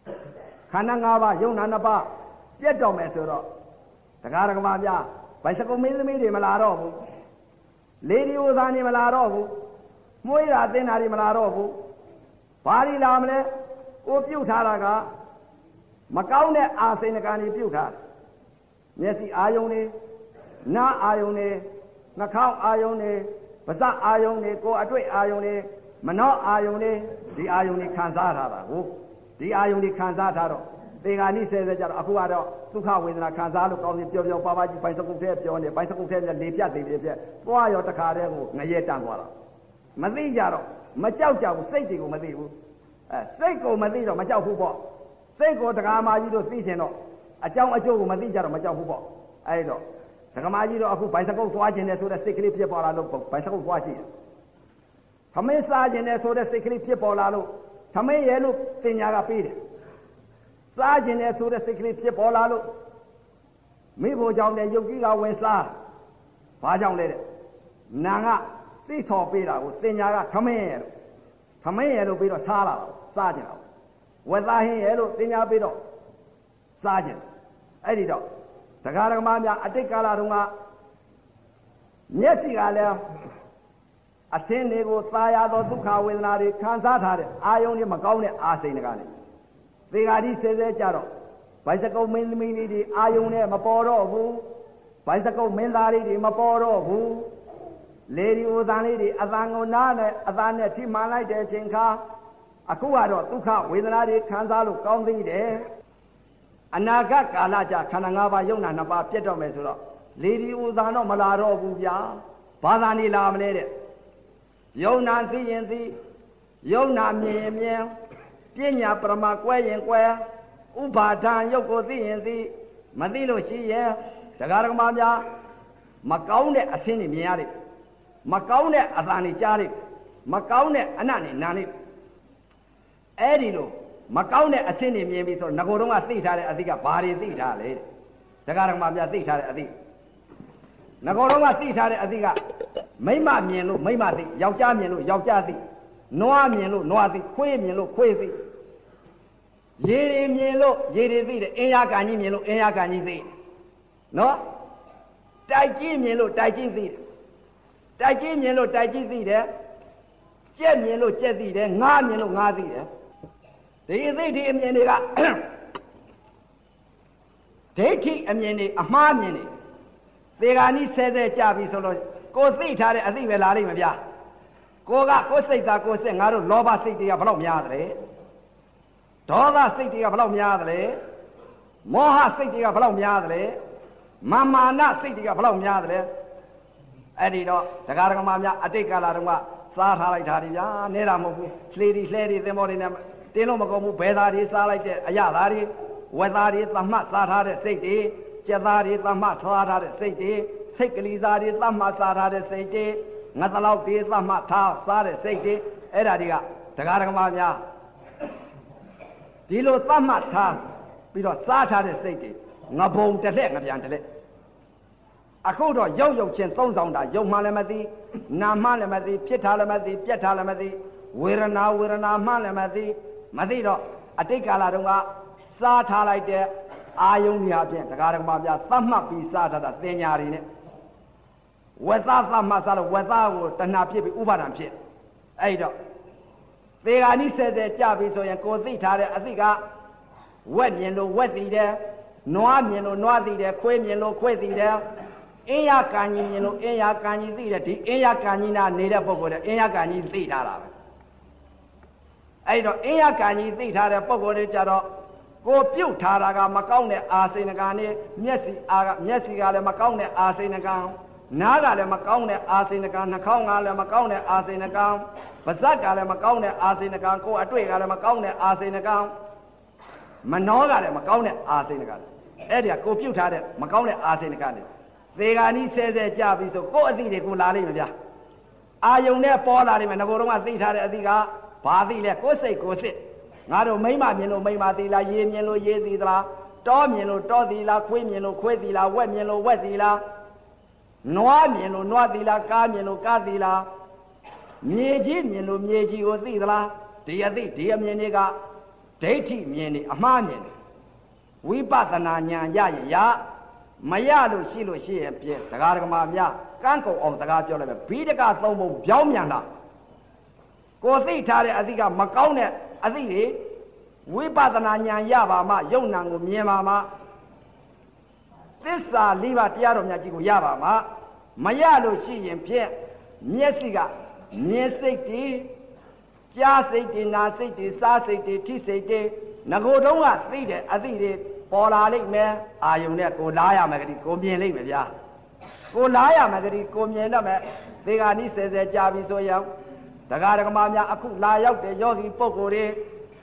ခန္ဓာ၅ပါးယုံနာနှစ်ပါးပြတ်တော့မယ်ဆိုတော့တရားဓမ္မများဘိုင်စကုမင်းသမီးတွေမလာတော့ဘူးလေဒီယိုသားတွေမလာတော့ဘူးမွေးတာသင်တာတွေမလာတော့ဘူးဘာတွေလာမလဲကိုပြုတ်ထားတာကမကောင်းတဲ့အာစိန်ကံတွေပြုတ်ထားတယ်မျက်စိအာယုံတွေနားအာယုံတွေနှာခေါင်းအာယုံတွေပါးစပ်အာယုံတွေကိုအတွေ့အာယုံတွေမနှောအာယုံတွေဒီအာယုံတွေခံစားထားတာဟုတ်ဒီအာယုံတွေခံစားထားတော့သေဂာနိဆဲဆဲကြတော့အခုကတော့ဒုက္ခဝေဒနာခံစားလို့ကောင်းစီပျော်ပျော်ပါပါကြီးပိုင်စကုတ်ထဲပြောနေပိုင်စကုတ်ထဲလေပြတ်သေးပြက်သွားရောတခါတည်းကိုငရဲတန်သွားတာမသိကြတော့မကြောက်ကြဘူးစိတ်တွေကိုမသိဘူးအဲစိတ်ကိုမသိတော့မကြောက်ဘူးပေါ့စိတ်ကိုဒကာမကြီးတို့သိချင်တော့အကြောင်းအကျိုးကိုမသိကြတော့မကြောက်ဘူးပေါ့အဲ့တော့ဒကာမကြီးတို့အခုဘိုင်စကုတ်သွားခြင်းနဲ့ဆိုတဲ့စိတ်ကလေးဖြစ်ပေါ်လာလို့ဘိုင်စကုတ်သွားကြည့်ထမင်းစားခြင်းနဲ့ဆိုတဲ့စိတ်ကလေးဖြစ်ပေါ်လာလို့ထမင်းရဲလို့တင်ညာကပေးတယ်စားခြင်းနဲ့ဆိုတဲ့စိတ်ကလေးဖြစ်ပေါ်လာလို့မိဖို့ကြောင့်တဲ့ယုတ်ကြီးကဝင်စားဘာကြောင့်လဲတဲ့နာကသိဆော်ပေးတာကိုတင်ညာကထမင်းရဲလို့ထမင်းရဲလို့ပြီးတော့စားလာစားခြင်းတော့ဝက်သားဟင်းရဲလို့တင်ညာပြီးတော့စားခြင်းအဲ့ဒီတော့တရားဓမ္မများအတိတ်ကာလတုန်းကမျက်စိကလည်းအစင်းတွေကိုသာယာသောဒုက္ခဝေဒနာတွေခံစားထားတဲ့အာယုန်တွေမကောင်းတဲ့အာစိန်တွေကလည်းသေဃာတိဆဲဆဲကြတော့ဘိုင်စကုတ်မင်းသမီးလေးတွေအာယုန်နဲ့မပေါ်တော့ဘူးဘိုင်စကုတ်မင်းသားလေးတွေမပေါ်တော့ဘူးလေဒီအိုသံလေးတွေအသံကိုနားနဲ့အသံနဲ့ထိမှန်လိုက်တဲ့အချိန်ခါအခုကတော့ဒုက္ခဝေဒနာတွေခံစားလို့ကောင်းသေးတယ်အနာဂတ်ကာလကြခန္ဓာ၅ပါးယုံနာနှစ်ပါးပြတ်တော့မယ်ဆိုတော့လေဒီအိုသံတော့မလာတော့ဘူးဗျာဘာသာနေလာမလဲတဲ့ယုံနာသိရင်သိယုံနာမြင်ရင်မြင်ပညာပရမကွဲရင်ကွဲဥပါဒံယုတ်ကိုသိရင်သိမသိလို့ရှိရင်တရားဓမ္မများမကောင်းတဲ့အဆင်းတွေမြင်ရတယ်မကောင်းတဲ့အသံတွေကြားရတယ်မကောင်းတဲ့အနတ်တွေနားရတယ်အဲ့ဒီလိုမကောင်းတဲ့အဆင်းတွေမြင်ပြီးဆိုတော့ငကိုယ်တော့ကသိထားတဲ့အသည့်ကဘာတွေသိထားလဲတရားဓမ္မများသိထားတဲ့အသည့်ငကိုယ်တော့ကသိထားတဲ့အသည့်ကမိမမြင်လို့မိမသိယောက်ျားမြင်လို့ယောက်ျားသိနွားမြင်လို့နွားသိခွေးမြင်လို့ခွေးသိရေတွေမြင်လို့ရေတွေသိတယ်အင်းရကန်ကြီးမြင်လို့အင်းရကန်ကြီးသိနော်တိုက်ကြီးမြင်လို့တိုက်ကြီးသိတယ်တိုက်ကြီးမြင်လို့တိုက်ကြီးသိတယ်ကြက်မြင်လို့ကြက်သိတယ်ငါးမြင်လို့ငါးသိတယ်ဒီအသိဒီအမြင်တွေကဒိဋ္ဌိအမြင်တွေအမှားမြင်တွေသေဂာနိဆဲဆဲကြပြီဆိုလို့ကိုသိထားတဲ့အသိပဲလာလိမ့်မယ်ဗျာကိုကကိုစိတ်သားကိုစိတ်ငါတို့လောဘစိတ်တွေကဘယ်လောက်များသလဲဒေါသစိတ်တွေကဘယ်လောက်များသလဲမောဟစိတ်တွေကဘယ်လောက်များသလဲမာမာနစိတ်တွေကဘယ်လောက်များသလဲအဲ့ဒီတော့တရားဓမ္မများအတိတ်ကာလတုန်းကစားထားလိုက်တာဒီဗျာနေတာမဟုတ်ဘူးလှေဒီလှဲဒီသင်္ဘောတွေနဲ့တင်းလို့မကုန်ဘူးဘဲသားတွေစားလိုက်တဲ့အရသားတွေဝက်သားတွေသတ်မှတ်စားထားတဲ့စိတ်တွေကြက်သားတွေသတ်မှတ်ထားထားတဲ့စိတ်တွေစိတ်ကလေးစားတွေသတ်မှတ်စားထားတဲ့စိတ်တွေငါတလောက်တွေသတ်မှတ်ထားစားတဲ့စိတ်တွေအဲ့ဒါတွေကတရားဓမ္မများဒီလိုသတ်မှတ်ထားပြီးတော့စားထားတဲ့စိတ်တွေငဘုံတစ်လက်ငပြန်တစ်လက်အခုတော့ရုပ်ရုပ်ချင်းသုံးဆောင်တာရုပ်မှလည်းမသိနာမှလည်းမသိဖြစ်ထားလည်းမသိပြက်ထားလည်းမသိဝေဒနာဝေဒနာမှလည်းမသိမသိတော့အတိတ်ကာလတုန်းကစားထားလိုက်တဲ့အာယုန်ကြီးအပြင်တရားဓမ္မများသတ်မှတ်ပြီးစားထားတာသင်ညာတွေနဲ့ဝက်သားသတ်မှတ်စားလို့ဝက်သားကိုတဏှာဖြစ်ပြီးဥပါဒံဖြစ်အဲ့တော့သေဂာနိဆဲဆဲကြပြီဆိုရင်ကိုသိထားတဲ့အသိကဝက်မြင်လို့ဝက်သိတယ်နွားမြင်လို့နွားသိတယ်ခွေးမြင်လို့ခွေးသိတယ်အင်းရကံကြီးမြင်လို့အင်းရကံကြီးသိတယ်ဒီအင်းရကံကြီးနာနေတဲ့ပုဂ္ဂိုလ်တဲ့အင်းရကံကြီးသိထားတာပဲအဲ့တော့အင်းရကံကြီးသိထားတဲ့ပုဂ္ဂိုလ်တွေကြတော့ကိုပြုတ်ထားတာကမကောင်းတဲ့အာစိဏကံနဲ့မျက်စိအာကမျက်စိကလည်းမကောင်းတဲ့အာစိဏကံနားကလည်းမကောင်းတဲ့အာစိဏကံနှာခေါင်းကလည်းမကောင်းတဲ့အာစိဏကံပါးစပ်ကလည်းမကောင်းတဲ့အာစိဏကံကိုယ်အတွေ့ကလည်းမကောင်းတဲ့အာစိဏကံမနှောကလည်းမကောင်းတဲ့အာစိဏကံအဲ့ဒီကကိုပြုတ်ထားတဲ့မကောင်းတဲ့အာစိဏကံနဲ့သေဂာနိဆဲဆဲကြပြီဆိုကိုယ်အသိတွေကိုလာလိမ့်မယ်ဗျာအာယုံနဲ့ပေါ်လာလိမ့်မယ်ငကိုယ်တော့ကသိထားတဲ့အသိကဘာသိလဲကိုယ်စိတ်ကိုယ်စစ်ငါတို့မိမမြင်လို့မိမသိလားရေမြင်လို့ရေသိသလားတောမြင်လို့တောသိလားခွေးမြင်လို့ခွေးသိလားဝက်မြင်လို့ဝက်သိလားနွားမြင်လို့နွားသိလားကားမြင်လို့ကားသိလားမြေကြီးမြင်လို့မြေကြီးကိုသိသလားဒီအသိဒီအမြင်တွေကဒဒိဋ္ဌိမြင်နေအမှားမြင်တယ်ဝိပဿနာဉာဏ်ရရင်ရမရလို့ရှိလို့ရှိရင်ဖြင့်တရားဓမ္မများကန်းကုန်အောင်စကားပြောလိုက်ပဲဘိဒကသုံးပုံပြောင်းမြန်တာကိုသိထားတဲ့အသည့်ကမကောင်းတဲ့အသည့်တွေဝိပဿနာဉာဏ်ရပါမှယုံနာကိုမြင်ပါမှသစ္စာလေးပါးတရားတော်များကြီးကိုရပါမှမရလို့ရှိရင်ဖြင့်မျက်စိကမြင်စိတ်တည်ကြားစိတ်တည်နာစိတ်တည်စားစိတ်တည်ထိစိတ်တည်ငကိုယ်တုံးကသိတဲ့အသည့်တွေပေါ်လာလိမ့်မယ်အာယုန်နဲ့ကိုလားရမယ်ကတိကိုမြင်လိမ့်မယ်ဗျာကိုလားရမယ်ကတိကိုမြင်တော့မယ်သေဂာနိဆယ်ဆယ်ကြာပြီဆိုရင်တရားဓမ္မများအခုလာရောက်တဲ့ယောဂီပုဂ္ဂိုလ်တွေ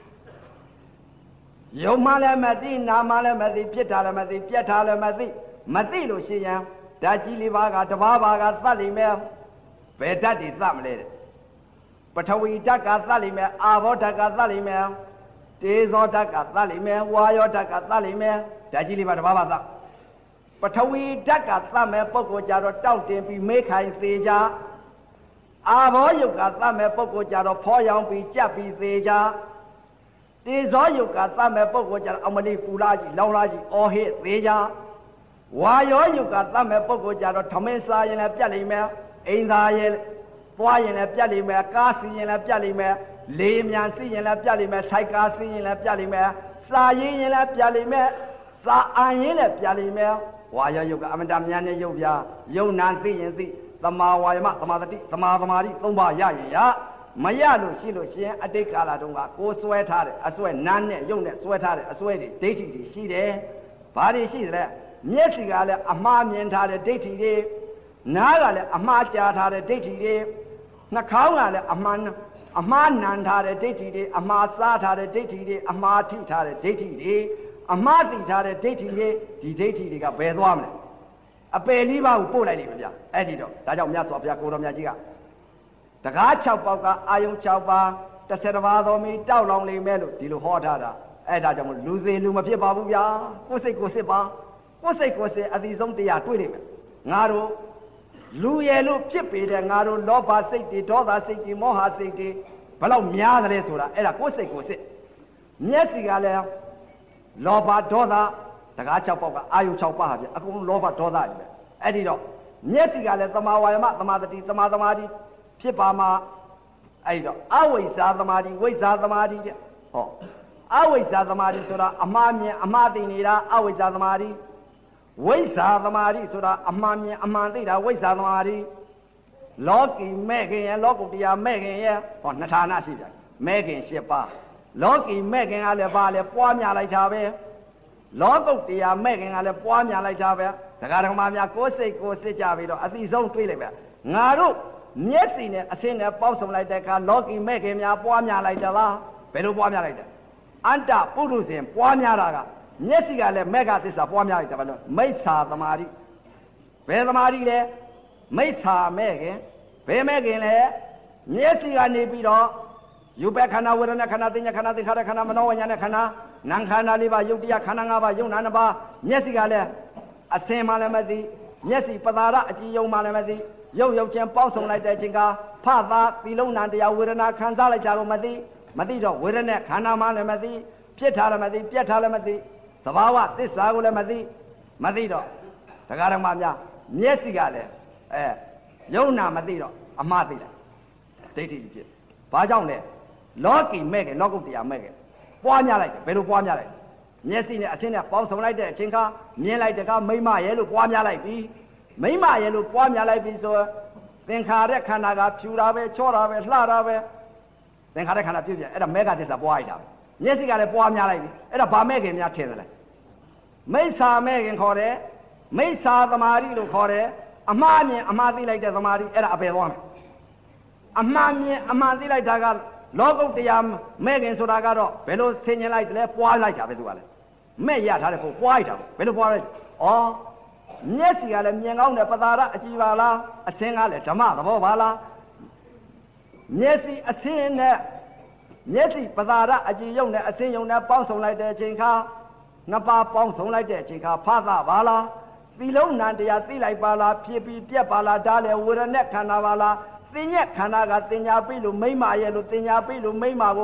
ယုံမှလည်းမသိနာမှလည်းမသိဖြစ်တာလည်းမသိပြက်တာလည်းမသိမသိလို့ရှိရင်ဓာတ်ကြီးလေးပါးကတဘာဘာကသတ်လိမ့်မယ်ဘယ်ဓာတ်တွေသတ်မလဲပထဝီဓာတ်ကသတ်လိမ့်မယ်အာဘောဓာတ်ကသတ်လိမ့်မယ်တေဇောဓာတ်ကသတ်လိမ့်မယ်ဝါယောဓာတ်ကသတ်လိမ့်မယ်ဓာတ်ကြီးလေးပါးတဘာဘာသတ်ပထဝီဓာတ်ကသတ်မဲ့ပုဂ္ဂိုလ်ကြတော့တောက်တင်ပြီးမေးခိုင်သေးကြအာဘောယုတ်ကသတ်မဲ့ပုဂ္ဂိုလ်ကြတော့ဖောရောင်ပြီးကြက်ပြီးသေးကြတေဇောယုတ်ကသတ်မဲ့ပုဂ္ဂိုလ်ကြတော့အမလီပူလာကြီးလောင်လာကြီးအော်ဟစ်သေးကြဝါယောယုတ်ကသတ်မဲ့ပုဂ္ဂိုလ်ကြတော့ထမင်းစားရင်လည်းပြတ်လိမ့်မယ်အိမ်သားရဲ့သွားရင်လည်းပြတ်လိမ့်မယ်ကားစီရင်လည်းပြတ်လိမ့်မယ်လေမြန်စီရင်လည်းပြတ်လိမ့်မယ်စိုက်ကားစီရင်လည်းပြတ်လိမ့်မယ်စာရင်ရင်လည်းပြတ်လိမ့်မယ်စာအန်ရင်လည်းပြတ်လိမ့်မယ်ဝါယောယုတ်ကအမတန်မြန်တဲ့ယုတ်ပြယုံနာသိရင်သိသမာဝါယမသမာတတိသမာသမာဓိသုံးပါးရရင်ရမရလို့ရှိလို့ရှင်အတိတ်ကာလတုန်းကကိုယ်ဆွဲထားတဲ့အဆွဲနားနဲ့ယုံနဲ့ဆွဲထားတဲ့အဆွဲတွေဒိဋ္ဌိတွေရှိတယ်ဘာတွေရှိသလဲမျက်စိကလည်းအမှားမြင်ထားတဲ့ဒိဋ္ဌိတွေနားကလည်းအမှားကြားထားတဲ့ဒိဋ္ဌိတွေနှာခေါင်းကလည်းအမှားအမှားနံထားတဲ့ဒိဋ္ဌိတွေအမှားစားထားတဲ့ဒိဋ္ဌိတွေအမှားထိထားတဲ့ဒိဋ္ဌိတွေအမှားသိထားတဲ့ဒိဋ္ဌိတွေဒီဒိဋ္ဌိတွေကဘယ်သွားမလဲအပယ်လေးပါးကိုပို့လိုက်လိမ့်မယ်ဗျအဲ့ဒီတော့ဒါကြောင့်မြတ်စွာဘုရားကိုတော်မြတ်ကြီးကတကား၆ပေါက်ကအာယုံ၆ပါးတစ်ဆယ်တစ်ပါးသောမီတောက်လောင်လိမ့်မယ်လို့ဒီလိုဟောထားတာအဲ့ဒါကြောင့်မို့လူစေလူမဖြစ်ပါဘူးဗျာကိုယ်စိတ်ကိုယ်စစ်ပါကိုယ်စိတ်ကိုယ်စစ်အတိဆုံးတရားတွေ့လိမ့်မယ်ငါတို့လူရယ်လို့ဖြစ်ပေတဲ့ငါတို့လောဘစိတ်တွေဒေါသစိတ်တွေမောဟစိတ်တွေဘလောက်များသလဲဆိုတာအဲ့ဒါကိုယ်စိတ်ကိုယ်စစ်မျက်စိကလည်းလောဘဒေါသတကား၆ပေါက်ကအာယု၆ပါးဟာပြအကုန်လောဘဒေါသကြီးပဲအဲ့ဒီတော့မျက်စိကလည်းသမာဝါယမသမာတတိသမာသမာဓိဖြစ်ပါမှာအဲ့ဒီတော့အဝိဇ္ဇာသမာဓိဝိဇ္ဇာသမာဓိတဲ့ဟောအဝိဇ္ဇာသမာဓိဆိုတာအမှားမြင်အမှားသိနေတာအဝိဇ္ဇာသမာဓိဝိဇ္ဇာသမာဓိဆိုတာအမှန်မြင်အမှန်သိတာဝိဇ္ဇာသမာဓိလောကီမဲ့ခင်ရဲ့လောကုတ္တရာမဲ့ခင်ရဲ့ဟောနှစ်ဌာနရှိပြန်မဲ့ခင်၈ပါးလောကီမဲ့ခင်ကလည်းဘာလဲပွားများလိုက်တာပဲလောကုတ္တရာမဲ့ခင်ကလည်းပွားများလိုက်တာပဲဒကာဒကမာများကိုယ်စိတ်ကိုယ်စစ်ကြပြီးတော့အတိဆုံးတွေးလိုက်ပဲငါတို့မျက်စိနဲ့အစင်းနဲ့ပေါင်းစုံလိုက်တဲ့အခါလောကီမဲ့ခင်များပွားများလိုက်တယ်လားဘယ်လိုပွားများလိုက်တယ်အန္တပုရုဇဉ်ပွားများတာကမျက်စိကလည်းမေဃသစ္စာပွားများလိုက်တယ်ဘာလို့မိစ္ဆာသမာဓိဘယ်သမာဓိလဲမိစ္ဆာမဲ့ခင်ဘယ်မဲ့ခင်လဲမျက်စိကနေပြီးတော့ယူပခန္ဓာဝေဒနာခန္ဓာသင်ညာခန္ဓာသင်္ခါရခန္ဓာမနောဝိညာဏခန္ဓာနာမ်ခန္ဓာလေးပါယုတ်တရားခန္ဓာ၅ပါးယုံနာ၅ပါးမျက်စိကလည်းအစင်မှလည်းမသိမျက်စိပသာရအကြည်ယုံမှလည်းမသိရုပ်ရုပ်ချင်းပေါင်းစုံလိုက်တဲ့အချိန်ကဖသာသီလုံးနာတရားဝေဒနာခံစားလိုက်တာကိုမသိမသိတော့ဝေဒနာခန္ဓာမှလည်းမသိဖြစ်ထားလည်းမသိပြက်ထားလည်းမသိသဘာဝသစ္စာကိုလည်းမသိမသိတော့တရားဓမ္မများမျက်စိကလည်းအဲယုံနာမသိတော့အမှားသိတယ်ဒိဋ္ဌိဖြစ်ဘာကြောင့်လဲလောကီမဲ့ကလောကုတ္တရာမဲ့ကပွားများလိုက်တယ်ဘယ်လိုပွားများလိုက်မျက်စိနဲ့အဆင်းနဲ့ပေါင်းစုံလိုက်တဲ့အချိန်ကမြင်လိုက်တဲ့ကမိမရဲလို့ပွားများလိုက်ပြီမိမရဲလို့ပွားများလိုက်ပြီဆိုသင်္ခါရခန္ဓာကဖြူတာပဲချောတာပဲလှတာပဲသင်္ခါရခန္ဓာပြုတ်ပြအဲ့ဒါမေဃသစ္စာပွားလိုက်တာပဲမျက်စိကလည်းပွားများလိုက်ပြီအဲ့ဒါဘာမဲ့ခင်များထင်တယ်လဲမိစ္ဆာမဲ့ခင်ခေါ်တယ်မိစ္ဆာသမာဓိလို့ခေါ်တယ်အမှားမြင်အမှားသိလိုက်တဲ့သမာဓိအဲ့ဒါအပယ်သွားမယ်အမှားမြင်အမှားသိလိုက်တာကလောကုတ္တရာမဲ့ခင်ဆိုတာကတော့ဘယ်လိုဆင်ញင်လိုက်တယ်လဲပွားလိုက်တာပဲသူကလည်းမဲ့ရထားတယ်ပို့ပွားလိုက်တာဘယ်လိုပွားလိုက်ဩမျက်စိကလည်းမြင်ကောင်းတယ်ပသာရအကြည်ပါလားအစင်းကလည်းဓမ္မသဘောပါလားမျက်စိအစင်းနဲ့မျက်စိပသာရအကြည်ယုံနဲ့အစင်းယုံနဲ့ပေါင်းစုံလိုက်တဲ့အချိန်ခါနှစ်ပါးပေါင်းစုံလိုက်တဲ့အချိန်ခါဖသပါလားသီလုံးနံတရားသိလိုက်ပါလားဖြစ်ပြီးပြက်ပါလားဒါလည်းဝေဒနာခန္ဓာပါလားသင်ညက်ခန္ဓာကတင်ညာပြီလို့မိမ့်မာရဲ့လို့တင်ညာပြီလို့မိမ့်မာကို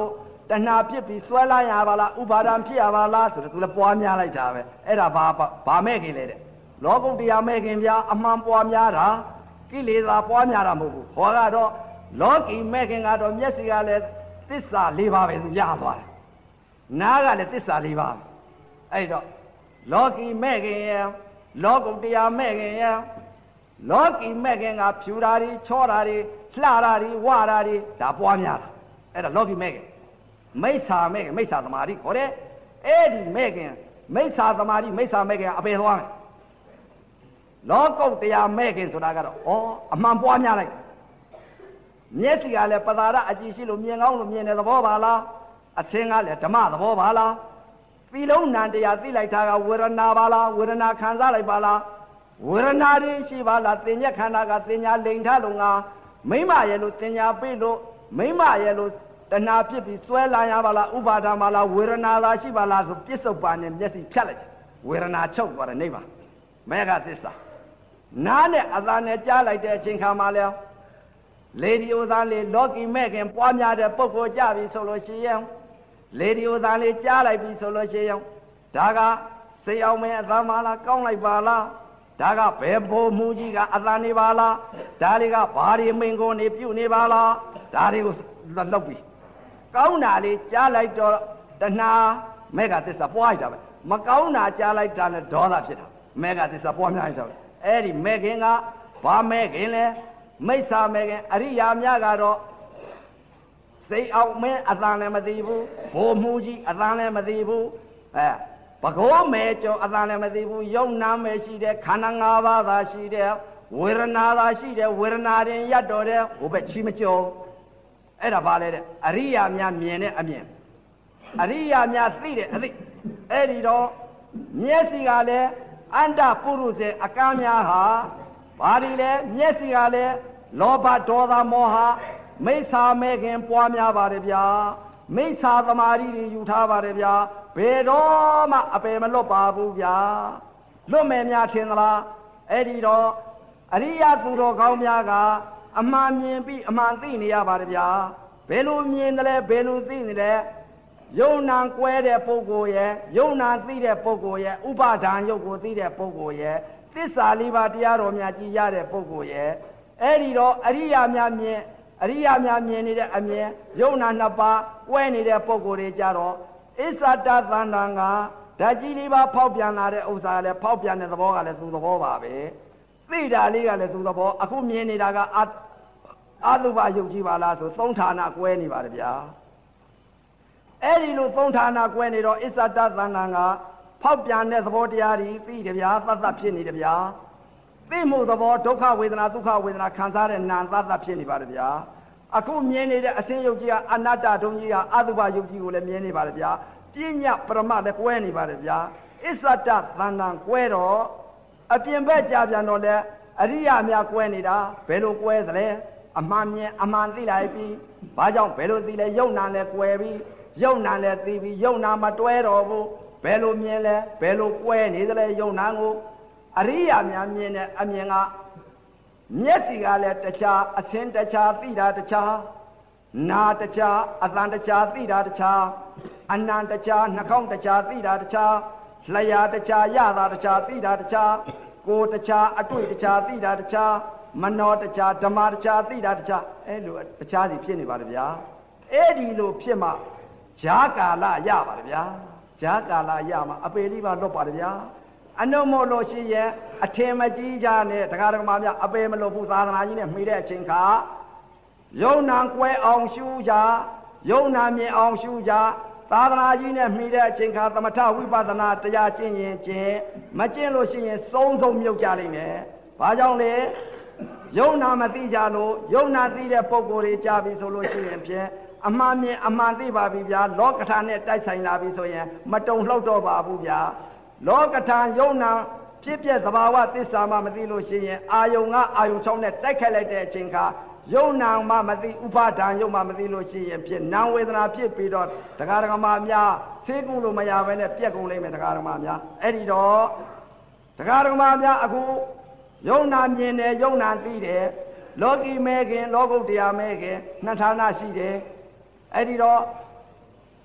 တဏှာဖြစ်ပြီးစွဲလန်းရပါလားဥပါဒံဖြစ်ရပါလားဆိုတော့သူလည်းပွားများလိုက်တာပဲအဲ့ဒါဘာဘာမဲ့ခင်လဲတဲ့လောကုတ္တရာမဲ့ခင်ဗျာအမှန်ပွားများတာကိလေသာပွားများတာမဟုတ်ဘူးဟောကတော့လောကီမဲ့ခင်ကတော့မျက်စိကလည်းသစ္စာ၄ပါးပဲသူရသွားတယ်နားကလည်းသစ္စာ၄ပါးပဲအဲ့တော့လောကီမဲ့ခင်ရလောကုတ္တရာမဲ့ခင်ရလောကီမဲ့ခင်ကဖြူတာတွေချောတာတွေလှတာတွေဝတာတွေဒါပွားများတာအဲ့ဒါလောကီမဲ့ခင်မိစ္ဆာမဲ့ခင်မိစ္ဆာသမာဓိခေါ်တယ်အဲ့ဒီမဲ့ခင်မိစ္ဆာသမာဓိမိစ္ဆာမဲ့ခင်အပေသွားမယ်လောကုတ္တရာမဲ့ခင်ဆိုတာကတော့ဩအမှန်ပွားများလိုက်မျက်စိကလည်းပသာရအကြည့်ရှိလို့မြင်ကောင်းလို့မြင်တဲ့သဘောပါလားအစင်းကလည်းဓမ္မသဘောပါလားသီလုံးနံတရားသိလိုက်တာကဝေဒနာပါလားဝေဒနာခံစားလိုက်ပါလားဝေဒနာတွေရှိပါလားသင်ညက်ခန္ဓာကသင်ညာလိန်ထလို့ငါမိမရဲ့လို့သင်ညာပြေလို့မိမရဲ့လို့တဏှာဖြစ်ပြီးစွဲလာရပါလားဥပါဒာပါလားဝေဒနာသာရှိပါလားဆိုပြစ္ဆုတ်ပါနဲ့မျက်စိဖြတ်လိုက်တယ်ဝေဒနာချုပ်သွားတယ်နိဗ္ဗာန်မေဃသစ္စာနားနဲ့အသာနဲ့ကြားလိုက်တဲ့အချိန်ခါမှလဲလေဒီယိုသားလေးလောကီမဲ့ခင်ပွားများတဲ့ပုဂ္ဂိုလ်ကြပြီဆိုလို့ရှိရင်လေဒီယိုသားလေးကြားလိုက်ပြီဆိုလို့ရှိရင်ဒါကစေအောင်မင်းအသာမလားကောင်းလိုက်ပါလားဒါကဘယ်ဘိုးမူကြီးကအသာနေပါလားဒါလေးကဘာတွေမိန်ကုန်နေပြုတ်နေပါလားဒါတွေကိုလောက်ပြီကောင်းတာလေးကြားလိုက်တော့တဏှာမေဃသစ္စာပွားလိုက်တာပဲမကောင်းတာကြားလိုက်တာနဲ့ဒေါသဖြစ်တာမေဃသစ္စာပွားများလိုက်တာအဲ့ဒီမေခင်ကဘာမေခင်လဲမိစ္ဆာမေခင်အရိယာများကတော့စိတ်အောင်မင်းအတန်လည်းမသိဘူးဘိုးမူကြီးအတန်လည်းမသိဘူးအဲပကောမဲကျော်အတန်လည်းမသိဘူးယုံနာမဲရှိတယ်ခန္ဓာ၅ပါးသာရှိတယ်ဝေဒနာသာရှိတယ်ဝေဒနာရင်ရတ်တော်တယ်ဟိုဘက်ချီမကျော်အဲ့ဒါဘာလဲတဲ့အရိယာများမြင်တဲ့အမြင်အရိယာများသိတဲ့အသိအဲ့ဒီတော့မျက်စိကလည်းအန္တပုရုဇေအကမ်းများဟာဘာဒီလဲမျက်စိကလည်းလောဘဒေါသမောဟမိစ္ဆာမဲခင်ပွားများပါတယ်ဗျာမိစ္ဆာသမာဓိတွေယူထားပါတယ်ဗျာဘယ်တော့မှအပယ်မလွတ်ပါဘူးဗျာလွတ်မယ်များထင်သလားအဲ့ဒီတော့အရိယသူတော်ကောင်းများကအမှန်မြင်ပြီးအမှန်သိနေရပါတယ်ဗျာဘယ်လိုမြင်တယ်လဲဘယ်လိုသိနေလဲယုံနာကွဲတဲ့ပုဂ္ဂိုလ်ရဲ့ယုံနာသိတဲ့ပုဂ္ဂိုလ်ရဲ့ဥပါဒံယုတ်ကိုသိတဲ့ပုဂ္ဂိုလ်ရဲ့သစ္စာလေးပါးတရားတော်များကြည်ရတဲ့ပုဂ္ဂိုလ်ရဲ့အဲ့ဒီတော့အရိယာများမြင်အရိယာများမြင်နေတဲ့အမြင်ယုံနာနှစ်ပါးကွဲနေတဲ့ပုဂ္ဂိုလ်တွေကြတော့အစ္ဆတသန္တံကဓာတ်ကြီးလေးပါဖောက်ပြန်လာတဲ့ဥစ္စာကလည်းဖောက်ပြန်တဲ့သဘောကလည်းသူ့သဘောပါပဲသိတာလေးကလည်းသူ့သဘောအခုမြင်နေတာကအအတုပယုတ်ကြီးပါလားဆိုသုံးဌာနကွဲနေပါတယ်ဗျာအဲ့ဒီလိုသုံးဌာနကွဲနေတော့အစ္ဆတသန္တံကဖောက်ပြန်တဲ့သဘောတရားတွေသိတယ်ဗျာသတ်သတ်ဖြစ်နေတယ်ဗျာသိမှုသဘောဒုက္ခဝေဒနာဒုက္ခဝေဒနာခံစားတဲ့နာမ်သတ်သတ်ဖြစ်နေပါတယ်ဗျာအခုမြင်နေတဲ့အစင်းယုတ်ကြီးကအနတ္တဒုံကြီးကအတုပယုတ်ကြီးကိုလည်းမြင်နေပါတယ်ဗျာပညာပရမတ်လည်းကွဲနေပါတယ်ဗျာအစ္ဆတသန္တံကွဲတော့အပြင်ဘက်ကြပြန်တော့လေအရိယာများကွဲနေတာဘယ်လိုကွဲသလဲအမှန်မြင်အမှန်သိလိုက်ပြီးဘာကြောင့်ဘယ်လိုသိလဲယုံနာလည်းကွဲပြီးယုံနာလည်းသိပြီးယုံနာမတွဲတော့ဘူးဘယ်လိုမြင်လဲဘယ်လိုကွဲနေသလဲယုံနာကိုအရိယာများမြင်တဲ့အမြင်ကမျက်စိကလည်းတခြားအစင်းတခြားသိတာတခြားနာတခြားအသံတခြားသိတာတခြားအနံတခြားနှာခေါင်းတခြားသိတာတခြားလျှာတခြားရတာတခြားသိတာတခြားကိုယ်တခြားအတွေ့တခြားသိတာတခြားမနောတခြားဓမ္မတခြားသိတာတခြားအဲ့လိုတခြားစီဖြစ်နေပါတယ်ဗျာအဲ့ဒီလိုဖြစ်မှဈာကာလရပါတယ်ဗျာဈာကာလရမှာအပေလေးပါလွတ်ပါတယ်ဗျာအနုမောလို့ရှိရဲ့အထင်မကြီးကြနဲ့တရားဓမ္မများအပေမလွတ်ဘူးသာသနာကြီးနဲ့မှီတဲ့အချိန်ခါယုံနာကွဲအောင်ရှုကြယုံနာမြင်အောင်ရှုကြသာသနာကြီးနဲ့မှီတဲ့အချိန်ခါသမထဝိပဿနာတရားကျင့်ရင်ကျင့်မကျင့်လို့ရှိရင်စုံစုံမြုပ်ကြလိမ့်မယ်ဘာကြောင့်လဲယုံနာမသိကြလို့ယုံနာသိတဲ့ပုံကိုယ်တွေကြပြီဆိုလို့ရှိရင်ဖြင့်အမှန်မြင်အမှန်သိပါပြီဗျာလောကထာနဲ့တိုက်ဆိုင်လာပြီဆိုရင်မတုံလှုပ်တော့ပါဘူးဗျာလောကထာယုံနာဖြစ်ပြသဘာဝသစ္စာမှမသိလို့ရှိရင်အာယုံကအာယုံချောင်းနဲ့တိုက်ခတ်လိုက်တဲ့အချိန်ခါယုံနာမှမသိဥပါဒံယုံမှမသိလို့ရှိရင်ဖြစ်နာဝေဒနာဖြစ်ပြီးတော့တရားဓမ္မများဆေးကုလို့မရဘဲနဲ့ပြက်ကုန်လိမ့်မယ်တရားဓမ္မများအဲ့ဒီတော့တရားဓမ္မများအခုယုံနာမြင်တယ်ယုံနာသိတယ်လောကီမဲခင်လောကုတ္တရာမဲခင်နှစ်ဌာနရှိတယ်အဲ့ဒီတော့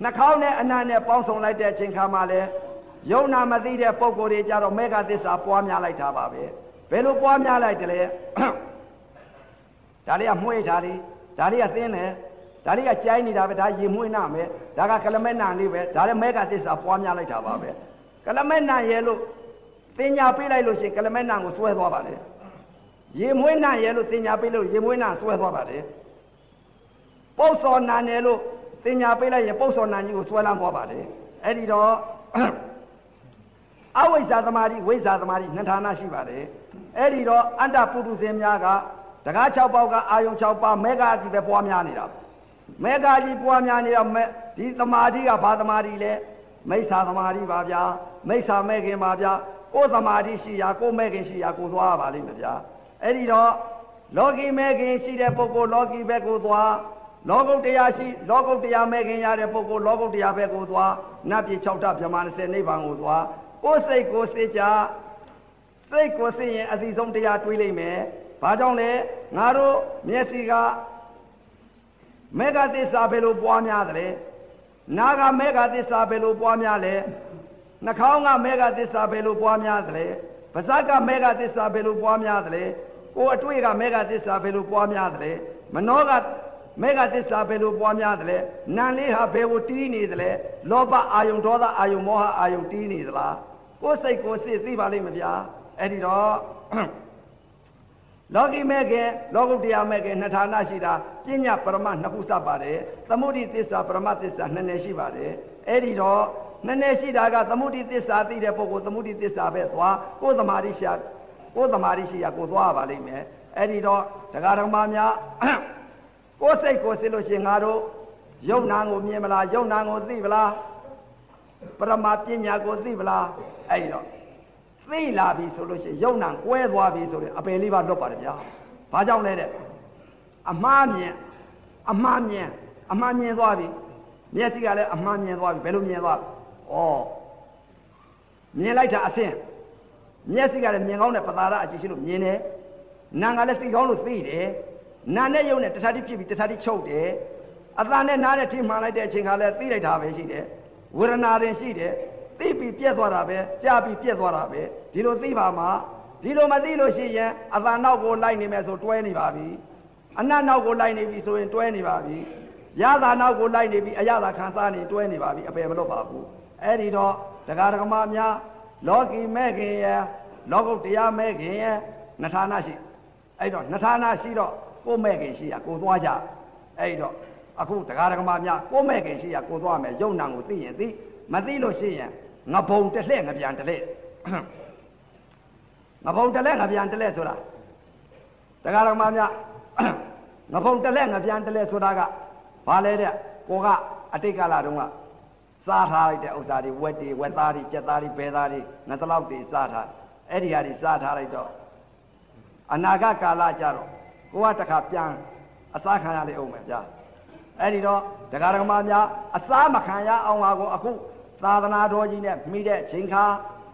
နှာခေါင်းနဲ့အနံ့နဲ့ပေါင်းစုံလိုက်တဲ့အချိန်ခါမှာလေယုံနာမသိတဲ့ပုံကိုယ်တွေကြတော့မေဃသစ္စာပွားများလိုက်တာပါပဲဘယ်လိုပွားများလိုက်တယ်လဲဒါလေးကမှုေးထားတယ်ဒါလေးကသင်းတယ်ဒါလေးကကြိုင်းနေတာပဲဒါရေမွေးနာမယ်ဒါကကလမဲ့နံလေးပဲဒါလည်းမေဃသစ္စာပွားများလိုက်တာပါပဲကလမဲ့နံရဲလို့တင်ညာပေးလိုက်လို့ရှိရင်ကလမဲ့နံကိုဆွဲသွားပါလေရေမွေးနံရဲလို့တင်ညာပေးလို့ရေမွေးနံဆွဲသွားပါလေပုတ်စော်နံတယ်လို့တင်ညာပေးလိုက်ရင်ပုတ်စော်နံကြီးကိုဆွဲလန်းသွားပါလေအဲ့ဒီတော့အဝိဇ္ဇာသမารိဝိဇ္ဇာသမารိနှစ်ဌာနရှိပါတယ်အဲ့ဒီတော့အတ္တပုထုဇဉ်များကတကား၆ပေါက်ကအာယုံ၆ပါးမေဃကြီးပဲပွားများနေတာမေဃကြီးပွားများနေတော့ဒီသမာဓိကဘာသမာဓိလဲမိစ္ဆာသမာဓိပါဗျာမိစ္ဆာမဲ့ခင်ပါဗျာကိုယ်သမာဓိရှိရာကိုယ်မဲ့ခင်ရှိရာကိုသွားပါလိမ့်မယ်ဗျာအဲ့ဒီတော့လောကီမဲ့ခင်ရှိတဲ့ပုဂ္ဂိုလ်လောကီဘက်ကိုသွားလောကုတ္တရာရှိလောကုတ္တရာမဲ့ခင်ရတဲ့ပုဂ္ဂိုလ်လောကုတ္တရာဘက်ကိုသွားနတ်ပြည်၆ဓာတ်ဗြဟ္မာ၂၀နိဗ္ဗာန်ကိုသွားကိုယ်စိတ်ကိုစစ်ကြစိတ်ကိုစစ်ရင်အသီဆုံးတရားတွေးလိုက်မယ်ဘာကြောင့်လဲငါတို့မျက်စိကမေဃသစ္စာဘယ်လိုပွားများသလဲနာကမေဃသစ္စာဘယ်လိုပွားများလဲနှာခေါင်းကမေဃသစ္စာဘယ်လိုပွားများသလဲပါးစပ်ကမေဃသစ္စာဘယ်လိုပွားများသလဲကိုယ်အတွေ့ကမေဃသစ္စာဘယ်လိုပွားများသလဲမနောကမေဃသစ္စာဘယ်လိုပွားများသလဲနာလေးဟာဘယ်ကိုတီးနေသလဲလောဘအာယုံဒေါသအာယုံမောဟအာယုံတီးနေသလားကိုယ်စိတ်ကိုစစ်သိပါလိမ့်မဗျာအဲ့ဒီတော့လောကီမဲ့ခင်လောကုတ္တရာမဲ့ခင်နှစ်ဌာနရှိတာပညာပရမနှစ်ခုစပ်ပါတယ်သမုဒိသစ္စာပရမသစ္စာနှစ်နယ်ရှိပါတယ်အဲ့ဒီတော့နှစ်နယ်ရှိတာကသမုဒိသစ္စာသိတဲ့ပုဂ္ဂိုလ်သမုဒိသစ္စာပဲသွားကိုယ်သမာဓိရှာကိုယ်သမာဓိရှိရာကိုသွားပါလိမ့်မယ်အဲ့ဒီတော့တရားဓမ္မများကိုယ်စိတ်ကိုစစ်လို့ရှိရင်ငါတို့ယုံနာကိုမြင်မလားယုံနာကိုသိပလားပရမပညာကိုသိပလားအဲ့ဒီတော့သိလာပြီဆိုလို့ရှိရင်ယုံနာကွဲသွားပြီဆိုရင်အပယ်လေးပါလွတ်ပါတယ်ဗျာဘာကြောင့်လဲတဲ့အမှားမြင်အမှားမြင်အမှားမြင်သွားပြီမျက်စိကလည်းအမှားမြင်သွားပြီဘယ်လိုမြင်သွားဩမြင်လိုက်တာအဆင့်မျက်စိကလည်းမြင်ကောင်းတဲ့ပသာရအကြည့်ရှိလို့မြင်တယ်နာကလည်းသိကောင်းလို့သိတယ်နာနဲ့ယုံနဲ့တထတိဖြစ်ပြီးတထတိချုပ်တယ်အသာနဲ့နားနဲ့ထိမှန်လိုက်တဲ့အချိန်ခါလဲသိလိုက်တာပဲရှိတယ်ဝေဒနာရင်ရှိတယ်သိပြီးပြက်သွားတာပဲကြားပြီးပြက်သွားတာပဲဒီလိုသိပါမှာဒီလိုမသိလို့ရှိရင်အသာနောက်ကိုလိုက်နေမယ်ဆိုတွဲနေပါပြီအနတ်နောက်ကိုလိုက်နေပြီဆိုရင်တွဲနေပါပြီရသာနောက်ကိုလိုက်နေပြီအရသာခံစားနေတွဲနေပါပြီအပယ်မလွတ်ပါဘူးအဲ့ဒီတော့တရားဓမ္မများလောကီမဲ့ခင်ရလောကုတ္တရာမဲ့ခင်ရနှစ်ဌာနရှိအဲ့တော့နှစ်ဌာနရှိတော့ကိုမဲ့ခင်ရှိရကိုသွားကြအဲ့တော့အခုတရားဓမ္မများကိုမဲ့ခင်ရှိရကိုသွားမယ်ယုံနာကိုသိရင်သိမသိလို့ရှိရင်ငဘုံတလှဲ့ငပြန်တလှဲ့ငဘုံတလှဲ့ငပြန်တလှဲ့ဆိုတာတရားတော်မှာများငဘုံတလှဲ့ငပြန်တလှဲ့ဆိုတာကဘာလဲတဲ့ကိုကအတိတ်ကာလတုန်းကစားထားလိုက်တဲ့ဥစ္စာတွေဝက်တွေဝက်သားတွေကြက်သားတွေဘဲသားတွေငါတလောက်တွေစားထားအဲ့ဒီဟာတွေစားထားလိုက်တော့အနာဂတ်ကာလကြတော့ကိုကတခါပြန်အစားခံရလေအောင်မယ်ဗျာအဲ့ဒီတော့တရားတော်မှာများအစားမခံရအောင်ပါကိုအခုသာသနာတော်ကြီးနဲ့မိတဲ့အချိန်ခါ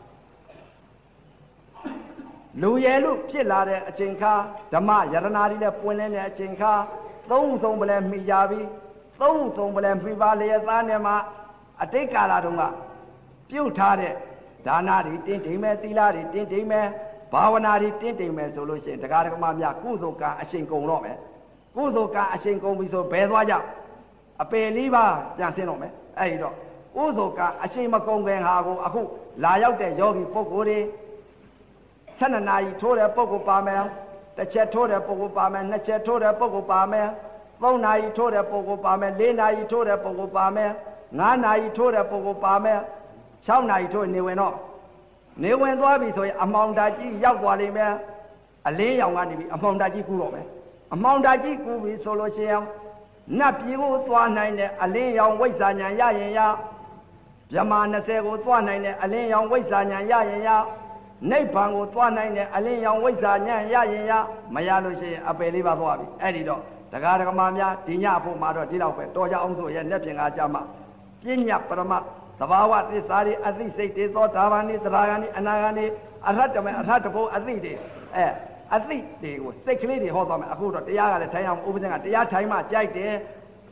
လူရဲလူဖြစ်လာတဲ့အချိန်ခါဓမ္မယရနာတွေလည်းပွင့်လင်းတဲ့အချိန်ခါသုံးသုံးပလဲမိကြပြီသုံးသုံးပလဲမိပါလျက်သားနဲ့မှအတိတ်ကာလတုန်းကပြုတ်ထားတဲ့ဒါနတွေတင်းတိမ်မဲ့သီလတွေတင်းတိမ်မဲ့ဘာဝနာတွေတင်းတိမ်မဲ့ဆိုလို့ရှိရင်တရားဓမ္မများကုသိုလ်ကံအရှိန်ကုန်တော့မယ်ကုသိုလ်ကံအရှိန်ကုန်ပြီဆိုဘယ်သွားကြအပယ်လေးပါပြန်ဆင်းတော့မယ်အဲ့ဒီတော့ဥဒုကအရှိန်မကုန်ခင်ဟာကိုအခုလာရောက်တဲ့ယောဂီပုဂ္ဂိုလ်တွေဆယ်နှစ်နာရီထိုးတဲ့ပုဂ္ဂိုလ်ပါမယ်တစ်ချက်ထိုးတဲ့ပုဂ္ဂိုလ်ပါမယ်နှစ်ချက်ထိုးတဲ့ပုဂ္ဂိုလ်ပါမယ်သုံးနာရီထိုးတဲ့ပုဂ္ဂိုလ်ပါမယ်လေးနာရီထိုးတဲ့ပုဂ္ဂိုလ်ပါမယ်ငါးနာရီထိုးတဲ့ပုဂ္ဂိုလ်ပါမယ်၆နာရီထိုးနေဝင်တော့နေဝင်သွားပြီဆိုရင်အမောင်တကြီးရောက်သွားလိမ့်မယ်အလင်းရောင်ကနေပြီးအမောင်တကြီးကူးတော့မယ်အမောင်တကြီးကူးပြီဆိုလို့ရှိရင်နတ်ပြည်ကိုသွားနိုင်တဲ့အလင်းရောင်ဝိဇ္ဇာဉာဏ်ရရင်ရဗြဟ္မာ၂၀ကိုသွားနိုင်တဲ့အလင်းရောင်ဝိဇ္ဇာဉာဏ်ရရင်ရနိဗ္ဗာန်ကိုသွားနိုင်တဲ့အလင်းရောင်ဝိဇ္ဇာဉာဏ်ရရင်ရမရလို့ရှိရင်အပယ်လေးပါသွားပြီအဲ့ဒီတော့တရားဓမ္မများဒီညအဖို့မှာတော့ဒီလောက်ပဲတော်ကြအောင်ဆိုရဲ့လက်ပြင်ကားကြမှာပညာပရမသဘာဝသစ္စာတွေအသိစိတ်တွေသောတာပန်တွေသရဂန်တွေအနာဂန်တွေအရဟတမေအရဟတဖို့အသိတွေအဲအသိတွေကိုစိတ်ကလေးတွေဟောသွားမယ်အခုတော့တရားကလည်းထိုင်အောင်ဥပဇင်ကတရားထိုင်မှကြိုက်တယ်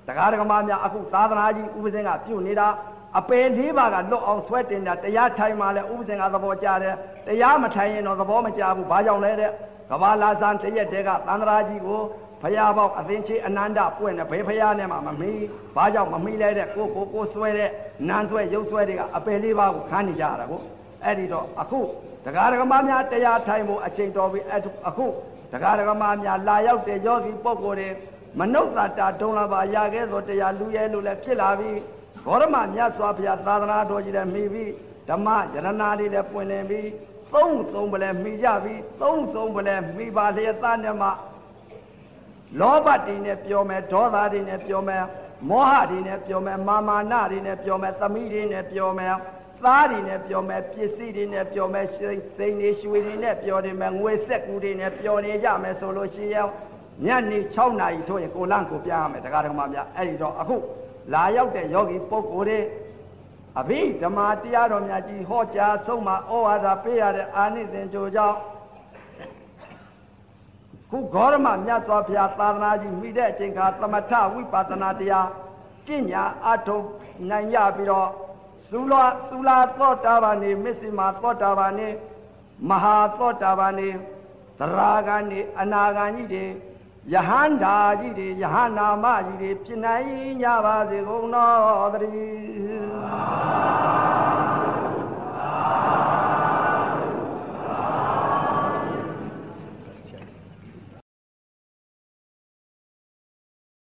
တကားတကမာများအခုသာသနာကြီးဥပဇင်ကပြုတ်နေတာအပယ်လေးပါးကလွတ်အောင်ဆွဲတင်တာတရားထိုင်မှလည်းဥပဇင်ကသဘောကျတယ်တရားမထိုင်ရင်တော့သဘောမကျဘူးဘာကြောင့်လဲတဲ့ကဘာလာဆန်တရက်တဲကသန္တရာကြီးကိုဖရာပေါက်အသင်ချေအနန္တပွင့်နေဘေးဖရာနဲ့မှမမီးဘာကြောင့်မမီးလဲတဲ့ကိုကိုကိုဆွဲတဲ့နန်းဆွဲရုပ်ဆွဲတွေကအပယ်လေးပါးကိုခန်းနေကြရတာကိုအဲ့ဒီတော့အခုဒကာဒကမများတရားထိုင်ဖို့အချိန်တော်ပြီအခုဒကာဒကမများလာရောက်တဲ့ယောဂီပုဂ္ဂိုလ်တွေမနုဿတာဒုံလာပါရခဲ့သောတရားလူရဲလို့လည်းဖြစ်လာပြီဂေါရမမြတ်စွာဘုရားသာသနာတော်ကြီးလည်းမိပြီဓမ္မယရနာလေးလည်းပွင့်နေပြီသုံးသုံးပလဲမိကြပြီသုံးသုံးပလဲမိပါလျက်သားနဲ့မှလောဘတွေနဲ့ပြောမယ်ဒေါသတွေနဲ့ပြောမယ်မောဟတွေနဲ့ပြောမယ်မာမာနတွေနဲ့ပြောမယ်သမီးတွေနဲ့ပြောမယ်သားတွေနဲ့ပြောမယ်ပစ္စည်းတွေနဲ့ပြောမယ်စိန်တွေရွှေတွေနဲ့ပြောနေမယ်ငွေဆက်ကူတွေနဲ့ပြောနေကြမယ်ဆိုလို့ရှိရင်ညနေ၆နာရီထို့ရင်ကိုလန့်ကိုပြရမယ်တရားဓမ္မများအဲ့ဒီတော့အခုလာရောက်တဲ့ယောဂီပုဂ္ဂိုလ်တွေအဘိဓမ္မာတရားတော်များကြီးဟောကြားဆုံးမှာဩဝါဒပေးရတဲ့အာနိသင်ကြိုကြောင့်ခုဂေါရမမြတ်စွာဘုရားသာသနာကြီးမိတဲ့အချိန်ခါသမထဝိပဿနာတရားကျင့်ညာအထုတ်နိုင်ရပြီးတော့သုလာသုလာသောတာပန်နေမစ္စည်းမာသောတာပန်နေမဟာသောတာပန်နေသရဂန်နေအနာဂန်ကြီးတွေယဟန္တာကြီးတွေယဟနာမကြီးတွေဖြစ်နိုင်ကြပါစေကုန်သောတည်း